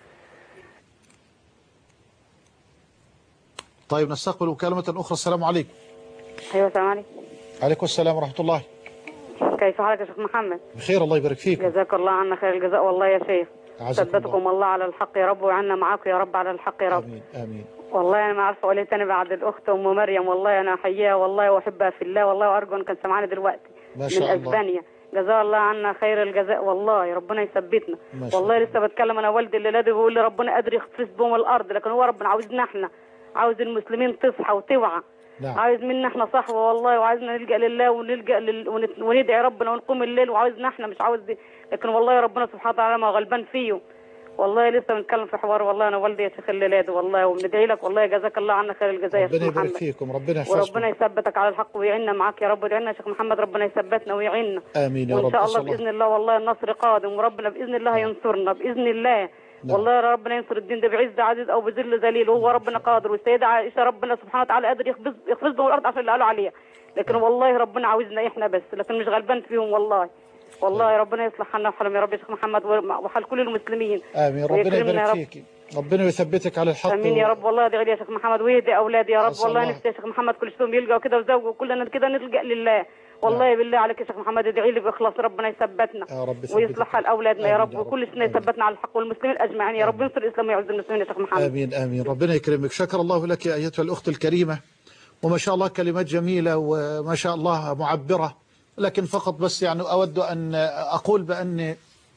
طيب نستقبل مكالمة أخرى. السلام عليكم. ايوه السلام عليكم. عليكم السلام ورحمة الله. كيف حالك يا شيخ محمد؟ بخير، الله يبارك فيك. جزاك الله عنا خير الجزاء والله يا شيخ. ثبتكم الله على الحق يا رب، وعنا معاكم يا رب على الحق يا رب. آمين آمين. والله انا ما عارفه اقول ايه تاني بعد الاخت ام مريم، والله انا احييها والله واحبها في الله والله، وارجو ان كان سمعاني دلوقتي ما شاء من الله. اسبانيا. جزاه الله عنا خير الجزاء والله، ربنا يثبتنا. والله لسه بتكلم انا والدي الليله دي بيقول لي ربنا قادر يخسف بهم الارض، لكن هو ربنا عاوزنا احنا، عاوز المسلمين تصحى وتوعى. نعم. عايز منا احنا صحوه والله، وعايزنا نلجأ لله ونلجأ وندعي ربنا ونقوم الليل، وعاوزنا احنا مش عاوز دي. لكن والله ربنا سبحانه وتعالى ما غلبان فيه. والله لسه بنتكلم في حوار والله انا والدي يا شيخ الليلاد والله، وبندعي لك والله جزاك الله عنا خير الجزاء يا شيخ محمد. ربنا يبارك فيكم، ربنا يحفظكم، وربنا يثبتك على الحق ويعيننا معاك يا رب. ادعي لنا يا شيخ محمد ربنا يثبتنا ويعيننا. آمين يا رب. وان شاء الله باذن الله والله النصر قادم، وربنا باذن الله ينصرنا باذن الله. نعم. والله ربنا ينصر الدين ده بعز عزيز او بذل ذليل، وهو ربنا قادر. والسيده عائشه ربنا سبحانه وتعالى قادر يخبز بهم الارض عشان اللي قالوا عليها. لكن والله ربنا عاوزنا احنا بس، لكن مش غلبان فيهم والله. والله ربنا يصلح حالنا وحالهم يا رب يا شيخ محمد وحال كل المسلمين. آمين. ربنا يبارك فيك، ربنا يثبتك على الحق. امين يا رب. والله ادعي لي يا شيخ محمد ويهدي اولادي يا رب. والله نفسي يا شيخ محمد كل شويه يلقوا كده وزوجه وكلنا كده نلجأ لله. والله بالله عليك يا شيخ محمد ادعي لي باخلاص ربنا يثبتنا يا رب ويصلح حال اولادنا يا رب، وكل سنه يثبتنا على الحق والمسلمين اجمعين يا رب. ينصر الاسلام ويعز المسلمين يا شيخ محمد. امين امين. ربنا يكرمك. شكر الله لك يا ايتها الاخت الكريمه، وما شاء الله كلمات جميله وما شاء الله معبره. لكن فقط بس يعني اود ان اقول بان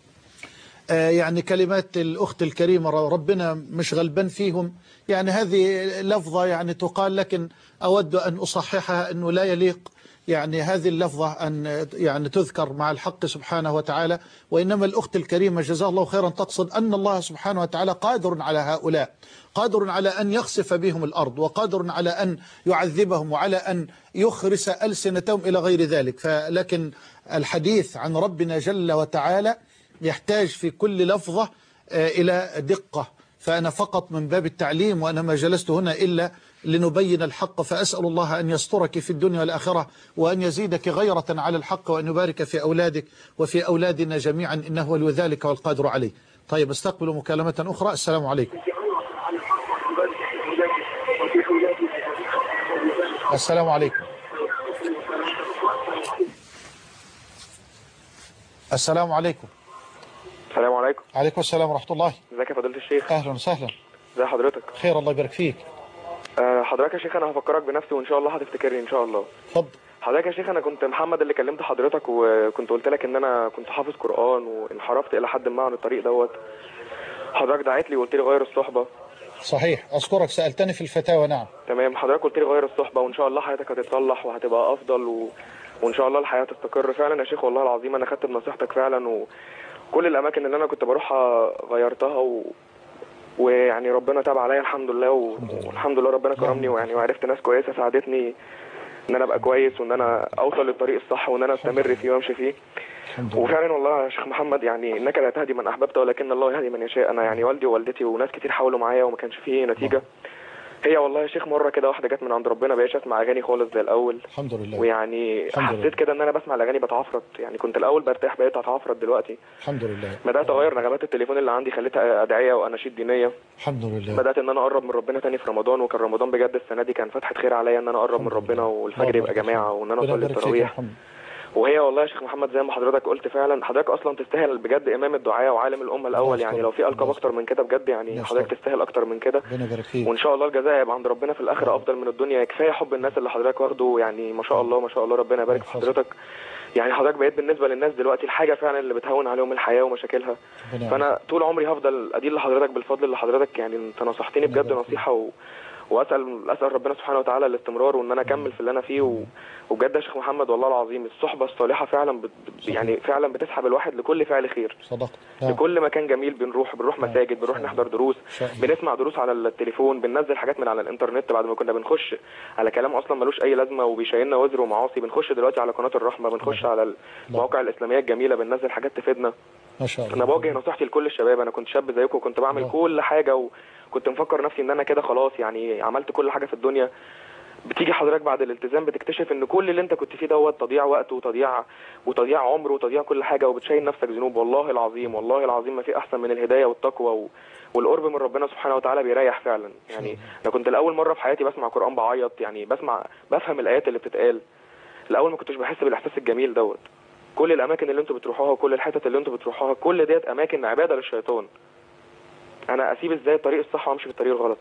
يعني كلمات الأخت الكريمة ربنا مش غلبان فيهم، يعني هذه لفظة يعني تقال، لكن أود أن أصححها أنه لا يليق يعني هذه اللفظة أن يعني تذكر مع الحق سبحانه وتعالى. وإنما الأخت الكريمة جزاها الله خيرا تقصد أن الله سبحانه وتعالى قادر على هؤلاء، قادر على أن يخسف بهم الأرض، وقادر على أن يعذبهم، وعلى أن يخرس ألسنتهم إلى غير ذلك. فلكن الحديث عن ربنا جل وتعالى يحتاج في كل لفظة إلى دقة. فأنا فقط من باب التعليم، وأنا ما جلست هنا إلا لنبين الحق. فأسأل الله أن يسترك في الدنيا والآخرة، وأن يزيدك غيرة على الحق، وأن يبارك في أولادك وفي أولادنا جميعا، إنه ولي ذلك والقادر عليه. طيب استقبل مكالمة أخرى. السلام عليكم. السلام عليكم. السلام عليكم. السلام عليكم. عليكم السلام ورحمة الله. ازيك يا فضيلة الشيخ؟ أهلا وسهلا. ازي حضرتك؟ خير الله يبارك فيك. حضرتك يا شيخ انا هفكرك بنفسي وان شاء الله هتفتكرني ان شاء الله. اتفضل. حضرتك يا شيخ انا كنت محمد اللي كلمت حضرتك، وكنت قلت لك ان انا كنت حافظ قرآن وانحرفت الى حد ما عن الطريق دوت. حضرتك دعيت لي وقلت لي غير الصحبة. صحيح، أذكرك سألتني في الفتاوى. نعم تمام. حضرتك قلت لي غير الصحبة وان شاء الله حياتك هتتصلح وهتبقى افضل وان شاء الله الحياة تستقر. فعلا يا شيخ والله العظيم انا خدت بنصيحتك فعلا، وكل الاماكن اللي انا كنت بروحها غيرتها ويعني ربنا تاب عليا الحمد لله، والحمد لله ربنا كرمني ويعني وعرفت ناس كويسه ساعدتني ان انا ابقى كويس، وان انا اوصل للطريق الصح، وان انا استمر فيه وامشي فيه. وفعلا والله يا شيخ محمد يعني انك لا تهدي من احببت ولكن الله يهدي من يشاء. انا يعني والدي ووالدتي وناس كتير حاولوا معايا وما كانش فيه نتيجه. هي والله يا شيخ مرة كده واحدة جت من عند ربنا، بقيتش اسمع اغاني خالص زي الاول. الحمد لله. ويعني حسيت كده ان انا بسمع الاغاني بتعفرت، يعني كنت الاول برتاح بقيت اتعفرت دلوقتي. الحمد لله. بدات اغير نغمات التليفون اللي عندي، خليتها ادعيه واناشيد دينيه. الحمد لله. بدات ان انا اقرب من ربنا تاني في رمضان، وكان رمضان بجد السنه دي كان فتحه خير عليا ان انا اقرب من ربنا، والفجر يبقى جماعه، وان انا اصلي التراويح. وهي والله يا شيخ محمد زي ما حضرتك قلت فعلا، حضرتك اصلا تستاهل بجد امام الدعاء وعالم الامه الاول، يعني لو في القاب اكتر من كده بجد يعني حضرتك تستاهل اكتر من كده. وان شاء الله الجزاء هيبقى عند ربنا في الاخره افضل من الدنيا. كفايه حب الناس اللي حضرتك واخده، يعني ما شاء الله ما شاء الله، ربنا يبارك في حضرتك. يعني حضرتك بقيت بالنسبه للناس دلوقتي الحاجه فعلا اللي بتهون عليهم الحياه ومشاكلها. فانا طول عمري هفضل ادين لحضرتك بالفضل اللي حضرتك يعني انت نصحتني بجد نصيحه، واسال ربنا سبحانه وتعالى الاستمرار وان انا اكمل في اللي انا فيه. وبجد يا شيخ محمد والله العظيم الصحبه الصالحه فعلا يعني فعلا بتسحب الواحد لكل فعل خير. صدقت. لكل مكان جميل بنروح مساجد، بنروح نحضر دروس، بنسمع دروس على التليفون، بننزل حاجات من على الانترنت بعد ما كنا بنخش على كلام اصلا ملوش اي لازمه وبيشيلنا وزر ومعاصي. بنخش دلوقتي على قناه الرحمه، بنخش على المواقع الاسلاميه الجميله، بننزل حاجات تفيدنا. ما شاء الله. انا بوجه نصيحتي لكل الشباب، انا كنت شاب زيكم وكنت بعمل كل حاجه، وكنت مفكر نفسي ان انا كده خلاص يعني عملت كل حاجه في الدنيا. بتيجي حضرتك بعد الالتزام بتكتشف ان كل اللي انت كنت فيه دوت تضييع وقت وتضييع عمر وتضييع كل حاجه، وبتشيل نفسك ذنوب. والله العظيم والله العظيم ما في احسن من الهدايه والتقوى والقرب من ربنا سبحانه وتعالى، بيريح فعلا. يعني انا كنت لاول مره في حياتي بسمع قران بعيط، يعني بفهم الايات اللي بتتقال. الاول ما كنتش بحس بالاحساس الجميل دوت. كل الاماكن اللي انتوا بتروحوها وكل الحتت اللي انتوا بتروحوها كل ديت اماكن عباده للشيطان. انا اسيب ازاي الطريق الصح وامشي في الطريق الغلط؟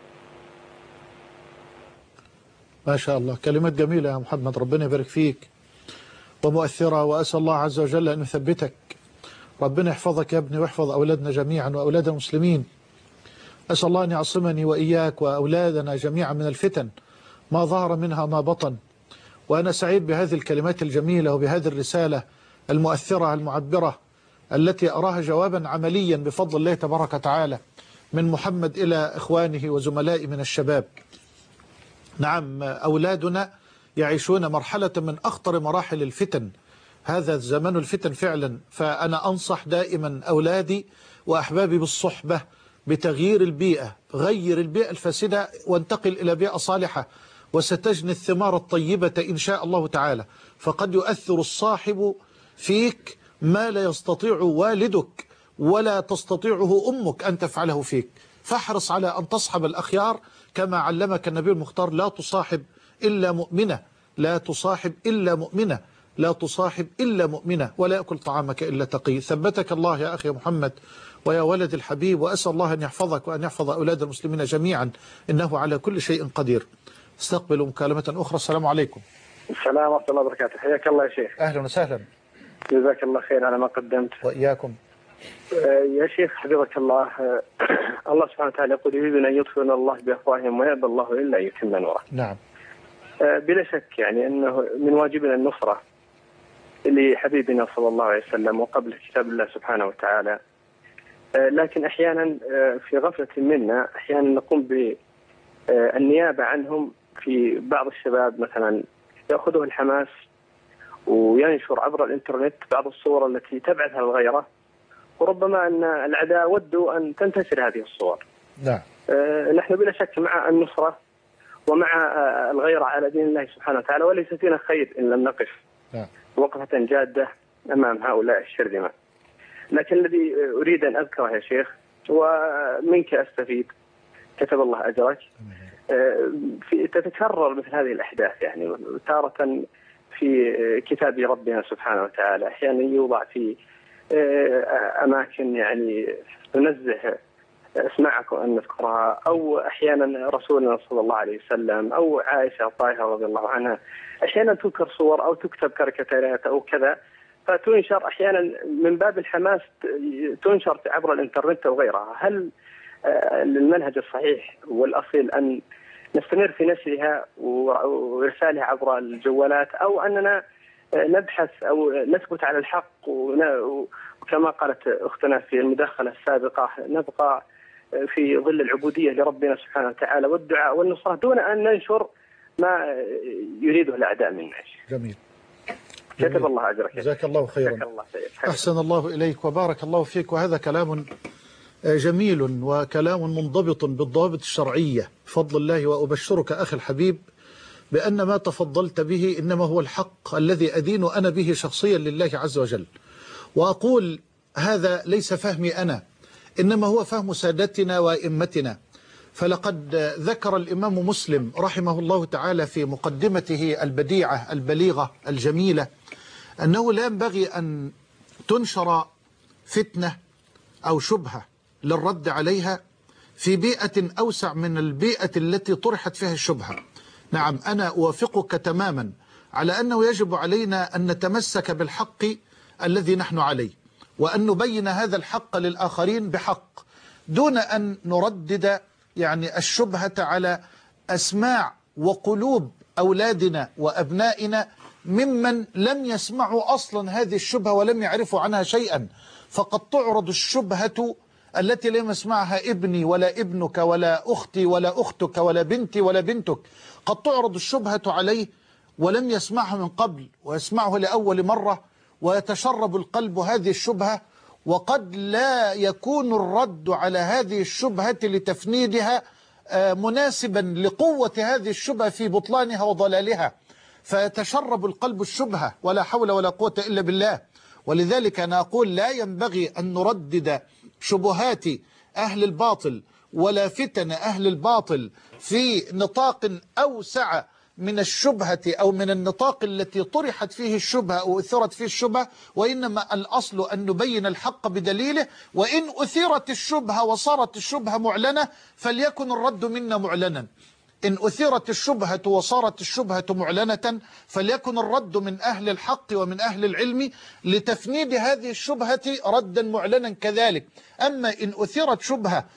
ما شاء الله، كلمات جميلة يا محمد، ربنا يبارك فيك ومؤثرة، وأسأل الله عز وجل أن يثبتك. ربنا يحفظك يا ابني ويحفظ أولادنا جميعا وأولاد المسلمين. أسأل الله أن يعصمني وإياك وأولادنا جميعا من الفتن ما ظهر منها ما بطن. وأنا سعيد بهذه الكلمات الجميلة وبهذه الرسالة المؤثرة المعبرة التي أراها جوابا عمليا بفضل الله تبارك وتعالى من محمد إلى إخوانه وزملائه من الشباب. نعم، أولادنا يعيشون مرحلة من أخطر مراحل الفتن، هذا زمان الفتن فعلا. فأنا أنصح دائما أولادي وأحبابي بالصحبة، بتغيير البيئة. غير البيئة الفاسدة وانتقل إلى بيئة صالحة، وستجني الثمار الطيبة إن شاء الله تعالى. فقد يؤثر الصاحب فيك ما لا يستطيع والدك ولا تستطيعه أمك أن تفعله فيك. فاحرص على أن تصحب الأخيار كما علمك النبي المختار: لا تصاحب إلا مؤمنة، لا تصاحب إلا مؤمنة، لا تصاحب إلا مؤمنة، ولا يأكل طعامك إلا تقي. ثبتك الله يا أخي محمد ويا ولد الحبيب، وأسأل الله أن يحفظك وأن يحفظ أولاد المسلمين جميعا، إنه على كل شيء قدير. استقبلوا مكالمة أخرى. السلام عليكم. السلام ورحمة الله وبركاته. حياك الله يا شيخ. أهلا وسهلا. جزاك الله خير على ما قدمت. وإياكم. يا شيخ حفظك الله، الله سبحانه وتعالى يقول: يريدون أن يطفئوا الله بأفواههم ويأبى الله إلا أن يتم نوره. نعم. بلا شك يعني أنه من واجبنا النصرة لحبيبنا صلى الله عليه وسلم وقبل كتاب الله سبحانه وتعالى. لكن أحيانا في غفلة منا أحيانا نقوم بالنيابة عنهم. في بعض الشباب مثلا يأخذه الحماس وينشر عبر الإنترنت بعض الصور التي تبعثها الغيرة، وربما أن الأعداء ودوا أن تنتشر هذه الصور. نعم. نحن بلا شك مع النصرة ومع الغيرة على دين الله سبحانه وتعالى، وليس فينا خير إن لم نقف وقفة جادة أمام هؤلاء الشرذمة. لكن الذي أريد أن أذكره يا شيخ ومنك أستفيد، كتب الله أجرك، تتكرر مثل هذه الأحداث يعني تارة في كتاب ربنا سبحانه وتعالى، أحيانا يوضع في أماكن يعني ننزه اسمعكم أن نذكرها، أو أحيانا رسولنا صلى الله عليه وسلم أو عائشة الطاهرة رضي الله عنها، أحيانا تذكر صور أو تكتب كاريكاتيرات أو كذا، فتنشر أحيانا من باب الحماس، تنشر عبر الإنترنت أو غيرها. هل المنهج الصحيح والأصيل أن نستمر في نشرها وإرسالها عبر الجوالات، أو أننا نبحث أو نثبت على الحق وكما قالت أختنا في المداخلة السابقة نبقى في ظل العبودية لربنا سبحانه وتعالى والدعاء والنصرة دون أن ننشر ما يريده الأعداء منا؟ جميل. كتب الله أجرك. جزاك الله خيرا. أحسن الله إليك وبارك الله فيك. وهذا كلام جميل وكلام منضبط بالضوابط الشرعية بفضل الله. وأبشرك أخي الحبيب بأن ما تفضلت به إنما هو الحق الذي أدين أنا به شخصيا لله عز وجل. وأقول هذا ليس فهمي أنا، إنما هو فهم سادتنا وأئمتنا. فلقد ذكر الإمام مسلم رحمه الله تعالى في مقدمته البديعة البليغة الجميلة أنه لا ينبغي أن تنشر فتنة أو شبهة للرد عليها في بيئة أوسع من البيئة التي طرحت فيها الشبهة. نعم، أنا أوافقك تماما على أنه يجب علينا أن نتمسك بالحق الذي نحن عليه، وأن نبين هذا الحق للآخرين بحق، دون أن نردد يعني الشبهة على أسماع وقلوب أولادنا وأبنائنا ممن لم يسمعوا أصلا هذه الشبهة ولم يعرفوا عنها شيئا. فقد تعرض الشبهة التي لم يسمعها ابني ولا ابنك ولا أختي ولا أختك ولا بنتي ولا بنتك، قد تعرض الشبهة عليه ولم يسمعها من قبل ويسمعه لأول مرة، ويتشرب القلب هذه الشبهة، وقد لا يكون الرد على هذه الشبهة لتفنيدها مناسبا لقوة هذه الشبهة في بطلانها وضلالها، فيتشرب القلب الشبهة، ولا حول ولا قوة إلا بالله. ولذلك أنا أقول لا ينبغي أن نردد شبهات أهل الباطل ولا فتن أهل الباطل في نطاق أوسع من الشبهة أو من النطاق التي طرحت فيه الشبهة أو أثرت فيه الشبهة، وإنما الأصل أن نبين الحق بدليله. وإن أثيرت الشبهة وصارت الشبهة معلنة فليكن الرد منا معلنا. إن أثيرت الشبهة وصارت الشبهة معلنة فليكن الرد من أهل الحق ومن أهل العلم لتفنيد هذه الشبهة ردا معلنا كذلك. أما إن أثيرت شبهة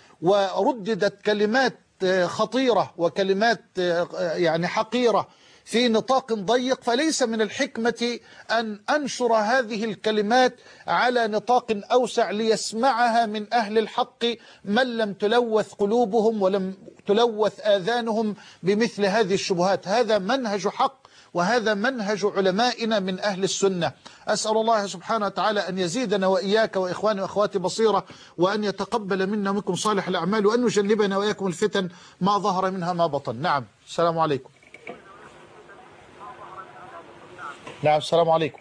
ورددت كلمات خطيرة وكلمات يعني حقيرة في نطاق ضيق، فليس من الحكمة أن أنشر هذه الكلمات على نطاق أوسع ليسمعها من أهل الحق من لم تلوث قلوبهم ولم تلوث آذانهم بمثل هذه الشبهات. هذا منهج حق، وهذا منهج علمائنا من أهل السنة. أسأل الله سبحانه وتعالى أن يزيدنا وإياك وإخواني وأخواتي بصيرة، وأن يتقبل منا ومنكم صالح الأعمال، وأن يجنبنا وإياكم الفتن ما ظهر منها ما بطن. نعم، السلام عليكم. نعم، السلام عليكم.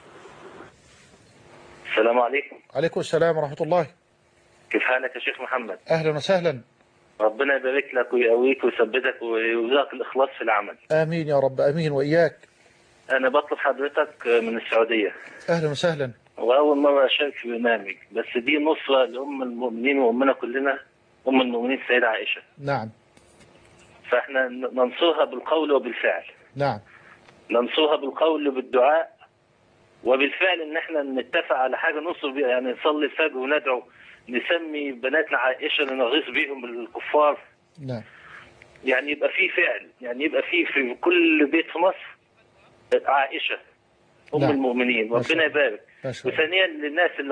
السلام عليكم. عليكم السلام ورحمة الله. كيف حالك يا شيخ محمد؟ أهلا وسهلا. ربنا يبارك لك ويقويك ويثبتك ويرزقك الإخلاص في العمل. آمين يا رب، آمين وإياك. أنا بطلب حضرتك من السعودية. أهلا وسهلا. وأول مرة أشارك في برنامج، بس دي نصرة لأم المؤمنين وأمنا كلنا، أم المؤمنين السيدة عائشة. نعم. فإحنا ننصرها بالقول وبالفعل. نعم. ننصرها بالقول وبالدعاء وبالفعل، إن إحنا نتفق على حاجة ننصر بيها، يعني نصلي الفجر وندعو، نسمي بناتنا عائشة لنغيظ بيهم بالكفار. نعم. يعني يبقى في فعل، يعني يبقى في كل بيت في مصر عائشة أم نعم. المؤمنين، ربنا يبارك. وثانيا للناس اللي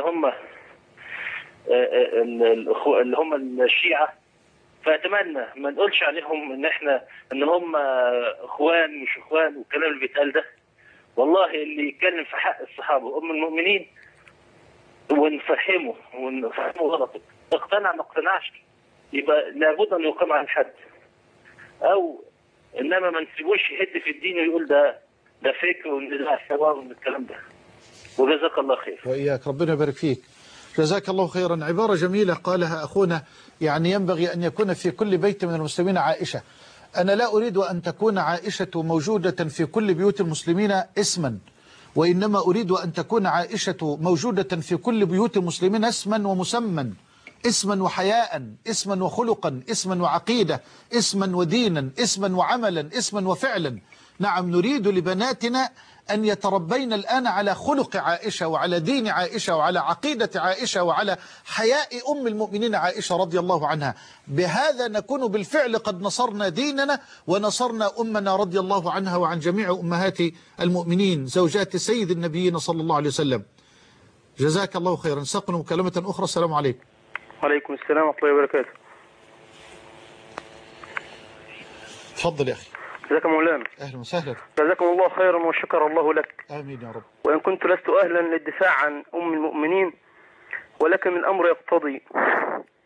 هم الشيعة، فأتمنى ما نقولش عليهم إن هم إخوان مش إخوان والكلام اللي بيتقال ده. والله اللي يتكلم في حق الصحابة وأم المؤمنين ونفهمه غلطه، اقتنع ما اقتنعش يبقى لابد أن يقام عن الحد، أو إنما ما نسيبوش يهد في الدين ويقول ده فكر وندلع حوار من الكلام ده. وجزاك الله خير. وإياك، ربنا يبارك فيك. جزاك الله خيرا. عبارة جميلة قالها أخونا، يعني ينبغي أن يكون في كل بيت من المسلمين عائشة. أنا لا أريد أن تكون عائشة موجودة في كل بيوت المسلمين اسما، وإنما أريد أن تكون عائشة موجودة في كل بيوت المسلمين اسما ومسمى، اسما وحياء، اسما وخلقا، اسما وعقيدة، اسما ودينا، اسما وعملا، اسما وفعلا. نعم، نريد لبناتنا أن يتربين الآن على خلق عائشة وعلى دين عائشة وعلى عقيدة عائشة وعلى حياء أم المؤمنين عائشة رضي الله عنها. بهذا نكون بالفعل قد نصرنا ديننا ونصرنا أمنا رضي الله عنها وعن جميع أمهات المؤمنين زوجات سيد النبيين صلى الله عليه وسلم. جزاك الله خيرا. ساقنا مكالمة أخرى. السلام عليكم. وعليكم السلام ورحمة الله وبركاته. تفضل يا أخي. جزاك مولانا. أهلا وسهلا. جزاكم الله خيرا وشكر الله لك. آمين يا رب. وإن كنت لست أهلا للدفاع عن أم المؤمنين، ولكن الأمر يقتضي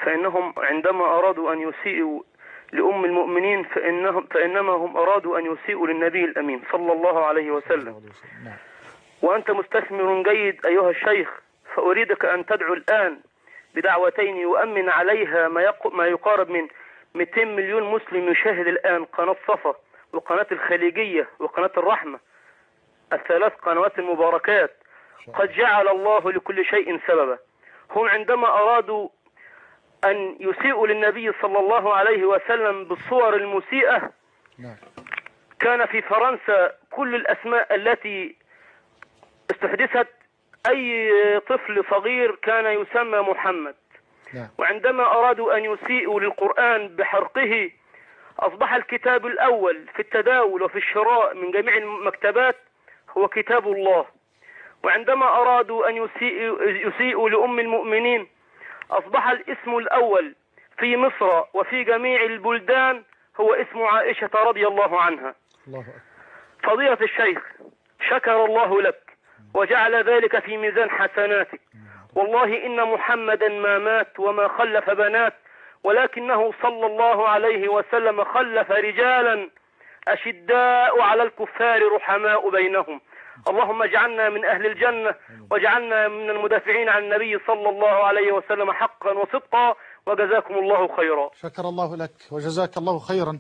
فإنهم عندما أرادوا أن يسيئوا لأم المؤمنين فإنما هم أرادوا أن يسيئوا للنبي الأمين صلى الله عليه وسلم. وأنت مستثمر جيد أيها الشيخ، فأريدك أن تدعو الآن بدعوتين يؤمن عليها ما يقارب من 200 مليون مسلم يشاهد الآن قناة صفا وقناة الخليجية وقناة الرحمة، الثلاث قنوات المباركات. قد جعل الله لكل شيء سببا. هم عندما أرادوا أن يسيئوا للنبي صلى الله عليه وسلم بالصور المسيئة، كان في فرنسا كل الأسماء التي استحدثت أي طفل صغير كان يسمى محمد. وعندما أرادوا أن يسيئوا للقرآن بحرقه، أصبح الكتاب الأول في التداول وفي الشراء من جميع المكتبات هو كتاب الله. وعندما أرادوا أن يسيئوا لأم المؤمنين، أصبح الاسم الأول في مصر وفي جميع البلدان هو اسم عائشة رضي الله عنها. فضيلة الشيخ، شكر الله لك وجعل ذلك في ميزان حسناتك. والله إن محمدا ما مات وما خلف بنات، ولكنه صلى الله عليه وسلم خلف رجالا أشداء على الكفار رحماء بينهم. اللهم اجعلنا من أهل الجنة، واجعلنا من المدافعين عن النبي صلى الله عليه وسلم حقا وصدقا، وجزاكم الله خيرا. شكر الله لك وجزاك الله خيرا.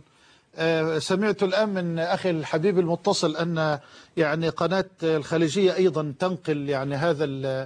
سمعت الآن من أخي الحبيب المتصل أن يعني قناة الخليجية أيضا تنقل يعني هذا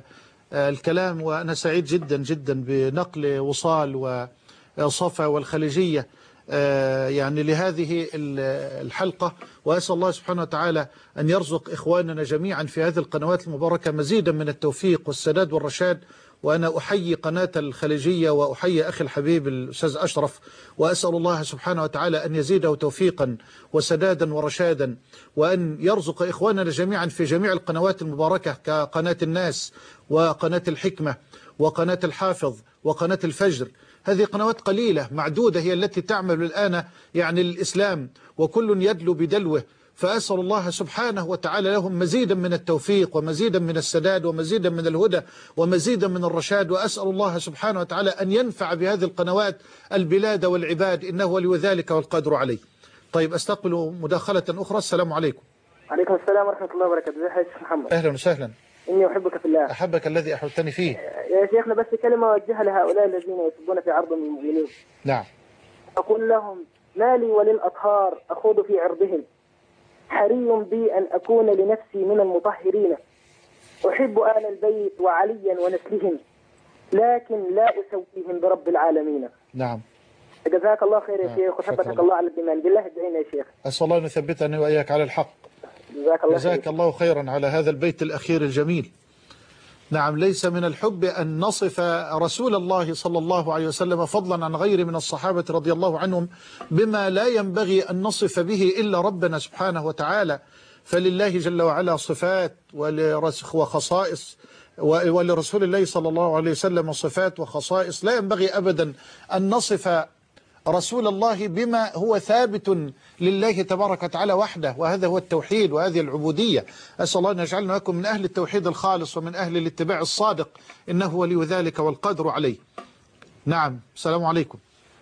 الكلام، وأنا سعيد جدا جدا بنقل وصال وصفا والخليجية يعني لهذه الحلقة. وأسأل الله سبحانه وتعالى أن يرزق إخواننا جميعا في هذه القنوات المباركة مزيدا من التوفيق والسداد والرشاد. وأنا أحيي قناة الخليجية وأحيي أخي الحبيب الأستاذ أشرف، وأسأل الله سبحانه وتعالى أن يزيده توفيقا وسدادا ورشادا، وأن يرزق إخواننا جميعا في جميع القنوات المباركة كقناة الناس وقناة الحكمة وقناة الحافظ وقناة الفجر. هذه قنوات قليلة معدودة هي التي تعمل الآن يعني للإسلام، وكل يدلو بدلوه. فأسأل الله سبحانه وتعالى لهم مزيدا من التوفيق ومزيدا من السداد ومزيدا من الهدى ومزيدا من الرشاد. وأسأل الله سبحانه وتعالى أن ينفع بهذه القنوات البلاد والعباد، إنه ولي ذلك والقادر عليه. طيب أستقبل مداخلة أخرى. السلام عليكم. عليكم السلام ورحمة الله وبركاته. ازي حضرتك يا محمد؟ أهلا وسهلا. إني أحبك في الله. أحبك الذي أحببتني فيه. يا شيخنا بس كلمة أوجهها لهؤلاء الذين يسبون في عرض المؤمنين. نعم. أقول لهم: ما لي وللأطهار أخوض في عرضهم، حري بي أن أكون لنفسي من المطهرين، أحب آل البيت وعليا ونسلهم، لكن لا أسويهم برب العالمين. نعم. جزاك الله خير يا شيخ، وثبتك الله على الإيمان. بالله ادعينا يا شيخ. أسأل الله أن يثبتني وإياك على الحق. جزاك الله خيرا على هذا البيت الأخير الجميل. نعم، ليس من الحب أن نصف رسول الله صلى الله عليه وسلم فضلا عن غير من الصحابة رضي الله عنهم بما لا ينبغي أن نصف به إلا ربنا سبحانه وتعالى. فلله جل وعلا صفات وخصائص، ولرسول الله صلى الله عليه وسلم صفات وخصائص لا ينبغي أبدا أن نصف رسول الله بما هو ثابت لله تبارك وتعالى وحده، وهذا هو التوحيد وهذه العبودية. أسأل الله أن يجعلنا لكم من أهل التوحيد الخالص ومن أهل الاتباع الصادق، إنه ولي ذلك والقدر عليه. نعم. السلام عليكم.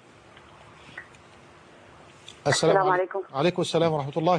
السلام عليكم. عليكم السلام ورحمة الله.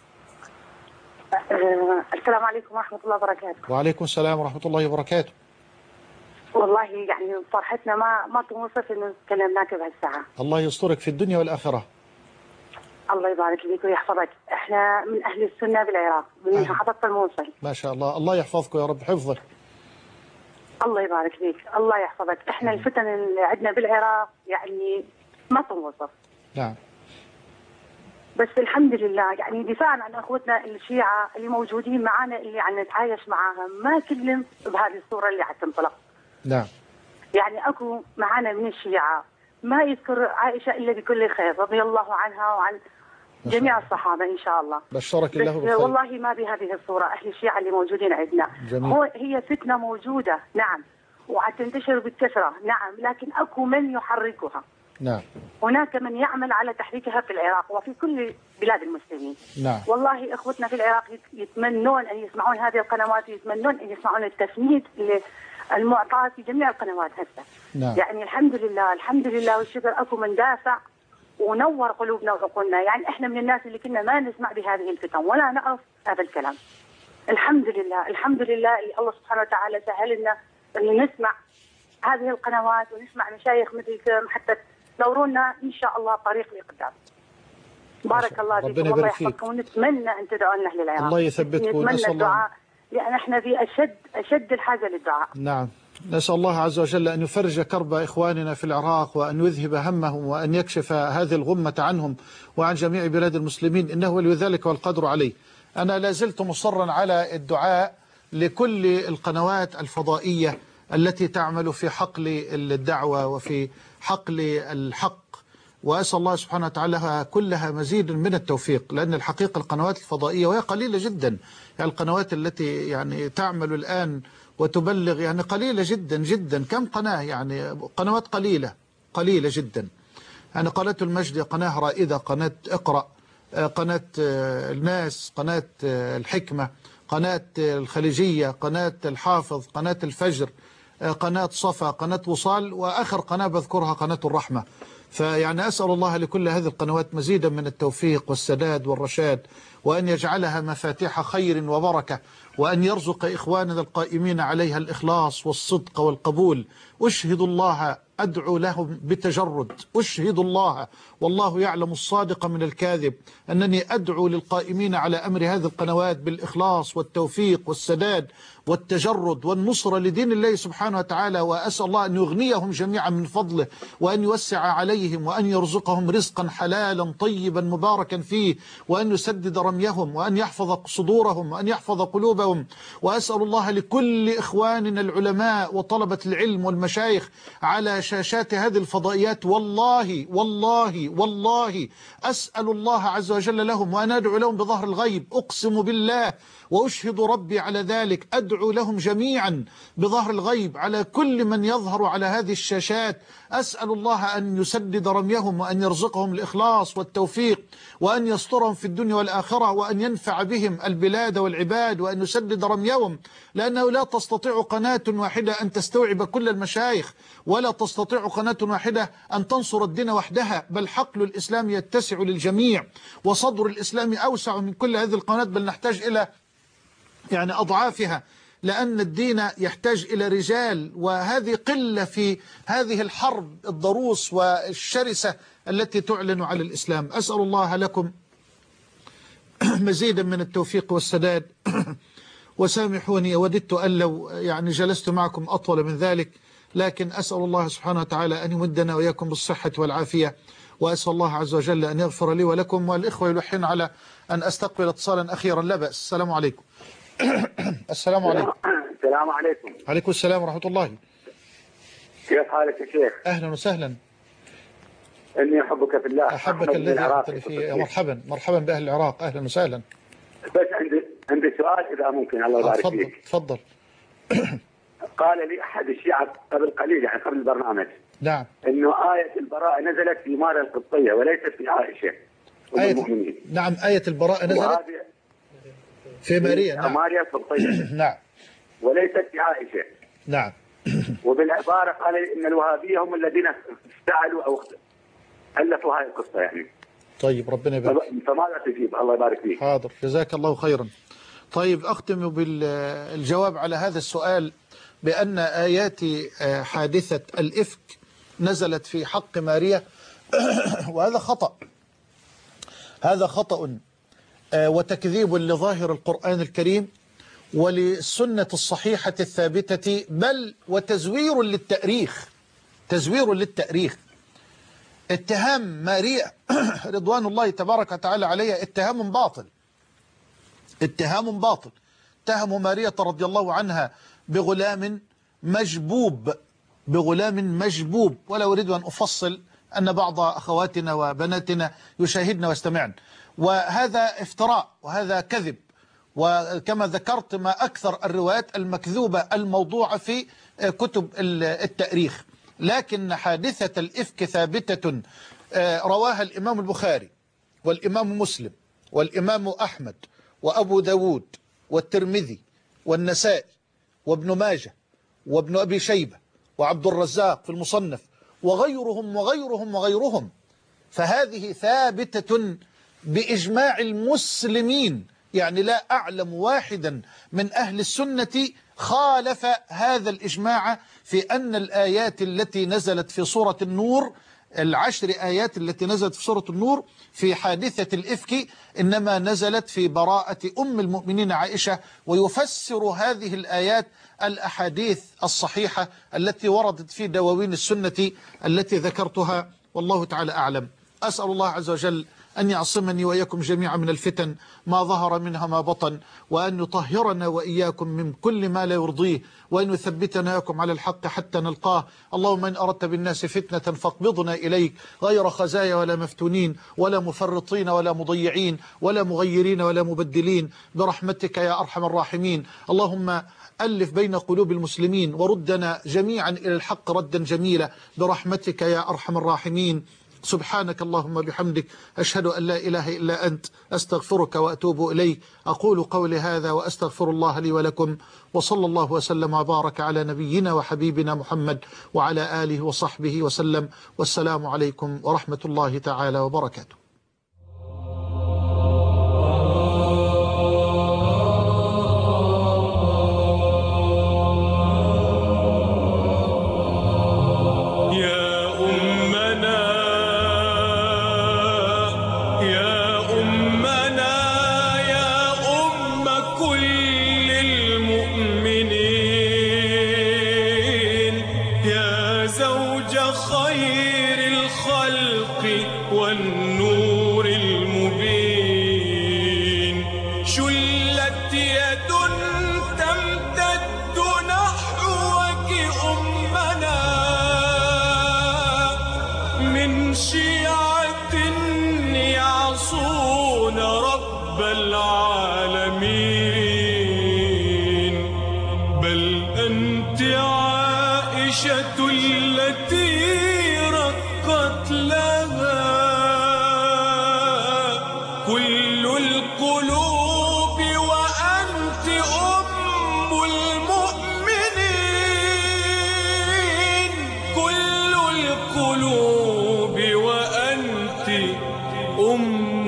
السلام عليكم ورحمة الله وبركاته. وعليكم السلام ورحمة الله وبركاته. والله يعني فرحتنا ما توصف إنه كلمناك بهالساعة. الله يسترك في الدنيا والآخرة. الله يبارك فيك ويحفظك. احنا من أهل السنة بالعراق، من محافظة الموصل. ما شاء الله. الله يحفظكم يا رب حفظك. الله يبارك فيك. الله يحفظك. احنا الفتن اللي عندنا بالعراق يعني ما توصف. نعم. بس الحمد لله يعني دفاعا عن اخوتنا الشيعة اللي موجودين معنا، اللي عم نتعايش معاهم، ما كلهم بهذه الصورة اللي عم تنطلق. نعم. يعني اكو معنا من الشيعة ما يذكر عائشة الا بكل خير رضي الله عنها وعن جميع الصحابة ان شاء الله. بشرك الله بالخير. والله ما بهذه الصورة اهل الشيعة اللي موجودين عندنا. جميل. هي فتنة موجودة نعم، وعتنتشر بالكثرة نعم، لكن اكو من يحركها. نعم. هناك من يعمل على تحريكها في العراق وفي كل بلاد المسلمين. نعم. والله اخوتنا في العراق يتمنون ان يسمعون هذه القنوات، يتمنون ان يسمعون التفنيد اللي المعطاة في جميع القنوات هسه. نعم. يعني الحمد لله الحمد لله والشكر، اكو من دافع ونور قلوبنا وعقولنا. يعني احنا من الناس اللي كنا ما نسمع بهذه الفتن ولا نعرف هذا الكلام. الحمد لله الحمد لله اللي الله سبحانه وتعالى سهل لنا ان نسمع هذه القنوات ونسمع مشايخ مثلكم حتى تنورونا ان شاء الله طريق لقدام. بارك الله فيكم والله يحفظكم، ونتمنى ان تدعوا لنا اهل العراق. الله يثبتكم. نتمنى الدعاء لان احنا في اشد الحاجه للدعاء. نعم، نسأل الله عز وجل أن يفرج كرب إخواننا في العراق، وأن يذهب همهم، وأن يكشف هذه الغمة عنهم وعن جميع بلاد المسلمين، إنه ولي ذلك والقدر عليه. أنا لازلت مصرا على الدعاء لكل القنوات الفضائية التي تعمل في حقل الدعوة وفي حقل الحق، وأسأل الله سبحانه وتعالى كلها مزيد من التوفيق، لأن الحقيقة القنوات الفضائية وهي قليلة جدا، يعني القنوات التي يعني تعمل الآن وتبلغ يعني قليلة جدا جدا. كم قناة؟ يعني قنوات قليلة جدا. يعني قناة المجد قناة رائدة، قناة اقرأ، قناة الناس، قناة الحكمة، قناة الخليجية، قناة الحافظ، قناة الفجر، قناة صفا، قناة وصال، وآخر قناة بذكرها قناة الرحمة. فيعني أسأل الله لكل هذه القنوات مزيدا من التوفيق والسداد والرشاد، وأن يجعلها مفاتيح خير وبركة، وأن يرزق إخواننا القائمين عليها الإخلاص والصدق والقبول. أشهد الله، أدعو لهم بتجرد، أشهد الله والله يعلم الصادق من الكاذب، أنني أدعو للقائمين على أمر هذه القنوات بالإخلاص والتوفيق والسداد والتجرد والنصرة لدين الله سبحانه وتعالى، وأسأل الله أن يغنيهم جميعا من فضله، وأن يوسع عليهم، وأن يرزقهم رزقا حلالا طيبا مباركا فيه، وأن يسدد رميهم، وأن يحفظ صدورهم، وأن يحفظ قلوبهم. وأسأل الله لكل إخواننا العلماء وطلبة العلم والمشايخ على شاشات هذه الفضائيات، والله والله والله أسأل الله عز وجل لهم، وأنا أدعو لهم بظهر الغيب، أقسم بالله وأشهد ربي على ذلك، أدعو لهم جميعا بظهر الغيب على كل من يظهر على هذه الشاشات. أسأل الله أن يسدد رميهم، وأن يرزقهم الإخلاص والتوفيق، وأن يسترهم في الدنيا والآخرة، وأن ينفع بهم البلاد والعباد، وأن يسدد رميهم، لأنه لا تستطيع قناة واحدة أن تستوعب كل المشايخ، ولا تستطيع قناة واحدة أن تنصر الدين وحدها، بل حقل الإسلام يتسع للجميع، وصدر الإسلام أوسع من كل هذه القنوات، بل نحتاج إلى يعني أضعافها، لأن الدين يحتاج إلى رجال، وهذه قلة في هذه الحرب الضروس والشرسة التي تعلن على الإسلام. أسأل الله لكم مزيدا من التوفيق والسداد. وسامحوني، وددت أن لو يعني جلست معكم أطول من ذلك، لكن أسأل الله سبحانه وتعالى أن يمدنا وإياكم بالصحة والعافية، وأسأل الله عز وجل أن يغفر لي ولكم. والإخوة يلحون على أن أستقبل اتصالا أخيرا، لا بأس. السلام عليكم. السلام عليكم. السلام عليكم. عليكم السلام ورحمة الله. كيف حالك يا شيخ؟ أهلا وسهلا. إني أحبك في الله. أحبك الذي أحببتني فيه. مرحبا مرحبا بأهل العراق، أهلا وسهلا. بس عندي سؤال إذا ممكن، الله يبارك فيك. تفضل. قال لي أحد الشيعة قبل قليل، يعني قبل البرنامج، نعم، إنه آية البراءة نزلت في ماريا القبطية وليست في عائشة آية المؤمنين. نعم، آية البراءة نزلت في ماريا. نعم، ماريا القبطية. نعم، وليست في عائشة. نعم. وبالعبارة قال إن الوهابية هم الذين افتعلوا أو ألفوا هذه القصة يعني. طيب، ربنا يبارك. فماذا تجيب؟ الله يبارك فيك. حاضر، جزاك الله خيرا. طيب، أختم بالجواب على هذا السؤال بأن آيات حادثة الإفك نزلت في حق ماريا، وهذا خطأ. هذا خطأ وتكذيب لظاهر القرآن الكريم وللسنة الصحيحة الثابتة، بل وتزوير للتأريخ. تزوير للتأريخ. اتهام ماريا رضوان الله تبارك وتعالى عليها اتهام باطل. اتهام باطل. اتهموا ماريا رضي الله عنها بغلام مجبوب، بغلام مجبوب، ولا أريد أن أفصل أن بعض أخواتنا وبناتنا يشاهدن ويستمعن، وهذا افتراء وهذا كذب، وكما ذكرت ما أكثر الروايات المكذوبة الموضوعة في كتب التاريخ. لكن حادثة الإفك ثابتة، رواها الإمام البخاري والإمام مسلم والإمام أحمد وأبو داود والترمذي والنسائي وابن ماجه وابن أبي شيبة وعبد الرزاق في المصنف وغيرهم وغيرهم وغيرهم، فهذه ثابتة بإجماع المسلمين. يعني لا أعلم واحدا من أهل السنة خالف هذا الإجماع في أن الآيات التي نزلت في سورة النور، ال10 آيات التي نزلت في سورة النور في حادثة الإفك، إنما نزلت في براءة أم المؤمنين عائشة، ويفسر هذه الآيات الأحاديث الصحيحة التي وردت في دواوين السنة التي ذكرتها، والله تعالى أعلم. أسأل الله عز وجل أن يعصمني وإياكم جميعا من الفتن ما ظهر منها ما بطن، وأن يطهرنا وإياكم من كل ما لا يرضيه، وأن يثبتنا وإياكم على الحق حتى نلقاه. اللهم إن أردت بالناس فتنة فاقبضنا إليك غير خزايا ولا مفتونين ولا مفرطين ولا مضيعين ولا مغيرين ولا مبدلين، برحمتك يا أرحم الراحمين. اللهم ألف بين قلوب المسلمين وردنا جميعا إلى الحق ردا جميلا برحمتك يا أرحم الراحمين. سبحانك اللهم بحمدك، أشهد أن لا إله إلا أنت، أستغفرك وأتوب إليك. أقول قولي هذا وأستغفر الله لي ولكم، وصلى الله وسلم وبارك على نبينا وحبيبنا محمد وعلى آله وصحبه وسلم، والسلام عليكم ورحمة الله تعالى وبركاته. وأنت أم